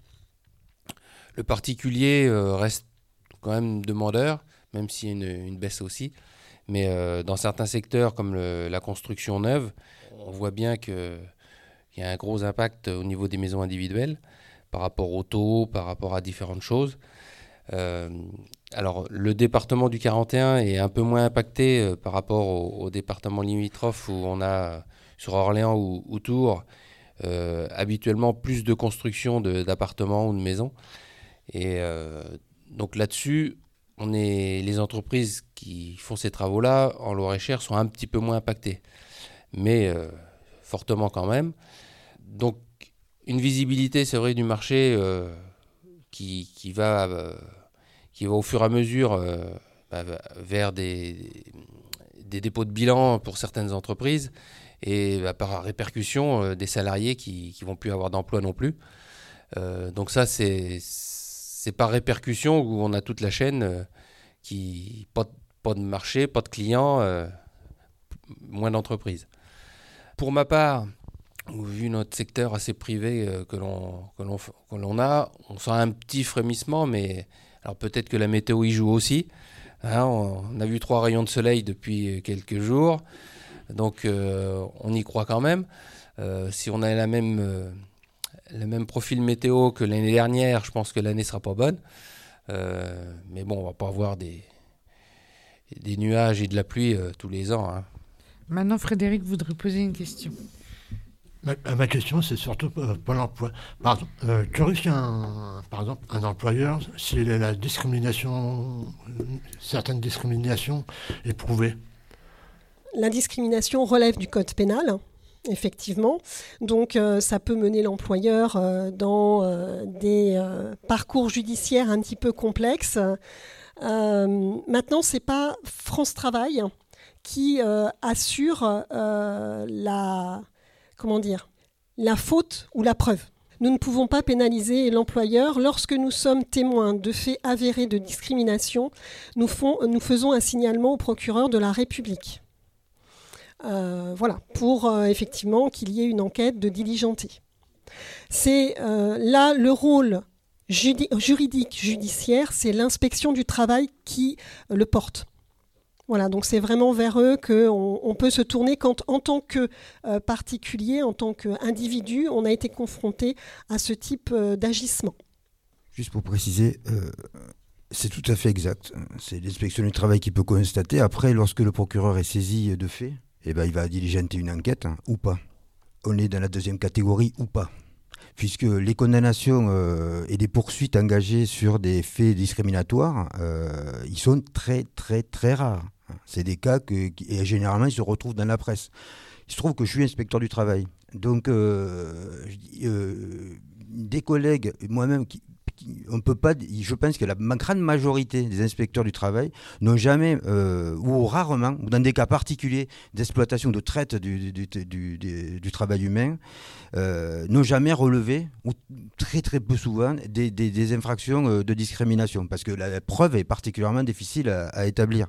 Le particulier euh, reste quand même demandeur, même s'il y a une, une baisse aussi. Mais euh, dans certains secteurs, comme le, la construction neuve, on voit bien qu'il y a un gros impact au niveau des maisons individuelles par rapport au taux, par rapport à différentes choses. Euh, alors, le département du quarante et un est un peu moins impacté euh, par rapport au, au département limitrophe où on a, sur Orléans ou, ou Tours, euh, habituellement plus de construction de, d'appartements ou de maisons. Et euh, donc là-dessus, on est, les entreprises qui font ces travaux-là, en Loir-et-Cher, sont un petit peu moins impactées, mais euh, fortement quand même. Donc une visibilité, c'est vrai, du marché euh, qui, qui, va, euh, qui va au fur et à mesure euh, bah, vers des, des dépôts de bilan pour certaines entreprises, et bah, par répercussion, euh, des salariés qui ne vont plus avoir d'emploi non plus. Euh, donc ça, c'est... C'est par répercussion où on a toute la chaîne euh, qui pas de, pas de marché, pas de clients, euh, moins d'entreprises. Pour ma part, vu notre secteur assez privé euh, que l'on que l'on que l'on a, on sent un petit frémissement, mais alors peut-être que la météo y joue aussi. Hein, on, on a vu trois rayons de soleil depuis quelques jours, donc euh, on y croit quand même. Euh, si on a la même euh, le même profil météo que l'année dernière, je pense que l'année ne sera pas bonne. Euh, mais bon, on ne va pas avoir des, des nuages et de la pluie euh, tous les ans. Hein. Maintenant, Frédéric voudrait poser une question. Ma, ma question, c'est surtout euh, pour l'emploi. Par exemple, euh, que risque un, par exemple, un employeur si la discrimination, certaines discriminations est prouvée ? La discrimination relève du code pénal. Effectivement. Donc, euh, ça peut mener l'employeur euh, dans euh, des euh, parcours judiciaires un petit peu complexes. Euh, maintenant, ce n'est pas France Travail qui euh, assure euh, la, comment dire, la faute ou la preuve. Nous ne pouvons pas pénaliser l'employeur. Lorsque nous sommes témoins de faits avérés de discrimination, nous, font, nous faisons un signalement au procureur de la République. Euh, voilà, pour euh, effectivement qu'il y ait une enquête de diligenté. C'est euh, là le rôle judi- juridique judiciaire, c'est l'inspection du travail qui euh, le porte. Voilà, donc c'est vraiment vers eux qu'on on peut se tourner quand, en tant que euh, particulier, en tant qu'individu, on a été confronté à ce type euh, d'agissement. Juste pour préciser, euh, c'est tout à fait exact. C'est l'inspection du travail qui peut constater. Après, lorsque le procureur est saisi de fait, eh ben, il va diligenter une enquête, hein, ou pas. On est dans la deuxième catégorie ou pas. Puisque les condamnations euh, et les poursuites engagées sur des faits discriminatoires, euh, ils sont très très très rares. C'est des cas que, qui, et généralement, ils se retrouvent dans la presse. Il se trouve que je suis inspecteur du travail. Donc, euh, je, euh, des collègues, moi-même, qui, qui, on peut pas, je pense que la grande majorité des inspecteurs du travail n'ont jamais, euh, ou rarement, ou dans des cas particuliers d'exploitation, de traite du, du, du, du, du travail humain, euh, n'ont jamais relevé, ou très très peu souvent, des, des, des infractions de discrimination, parce que la preuve est particulièrement difficile à, à établir.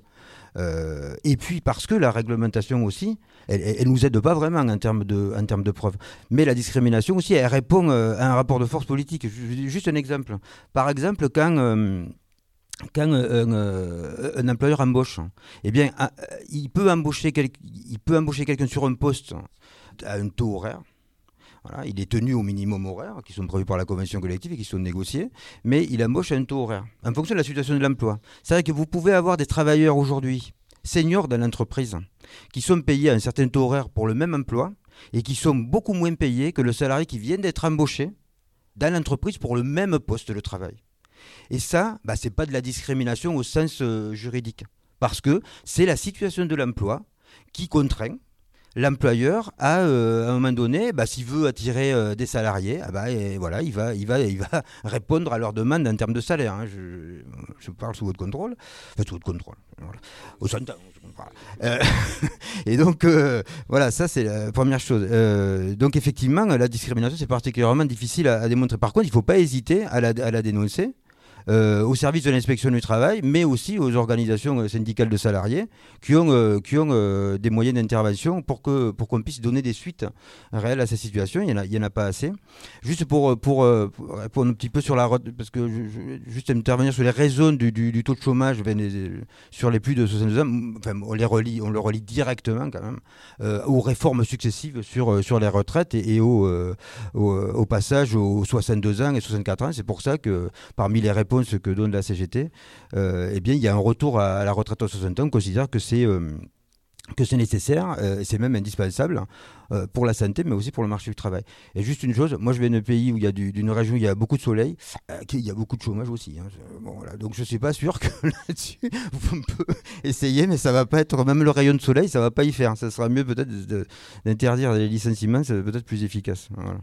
Euh, et puis parce que la réglementation aussi, elle ne nous aide pas vraiment en termes de, en termes de preuves. Mais la discrimination aussi, elle répond euh, à un rapport de force politique. Juste un exemple. Par exemple, quand, euh, quand euh, un, euh, un employeur embauche, eh bien, euh, il peut embaucher, quel, il peut embaucher quelqu'un sur un poste à un taux horaire. Voilà, il est tenu au minimum horaire qui sont prévus par la convention collective et qui sont négociés, mais il embauche à un taux horaire en fonction de la situation de l'emploi. C'est vrai que vous pouvez avoir des travailleurs aujourd'hui, seniors dans l'entreprise, qui sont payés à un certain taux horaire pour le même emploi et qui sont beaucoup moins payés que le salarié qui vient d'être embauché dans l'entreprise pour le même poste de travail. Et ça, bah, ce n'est pas de la discrimination au sens euh, juridique, parce que c'est la situation de l'emploi qui contraint l'employeur a, euh, à un moment donné, bah, s'il veut attirer euh, des salariés, ah bah, et voilà, il va, il, va, il va répondre à leurs demandes en termes de salaire. Hein. Je, je parle sous votre contrôle. Enfin, sous votre contrôle. Voilà. Au sein de... voilà. Euh, et donc, euh, voilà, ça, c'est la première chose. Euh, donc, effectivement, la discrimination, c'est particulièrement difficile à, à démontrer. Par contre, il ne faut pas hésiter à la, à la dénoncer. Euh, au service de l'inspection du travail, mais aussi aux organisations syndicales de salariés qui ont, euh, qui ont euh, des moyens d'intervention pour, que, pour qu'on puisse donner des suites réelles à cette situation. Il n'y en, en a pas assez. Juste pour, pour, pour répondre un petit peu sur la retraite, parce que je, je, juste intervenir sur les raisons du, du, du taux de chômage enfin, les, sur les plus de soixante-deux ans, enfin, on, les relie, on le relie directement quand même euh, aux réformes successives sur, sur les retraites et, et au, euh, au, au passage aux soixante-deux ans et soixante-quatre ans. C'est pour ça que parmi les réponses ce que donne la C G T, euh, eh bien, il y a un retour à, à la retraite à soixante ans. On considère que c'est, euh, que c'est nécessaire, euh, et c'est même indispensable euh, pour la santé, mais aussi pour le marché du travail. Et juste une chose, moi je viens d'un pays où il y a du, d'une région où il y a beaucoup de soleil, euh, il y a beaucoup de chômage aussi. Hein. Bon, voilà. Donc je ne suis pas sûr que là-dessus, on peut essayer, mais ça ne va pas être, même le rayon de soleil, ça ne va pas y faire. Ça sera mieux peut-être de, de, d'interdire les licenciements, c'est peut-être plus efficace. Voilà.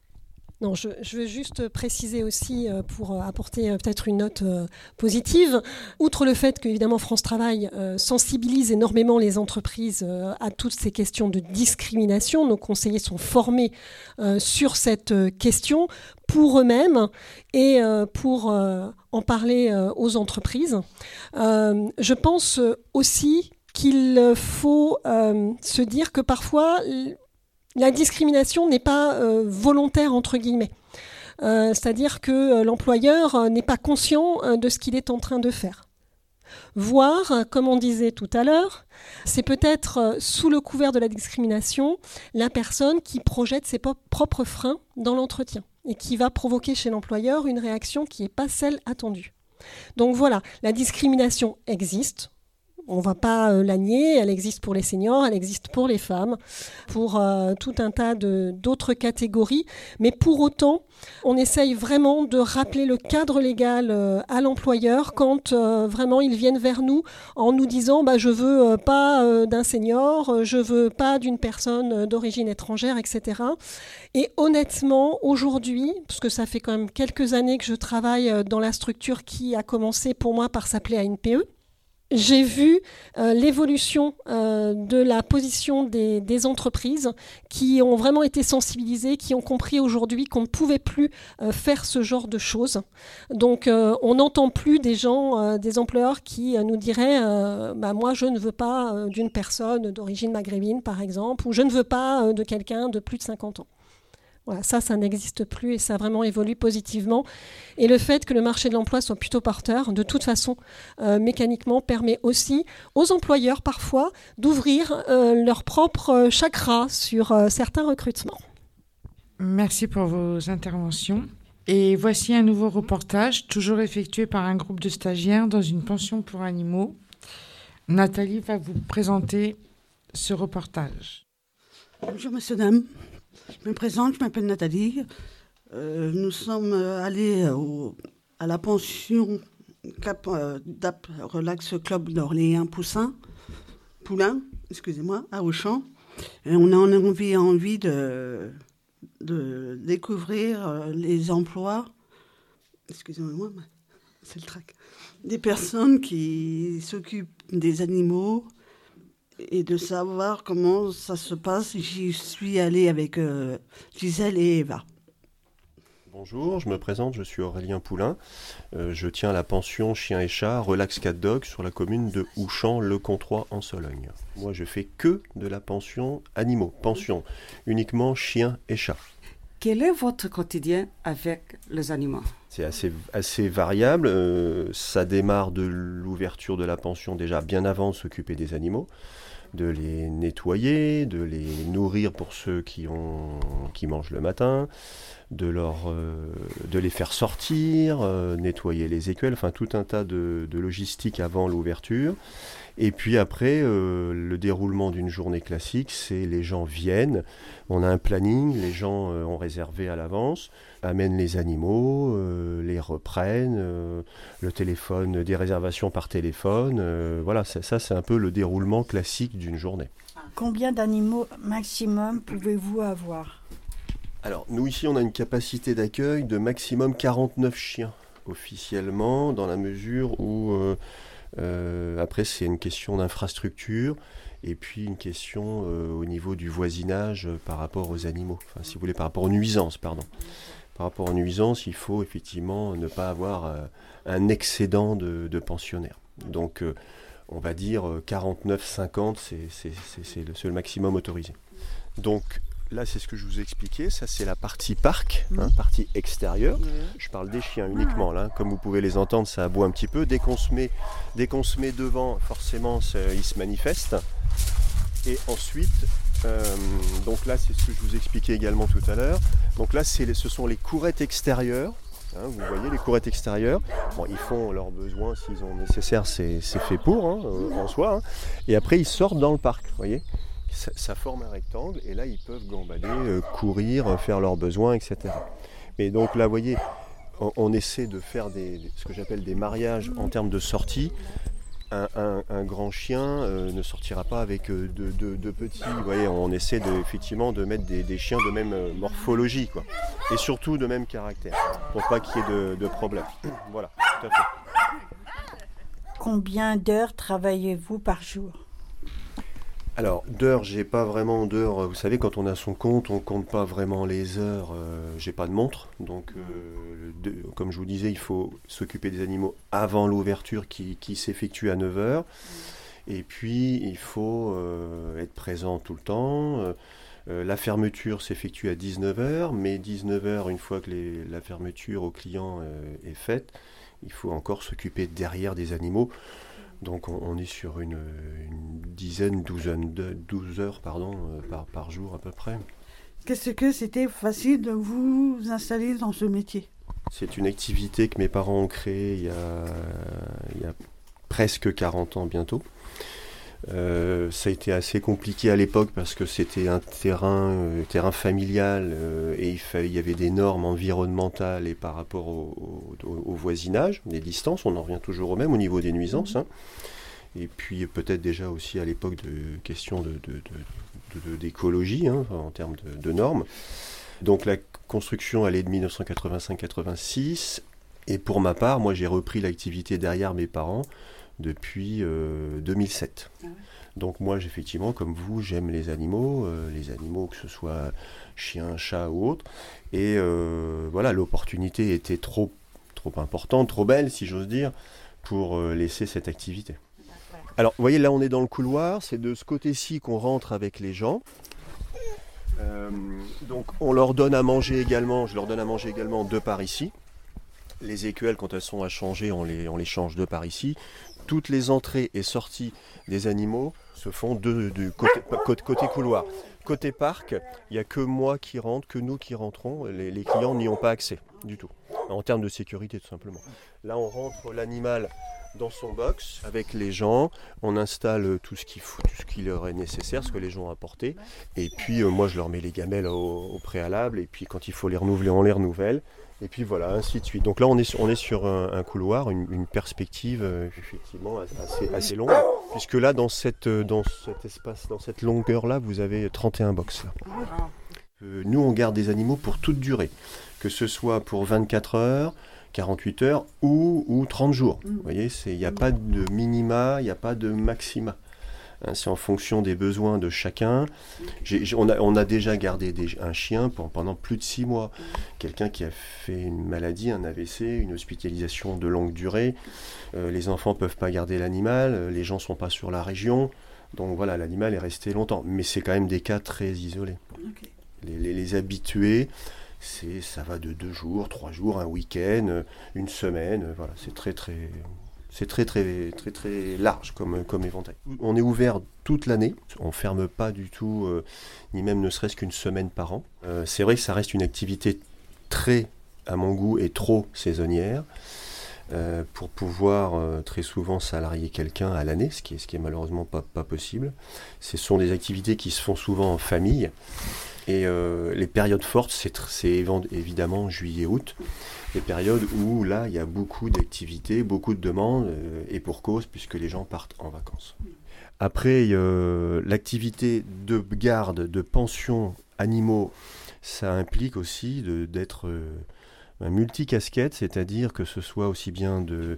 Non, je, je veux juste préciser aussi, euh, pour apporter euh, peut-être une note euh, positive, outre le fait qu'évidemment France Travail euh, sensibilise énormément les entreprises euh, à toutes ces questions de discrimination, nos conseillers sont formés euh, sur cette euh, question pour eux-mêmes et euh, pour euh, en parler euh, aux entreprises. Euh, je pense aussi qu'il faut euh, se dire que parfois... La discrimination n'est pas euh, volontaire, entre guillemets. Euh, c'est-à-dire que euh, l'employeur euh, n'est pas conscient euh, de ce qu'il est en train de faire. Voire, euh, comme on disait tout à l'heure, c'est peut-être euh, sous le couvert de la discrimination, la personne qui projette ses pop- propres freins dans l'entretien et qui va provoquer chez l'employeur une réaction qui n'est pas celle attendue. Donc voilà, la discrimination existe. On ne va pas euh, la nier, elle existe pour les seniors, elle existe pour les femmes, pour euh, tout un tas de, d'autres catégories. Mais pour autant, on essaye vraiment de rappeler le cadre légal euh, à l'employeur quand euh, vraiment ils viennent vers nous en nous disant bah, « je ne veux euh, pas euh, d'un senior, je ne veux pas d'une personne euh, d'origine étrangère, et cetera » Et honnêtement, aujourd'hui, parce que ça fait quand même quelques années que je travaille euh, dans la structure qui a commencé pour moi par s'appeler A N P E, j'ai vu euh, l'évolution euh, de la position des, des entreprises qui ont vraiment été sensibilisées, qui ont compris aujourd'hui qu'on ne pouvait plus euh, faire ce genre de choses. Donc euh, on n'entend plus des gens, euh, des employeurs qui euh, nous diraient euh, bah, « moi je ne veux pas euh, d'une personne d'origine maghrébine par exemple » ou « je ne veux pas euh, de quelqu'un de plus de cinquante ans ». Voilà, ça, ça n'existe plus et ça a vraiment évolué positivement. Et le fait que le marché de l'emploi soit plutôt porteur, de toute façon, euh, mécaniquement, permet aussi aux employeurs, parfois, d'ouvrir euh, leur propre chakra sur euh, certains recrutements. Merci pour vos interventions. Et voici un nouveau reportage, toujours effectué par un groupe de stagiaires dans une pension pour animaux. Nathalie va vous présenter ce reportage. Bonjour, messieurs, dames. Je me présente, je m'appelle Nathalie. Euh, nous sommes allés au, à la pension Cap euh, d'Ap Relax Club d'Orléans Poussin, Poulain, excusez-moi, à Auchan. Et on a envie, envie de, de découvrir euh, les emplois, excusez-moi, c'est le trac, des personnes qui s'occupent des animaux, et de savoir comment ça se passe. J'y suis allée avec euh, Gisèle et Eva. Bonjour, je me présente, je suis Aurélien Poulain. Euh, je tiens la pension Chien et Chat Relax Cat Dog sur la commune de Ouchamps-le-Comtois en Sologne. Moi, je fais que de la pension animaux, pension uniquement chiens et chats. Quel est votre quotidien avec les animaux ? C'est assez, assez variable. Euh, ça démarre de l'ouverture de la pension déjà bien avant de s'occuper des animaux, de les nettoyer, de les nourrir pour ceux qui, ont, qui mangent le matin, de, leur, euh, de les faire sortir, euh, nettoyer les écuelles, enfin tout un tas de, de logistique avant l'ouverture. Et puis après, euh, le déroulement d'une journée classique, c'est les gens viennent, on a un planning, les gens euh, ont réservé à l'avance, amènent les animaux, euh, les reprennent, euh, le téléphone, des réservations par téléphone, euh, voilà, ça, ça c'est un peu le déroulement classique d'une journée. Combien d'animaux maximum pouvez-vous avoir ? Alors, nous ici, on a une capacité d'accueil de maximum quarante-neuf chiens, officiellement, dans la mesure où... Euh, Euh, après, c'est une question d'infrastructure et puis une question euh, au niveau du voisinage euh, par rapport aux animaux. Enfin, si vous voulez, par rapport aux nuisances, pardon. Par rapport aux nuisances, il faut effectivement ne pas avoir euh, un excédent de, de pensionnaires. Donc, euh, on va dire euh, quarante-neuf cinquante, c'est, c'est, c'est, c'est, le, c'est le maximum autorisé. Donc, là, c'est ce que je vous ai expliqué. Ça, c'est la partie parc, hein, partie extérieure. Je parle des chiens uniquement. Là, comme vous pouvez les entendre, ça aboie un petit peu. Dès qu'on se met, dès qu'on se met devant, forcément, ça, ils se manifestent. Et ensuite, euh, donc là, c'est ce que je vous expliquais également tout à l'heure. Donc là, c'est les, ce sont les courettes extérieures. Hein, vous voyez, les courettes extérieures. Bon, ils font leurs besoins s'ils ont nécessaire. C'est, c'est fait pour, hein, euh, en soi. Hein. Et après, ils sortent dans le parc. Vous voyez. Ça, ça forme un rectangle et là ils peuvent gambader, euh, courir, faire leurs besoins, et cetera. Mais donc là, vous voyez, on, on essaie de faire des, ce que j'appelle des mariages en termes de sortie. Un, un, un grand chien euh, ne sortira pas avec euh, de, de, de petits. Vous voyez, on essaie de, effectivement de mettre des, des chiens de même euh, morphologie, quoi, et surtout de même caractère, pour pas qu'il y ait de, de problème. Voilà, tout à fait. Combien d'heures travaillez-vous par jour ? Alors, d'heures, j'ai pas vraiment d'heures. Vous savez, quand on a son compte, on compte pas vraiment les heures. Euh, j'ai pas de montre. Donc, euh, de, comme je vous disais, il faut s'occuper des animaux avant l'ouverture qui, qui s'effectue à neuf heures. Et puis, il faut euh, être présent tout le temps. Euh, la fermeture s'effectue à dix-neuf heures. Mais dix-neuf heures, une fois que les, la fermeture au client euh, est faite, il faut encore s'occuper derrière des animaux. Donc on, on est sur une, une dizaine, douzaine de, douze heures pardon, euh, par, par jour à peu près. Qu'est-ce que c'était facile de vous installer dans ce métier ? C'est une activité que mes parents ont créée il y a, il y a presque quarante ans bientôt. Euh, ça a été assez compliqué à l'époque parce que c'était un terrain, euh, terrain familial euh, et il, fallait, il y avait des normes environnementales et par rapport au, au, au voisinage, des distances, on en revient toujours au même au niveau des nuisances. Hein. Et puis peut-être déjà aussi à l'époque de questions de, de, de, de, de, d'écologie hein, en termes de, de normes. Donc la construction elle est de dix-neuf cent quatre-vingt-cinq quatre-vingt-six et pour ma part, moi j'ai repris l'activité derrière mes parents depuis euh, deux mille sept. Ah ouais. Donc moi, effectivement, comme vous, j'aime les animaux, euh, les animaux que ce soit chiens, chats ou autres. Et euh, voilà, l'opportunité était trop, trop importante, trop belle, si j'ose dire, pour euh, laisser cette activité. Alors, vous voyez, là, on est dans le couloir. C'est de ce côté-ci qu'on rentre avec les gens. Euh, donc on leur donne à manger également, je leur donne à manger également de par ici. Les écuelles, quand elles sont à changer, on les, on les change de par ici. Toutes les entrées et sorties des animaux se font de, de côté, côté, côté couloir. Côté parc, il n'y a que moi qui rentre, que nous qui rentrons. Les, les clients n'y ont pas accès du tout, en termes de sécurité tout simplement. Là, on rentre l'animal dans son box avec les gens, on installe tout ce qu'il faut, tout ce qui leur est nécessaire, ce que les gens ont apporté. Et puis euh, moi, je leur mets les gamelles au, au préalable. Et puis quand il faut les renouveler, on les renouvelle. Et puis voilà, ainsi de suite. Donc là, on est sur, on est sur un, un couloir, une, une perspective euh, effectivement assez, assez longue, puisque là, dans, cette, dans cet espace, dans cette longueur-là, vous avez trente et un box. Là. Euh, nous, on garde des animaux pour toute durée, que ce soit pour vingt-quatre heures, quarante-huit heures ou, ou trente jours. Vous voyez, il n'y a pas de minima, il n'y a pas de maxima. Hein, c'est en fonction des besoins de chacun. J'ai, j'ai, on, a, on a déjà gardé des, un chien pour, pendant plus de six mois. Quelqu'un qui a fait une maladie, un A V C, une hospitalisation de longue durée. Euh, les enfants ne peuvent pas garder l'animal, les gens ne sont pas sur la région. Donc voilà, l'animal est resté longtemps. Mais c'est quand même des cas très isolés. Okay. Les, les, les habitués, c'est, ça va de deux jours, trois jours, un week-end, une semaine. Voilà, c'est très très... C'est très très très très large comme, comme éventail. On est ouvert toute l'année, on ne ferme pas du tout, euh, ni même ne serait-ce qu'une semaine par an. Euh, c'est vrai que ça reste une activité très, à mon goût, et trop saisonnière, euh, pour pouvoir euh, très souvent salarier quelqu'un à l'année, ce qui est, ce qui est malheureusement pas, pas possible. Ce sont des activités qui se font souvent en famille. Et euh, les périodes fortes, c'est, tr- c'est évidemment juillet-août, des périodes où là, il y a beaucoup d'activités, beaucoup de demandes, euh, et pour cause, puisque les gens partent en vacances. Après, euh, l'activité de garde, de pension animaux, ça implique aussi de, d'être euh, un multicasquette, c'est-à-dire que ce soit aussi bien de...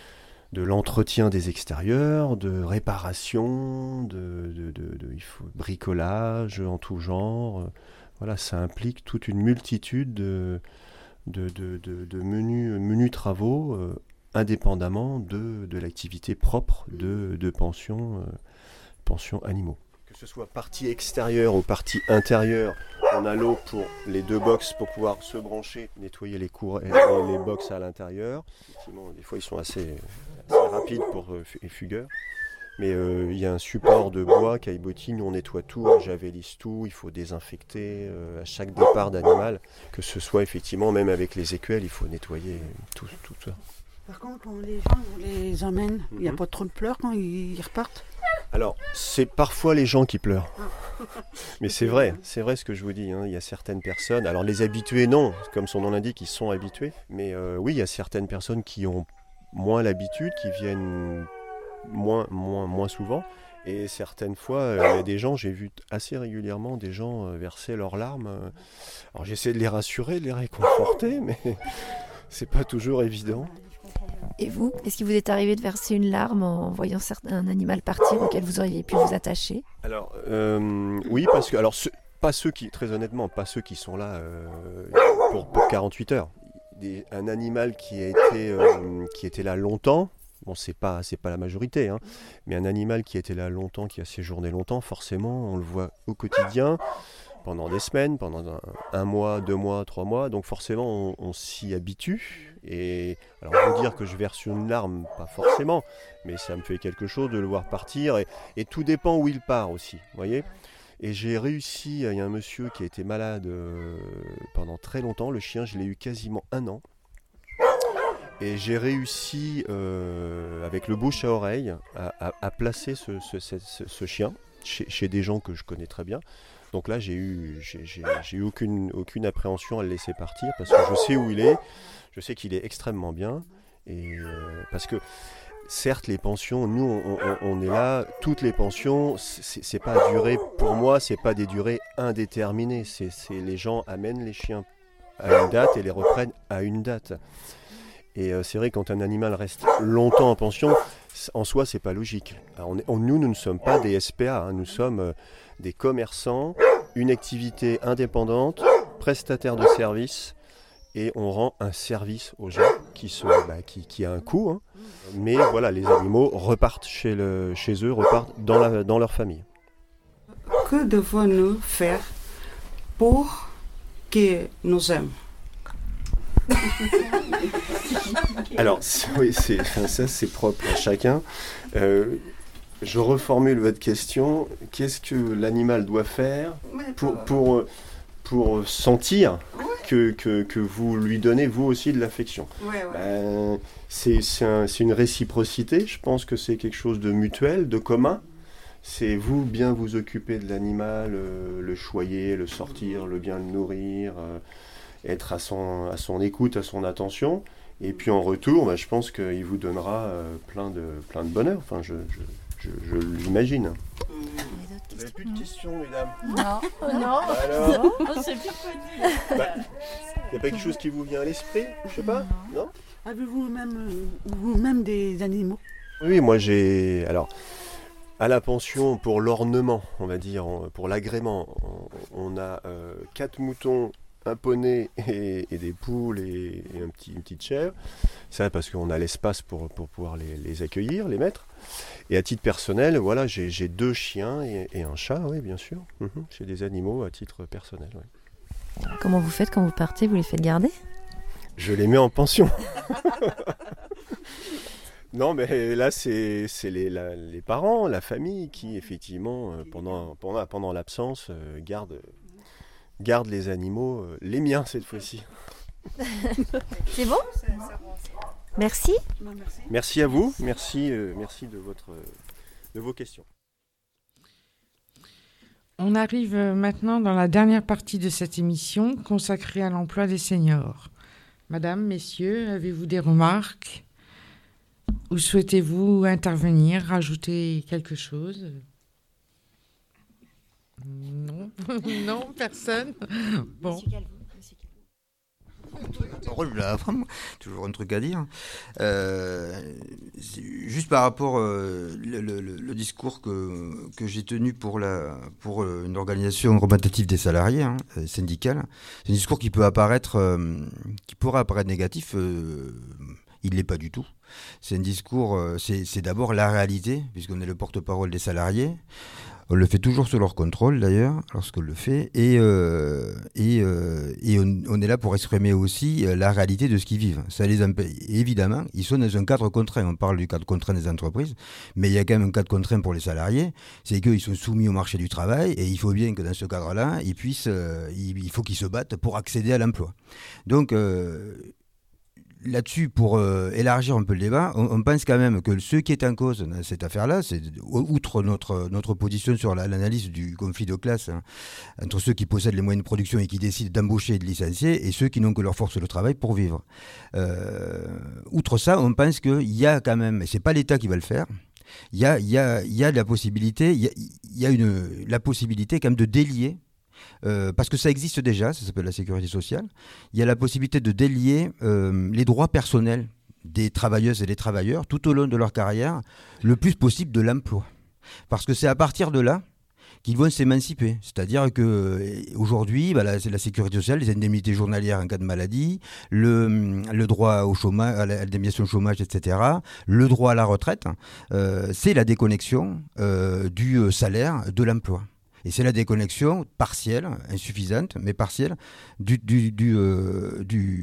de l'entretien des extérieurs, de réparation, de, de, de, de il faut, bricolage en tout genre. Voilà, ça implique toute une multitude de, de, de, de, de menus, menus travaux euh, indépendamment de, de l'activité propre de, de pension, euh, pension animaux. Que ce soit partie extérieure ou partie intérieure, on a l'eau pour les deux box pour pouvoir se brancher, nettoyer les cours et les box à l'intérieur. Effectivement, des fois ils sont assez, assez rapides pour euh, les fugueurs. Mais il euh, y a un support de bois, caillebottine, on nettoie tout, on javélise tout, il faut désinfecter euh, à chaque départ d'animal, que ce soit effectivement, même avec les écuelles, il faut nettoyer tout, tout ça. Par contre, quand les gens on les emmène, il n'y a pas trop de pleurs quand ils repartent? Alors, c'est parfois les gens qui pleurent. Mais c'est vrai, c'est vrai ce que je vous dis. Hein. Il y a certaines personnes, alors les habitués, non, comme son nom l'indique, ils sont habitués. Mais euh, oui, il y a certaines personnes qui ont moins l'habitude, qui viennent moins, moins, moins souvent. Et certaines fois, euh, il y a des gens, j'ai vu assez régulièrement des gens euh, verser leurs larmes. Euh. Alors j'essaie de les rassurer, de les réconforter, mais c'est pas toujours évident. Et vous, est-ce qu'il vous est arrivé de verser une larme en voyant un animal partir auquel vous auriez pu vous attacher? Alors, euh, oui, parce que, alors, ce, pas ceux qui, très honnêtement, pas ceux qui sont là euh, pour, pour quarante-huit heures. Des, un animal qui a été, euh, qui était là longtemps, bon, c'est pas, c'est pas la majorité, hein, mais un animal qui a été là longtemps, qui a séjourné longtemps, forcément, on le voit au quotidien, pendant des semaines, pendant un, un mois, deux mois, trois mois, donc forcément, on, on s'y habitue. Et alors, vous dire que je verse une larme, pas forcément, mais ça me fait quelque chose de le voir partir, et, et tout dépend où il part aussi, vous voyez. Et j'ai réussi, il y a un monsieur qui a été malade euh, pendant très longtemps, le chien, je l'ai eu quasiment un an, et j'ai réussi, euh, avec le bouche à oreille, à, à, à placer ce, ce, ce, ce chien chez, chez des gens que je connais très bien. Donc là, j'ai eu, j'ai, j'ai, j'ai eu aucune, aucune appréhension à le laisser partir, parce que je sais où il est, je sais qu'il est extrêmement bien, et euh, parce que certes, les pensions, nous, on, on, on est là, toutes les pensions, c'est, c'est pas à durée, pour moi, c'est pas des durées indéterminées, c'est, c'est les gens amènent les chiens à une date et les reprennent à une date. Et euh, c'est vrai, quand un animal reste longtemps en pension, en soi, c'est pas logique. Alors, on est, on, nous, nous ne sommes pas des S P A, hein, nous sommes euh, des commerçants, une activité indépendante, prestataire de services, et on rend un service aux gens qui, se, bah, qui, qui a un coût. Hein. Mais voilà, les animaux repartent chez, le, chez eux, repartent dans, la, dans leur famille. Que devons-nous faire pour qu'ils nous aiment. Alors, oui, c'est, enfin, ça c'est propre à chacun. Euh, je reformule votre question. Qu'est-ce que l'animal doit faire pour, pour, pour sentir que, que, que vous lui donnez vous aussi de l'affection? Ouais, ouais. Ben, c'est, c'est, un, c'est une réciprocité. Je pense que c'est quelque chose de mutuel, de commun. C'est vous bien vous occuper de l'animal, euh, le choyer, le sortir, le bien le nourrir, euh, être à son, à son écoute, à son attention. Et puis en retour, bah, je pense qu'il vous donnera euh, plein, de, plein de bonheur. Enfin, je, je, je, je l'imagine. Vous n'avez plus de questions, mesdames? Non, oh non. Bah alors, On sait plus quoi dire. il bah, n'y a pas quelque chose qui vous vient à l'esprit? Je sais pas. Non. Avez-vous même, vous-même des animaux? Oui, moi j'ai... Alors, à la pension, pour l'ornement, on va dire, pour l'agrément, on, on a euh, quatre moutons, un poney et, et des poules et, et un petit, une petite chèvre. Ça parce qu'on a l'espace pour, pour pouvoir les, les accueillir, les mettre. Et à titre personnel, voilà, j'ai, j'ai deux chiens et, et un chat, oui, bien sûr. Mmh, j'ai des animaux à titre personnel. Oui. Comment vous faites quand vous partez? Vous les faites garder? Je les mets en pension. Non, mais là, c'est, c'est les, la, les parents, la famille qui, effectivement, euh, pendant, pendant, pendant l'absence, euh, gardent, gardent les animaux, euh, les miens cette fois-ci. C'est bon? Merci. Merci à vous, merci, euh, merci de, votre, de vos questions. On arrive maintenant dans la dernière partie de cette émission consacrée à l'emploi des seniors. Madame, messieurs, avez-vous des remarques? Ou souhaitez-vous intervenir, rajouter quelque chose? Non, non, personne. Bon. Là, toujours un truc à dire. Euh, juste par rapport euh, le, le, le discours que, que j'ai tenu pour, la, pour une organisation représentative des salariés hein, syndicale, c'est un discours qui peut apparaître, euh, qui pourrait apparaître négatif. Euh, il ne l'est pas du tout. C'est un discours, euh, c'est, c'est d'abord la réalité, puisqu'on est le porte-parole des salariés. On le fait toujours sous leur contrôle d'ailleurs, lorsqu'on le fait, et, euh, et, euh, et on, on est là pour exprimer aussi la réalité de ce qu'ils vivent. Ça les empêche. Évidemment, ils sont dans un cadre contraint. On parle du cadre contraint des entreprises, mais il y a quand même un cadre contraint pour les salariés, c'est qu'ils sont soumis au marché du travail, et il faut bien que dans ce cadre-là, ils puissent, euh, il, il faut qu'ils se battent pour accéder à l'emploi. Donc, euh, là-dessus, pour euh, élargir un peu le débat, on, on pense quand même que ce qui est en cause dans cette affaire-là, c'est outre notre, notre position sur la, l'analyse du conflit de classe hein, entre ceux qui possèdent les moyens de production et qui décident d'embaucher et de licencier et ceux qui n'ont que leur force de travail pour vivre. Euh, outre ça, on pense qu'il y a quand même, et c'est pas l'État qui va le faire, il y a, il y a, il y a la possibilité, il y a, il y a une, la possibilité quand même de délier. Euh, parce que ça existe déjà, ça s'appelle la sécurité sociale, il y a la possibilité de délier euh, les droits personnels des travailleuses et des travailleurs tout au long de leur carrière, le plus possible de l'emploi. Parce que c'est à partir de là qu'ils vont s'émanciper. C'est-à-dire qu'aujourd'hui, bah, la, c'est la sécurité sociale, les indemnités journalières en cas de maladie, le, le droit au chômage, à l'indemnisation chômage, et cetera, le droit à la retraite, euh, c'est la déconnexion euh, du salaire de l'emploi. Et c'est la déconnexion partielle, insuffisante, mais partielle, du, du, du, euh,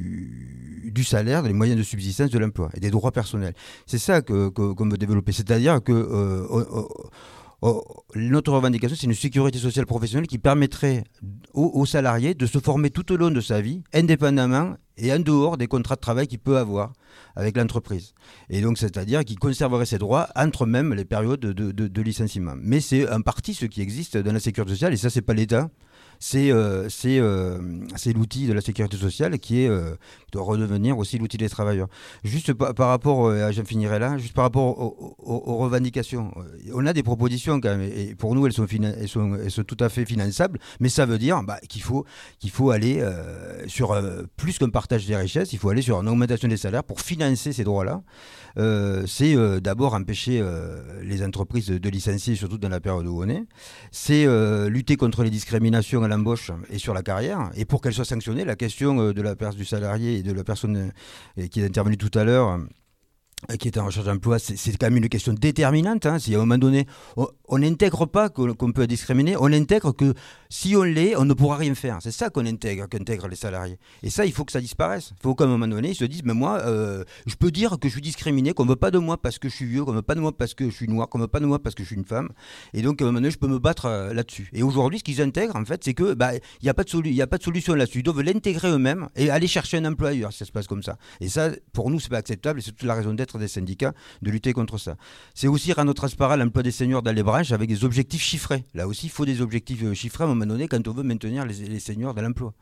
du, du salaire, des moyens de subsistance de l'emploi et des droits personnels. C'est ça que, que, qu'on veut développer. C'est-à-dire que euh, oh, oh, notre revendication, c'est une sécurité sociale professionnelle qui permettrait aux, aux salariés de se former tout au long de sa vie, indépendamment et en dehors des contrats de travail qu'il peut avoir avec l'entreprise. Et donc, c'est-à-dire qu'il conserverait ses droits entre même les périodes de, de, de licenciement. Mais c'est en partie ce qui existe dans la sécurité sociale, et ça, c'est pas l'État. C'est, euh, c'est, euh, c'est l'outil de la sécurité sociale qui est, euh, doit redevenir aussi l'outil des travailleurs. Juste par, par rapport, euh, j'en finirai là, juste par rapport aux, aux, aux revendications. On a des propositions quand même, et pour nous, elles sont, finan- elles sont, elles sont tout à fait finançables, mais ça veut dire bah, qu'il faut, qu'il faut aller euh, sur euh, plus qu'un partage des richesses, il faut aller sur une augmentation des salaires pour financer ces droits-là. Euh, c'est euh, d'abord empêcher euh, les entreprises de, de licencier, surtout dans la période où on est. C'est euh, lutter contre les discriminations à l'embauche et sur la carrière. Et pour qu'elles soient sanctionnées, la question euh, de la place du salarié et de la personne euh, qui est intervenue tout à l'heure, qui est en recherche d'emploi, c'est, c'est quand même une question déterminante. Hein. Si à un moment donné, on n'intègre pas qu'on, qu'on peut discriminer, on intègre que si on l'est, on ne pourra rien faire. C'est ça qu'on intègre, qu'intègrent les salariés. Et ça, il faut que ça disparaisse. Il faut qu'à un moment donné, ils se disent, mais moi, euh, je peux dire que je suis discriminé, qu'on ne veut pas de moi parce que je suis vieux, qu'on ne veut pas de moi parce que je suis noir, qu'on ne veut pas de moi parce que je suis une femme. Et donc, à un moment donné, je peux me battre euh, là-dessus. Et aujourd'hui, ce qu'ils intègrent, en fait, c'est que bah, il n'y a pas de solu- y a pas de solution là-dessus. Ils doivent l'intégrer eux-mêmes et aller chercher un emploi ailleurs, si ça se passe comme ça. Et ça, pour nous, c'est pas acceptable et c'est toute la raison d'être des syndicats de lutter contre ça. C'est aussi rendre transparent l'emploi des seniors dans les branches avec des objectifs chiffrés. Là aussi, il faut des objectifs chiffrés à un moment donné quand on veut maintenir les, les seniors dans l'emploi.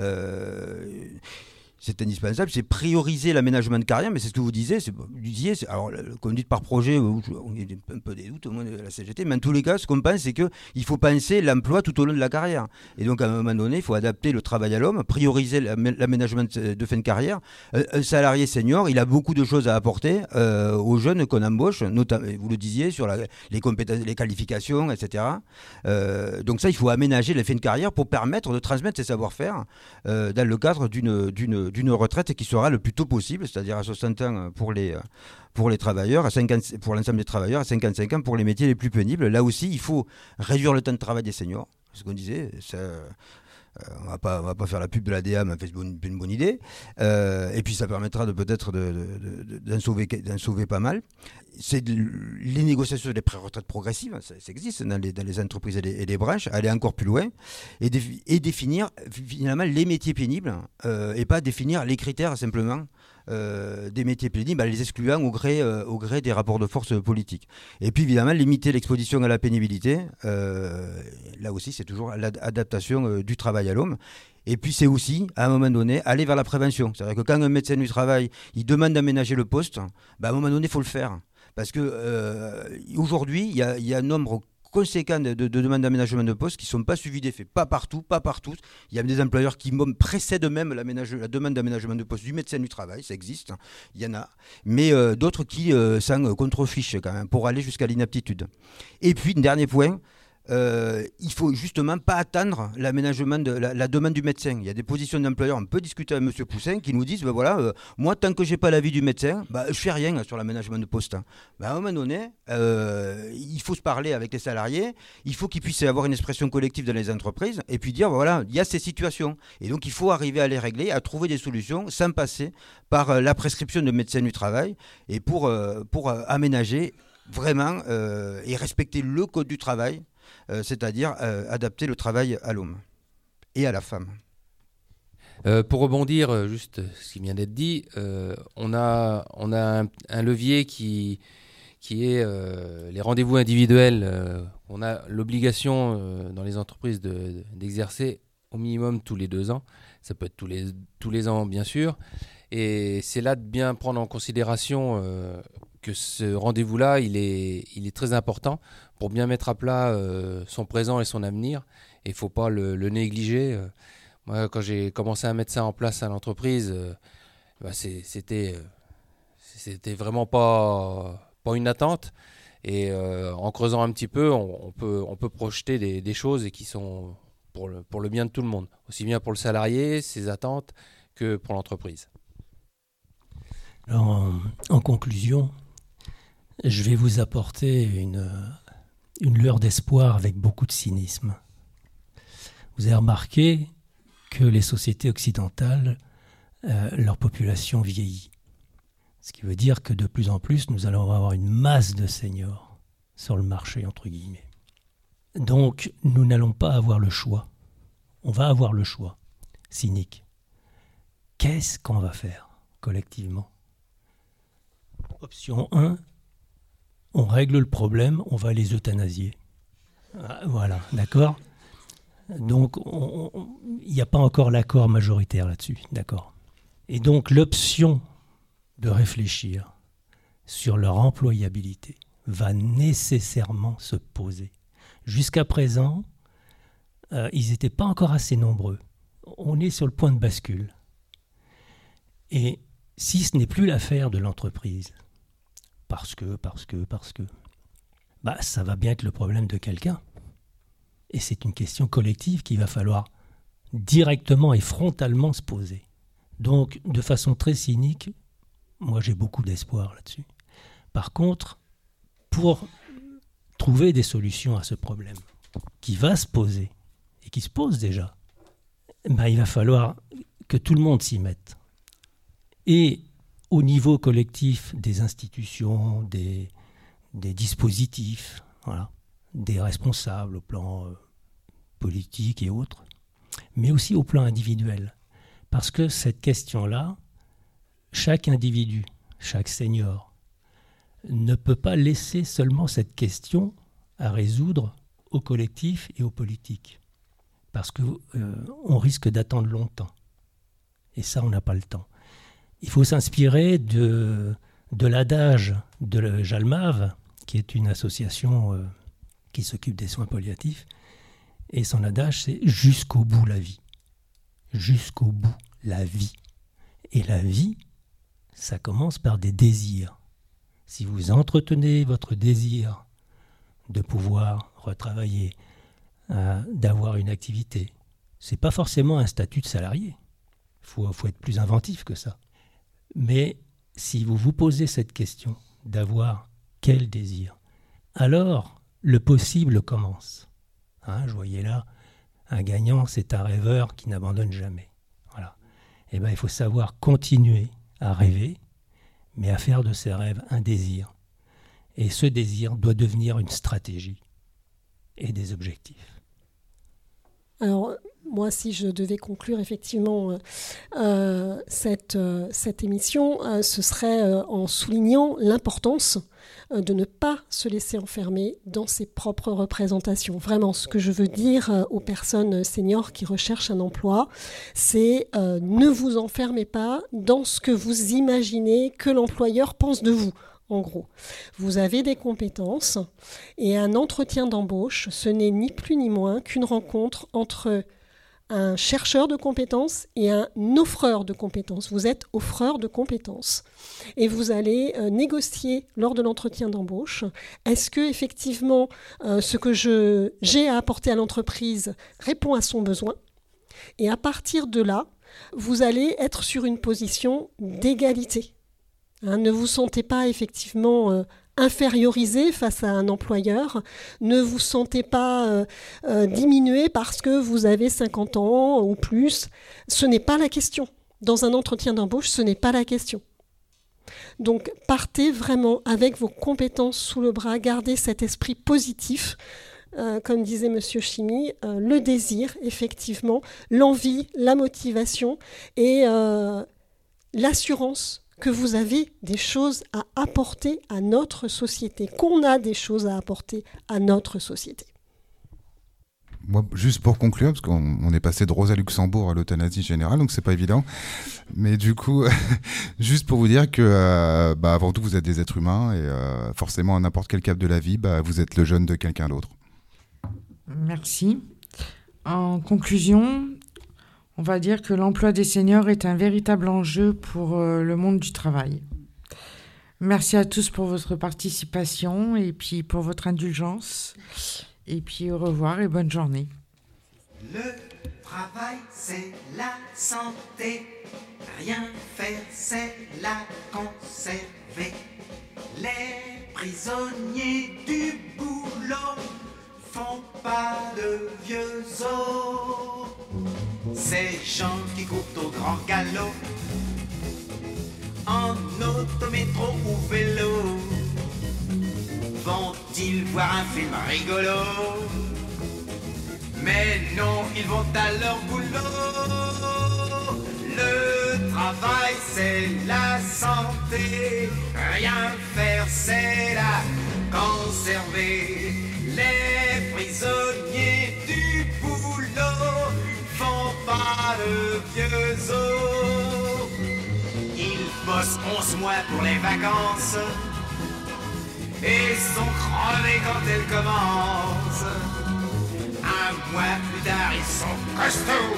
Euh, c'est indispensable, c'est prioriser l'aménagement de carrière, mais c'est ce que vous disiez, c'est, vous disiez c'est, alors, comme vous dites par projet, on a un peu des doutes au moins de la C G T, mais en tous les cas, ce qu'on pense, c'est qu'il faut penser l'emploi tout au long de la carrière. Et donc, à un moment donné, il faut adapter le travail à l'homme, prioriser l'aménagement de fin de carrière. Un salarié senior, il a beaucoup de choses à apporter euh, aux jeunes qu'on embauche, notamment, vous le disiez, sur la, les compétences, les qualifications, et cetera. Euh, donc ça, il faut aménager les fins de carrière pour permettre de transmettre ses savoir-faire euh, dans le cadre d'une, d'une d'une retraite qui sera le plus tôt possible, c'est-à-dire à soixante ans pour les, pour les travailleurs, à cinquante, pour l'ensemble des travailleurs, à cinquante-cinq ans pour les métiers les plus pénibles. Là aussi, il faut réduire le temps de travail des seniors. C'est ce qu'on disait, ça, euh, on va pas, on va pas faire la pub de l'A D A, mais c'est une, une bonne idée. Euh, et puis ça permettra de, peut-être de, de, de, d'en, sauver, d'en sauver pas mal. C'est de, les négociations des pré-retraites progressives, ça, ça existe dans les, dans les entreprises et les, et les branches, aller encore plus loin et, défi, et définir finalement les métiers pénibles euh, et pas définir les critères simplement euh, des métiers pénibles en les excluant au gré, euh, au gré des rapports de force politiques. Et puis évidemment limiter l'exposition à la pénibilité, euh, là aussi c'est toujours l'adaptation euh, du travail à l'homme. Et puis c'est aussi, à un moment donné, aller vers la prévention. C'est-à-dire que quand un médecin du travail, il demande d'aménager le poste, bah, à un moment donné, il faut le faire. Parce que euh, aujourd'hui, il y a, y a un nombre conséquent de, de, de demandes d'aménagement de poste qui ne sont pas suivies des faits. Pas partout, pas partout. Il y a des employeurs qui précèdent même la demande d'aménagement de poste du médecin du travail, ça existe, il y en a. Mais euh, d'autres qui euh, s'en contrefichent quand même, pour aller jusqu'à l'inaptitude. Et puis, un dernier point, Euh, il faut justement pas attendre l'aménagement de la, la demande du médecin. Il y a des positions d'employeurs, on peut discuter avec M. Poussin, qui nous disent ben voilà, euh, moi tant que j'ai pas l'avis du médecin, bah, je fais rien sur l'aménagement de poste. Ben, à un moment donné, euh, il faut se parler avec les salariés, il faut qu'ils puissent avoir une expression collective dans les entreprises, et puis dire ben, voilà, il y a ces situations, et donc il faut arriver à les régler, à trouver des solutions sans passer par euh, la prescription de médecin du travail, et pour euh, pour euh, aménager vraiment euh, et respecter le code du travail. Euh, c'est-à-dire euh, adapter le travail à l'homme et à la femme. Euh, pour rebondir, juste ce qui vient d'être dit, euh, on a, on a un, un levier qui, qui est euh, les rendez-vous individuels. Euh, on a l'obligation euh, dans les entreprises de, d'exercer au minimum tous les deux ans. Ça peut être tous les, tous les ans, bien sûr. Et c'est là de bien prendre en considération euh, que ce rendez-vous-là, il est, il est très important pour bien mettre à plat euh, son présent et son avenir. Et il ne faut pas le, le négliger. Euh, moi, quand j'ai commencé à mettre ça en place à l'entreprise, euh, bah c'est, c'était, euh, c'était vraiment pas, pas une attente. Et euh, en creusant un petit peu, on, on, peut, on peut projeter des, des choses et qui sont pour le, pour le bien de tout le monde. Aussi bien pour le salarié, ses attentes, que pour l'entreprise. Alors, en, en conclusion, je vais vous apporter une, une lueur d'espoir avec beaucoup de cynisme. Vous avez remarqué que les sociétés occidentales, euh, leur population vieillit. Ce qui veut dire que de plus en plus, nous allons avoir une masse de seniors sur le marché, entre guillemets. Donc, nous n'allons pas avoir le choix. On va avoir le choix, cynique. Qu'est-ce qu'on va faire collectivement ? Option un, on règle le problème, on va les euthanasier. Voilà, d'accord ? Donc, il n'y a pas encore l'accord majoritaire là-dessus, d'accord ? Et donc, l'option de réfléchir sur leur employabilité va nécessairement se poser. Jusqu'à présent, euh, ils n'étaient pas encore assez nombreux. On est sur le point de bascule. Et si ce n'est plus l'affaire de l'entreprise, parce que, parce que, parce que, bah, ça va bien être le problème de quelqu'un. Et c'est une question collective qu'il va falloir directement et frontalement se poser. Donc, de façon très cynique, moi j'ai beaucoup d'espoir là-dessus. Par contre, pour trouver des solutions à ce problème qui va se poser et qui se pose déjà, ben, il va falloir que tout le monde s'y mette. Et au niveau collectif des institutions, des, des dispositifs, voilà, des responsables au plan euh, politique et autres, mais aussi au plan individuel. Parce que cette question-là, chaque individu, chaque senior, ne peut pas laisser seulement cette question à résoudre au collectif et aux politiques. Parce qu'on euh, risque d'attendre longtemps. Et ça, on n'a pas le temps. Il faut s'inspirer de, de l'adage de Jalmave, qui est une association euh, qui s'occupe des soins palliatifs. Et son adage, c'est « jusqu'au bout la vie ». Jusqu'au bout la vie. Et la vie, ça commence par des désirs. Si vous entretenez votre désir de pouvoir retravailler, euh, d'avoir une activité, c'est pas forcément un statut de salarié. Il faut, faut être plus inventif que ça. Mais si vous vous posez cette question d'avoir quel désir, alors le possible commence. Hein, je voyais là, un gagnant, c'est un rêveur qui n'abandonne jamais. Voilà. Et ben, il faut savoir continuer à rêver, mais à faire de ses rêves un désir. Et ce désir doit devenir une stratégie et des objectifs. Alors, moi, si je devais conclure effectivement euh, cette, euh, cette émission, euh, ce serait euh, en soulignant l'importance euh, de ne pas se laisser enfermer dans ses propres représentations. Vraiment, ce que je veux dire euh, aux personnes seniors qui recherchent un emploi, c'est euh, ne vous enfermez pas dans ce que vous imaginez que l'employeur pense de vous. En gros, vous avez des compétences et un entretien d'embauche, ce n'est ni plus ni moins qu'une rencontre entre un chercheur de compétences et un offreur de compétences. Vous êtes offreur de compétences et vous allez euh, négocier lors de l'entretien d'embauche. Est-ce que effectivement euh, ce que je, j'ai à apporter à l'entreprise répond à son besoin? Et à partir de là, vous allez être sur une position d'égalité. Hein, ne vous sentez pas effectivement euh, infériorisé face à un employeur, ne vous sentez pas euh, euh, diminué parce que vous avez cinquante ans ou plus. Ce n'est pas la question. Dans un entretien d'embauche, ce n'est pas la question. Donc partez vraiment avec vos compétences sous le bras, gardez cet esprit positif. Euh, comme disait Monsieur Chimy, euh, le désir, effectivement, l'envie, la motivation et euh, l'assurance que vous avez des choses à apporter à notre société, qu'on a des choses à apporter à notre société. Moi, juste pour conclure, parce qu'on on est passé de Rosa Luxembourg à l'euthanasie générale, donc c'est pas évident. Mais du coup, juste pour vous dire que, euh, bah, avant tout, vous êtes des êtres humains et euh, forcément, à n'importe quel cap de la vie, bah, vous êtes le jeune de quelqu'un d'autre. Merci. En conclusion, on va dire que l'emploi des seniors est un véritable enjeu pour euh, le monde du travail. Merci à tous pour votre participation et puis pour votre indulgence. Et puis au revoir et bonne journée. Le travail, c'est la santé. Rien faire, c'est la conserver. Les prisonniers du boulot font pas de vieux os. Ces gens qui courent au grand galop, en auto, métro ou vélo, vont-ils voir un film rigolo? Mais non, ils vont à leur boulot. Le travail, c'est la santé. Rien faire, c'est la conserver. Les prisonniers du boulot font pas de vieux os. Ils bossent onze mois pour les vacances et sont crevés quand elles commencent. Un mois plus tard, ils sont costauds,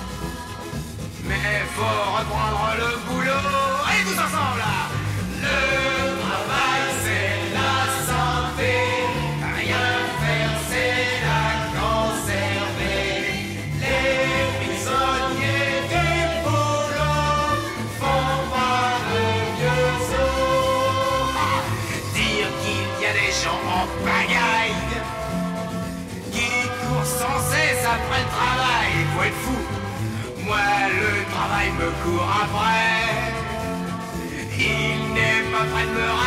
mais faut reprendre le boulot. Allez tous ensemble là. Le travail, c'est la santé. Rien faire, c'est la conserver. Les prisonniers du boulot font pas de vieux os. me court après. Il n'est pas près de me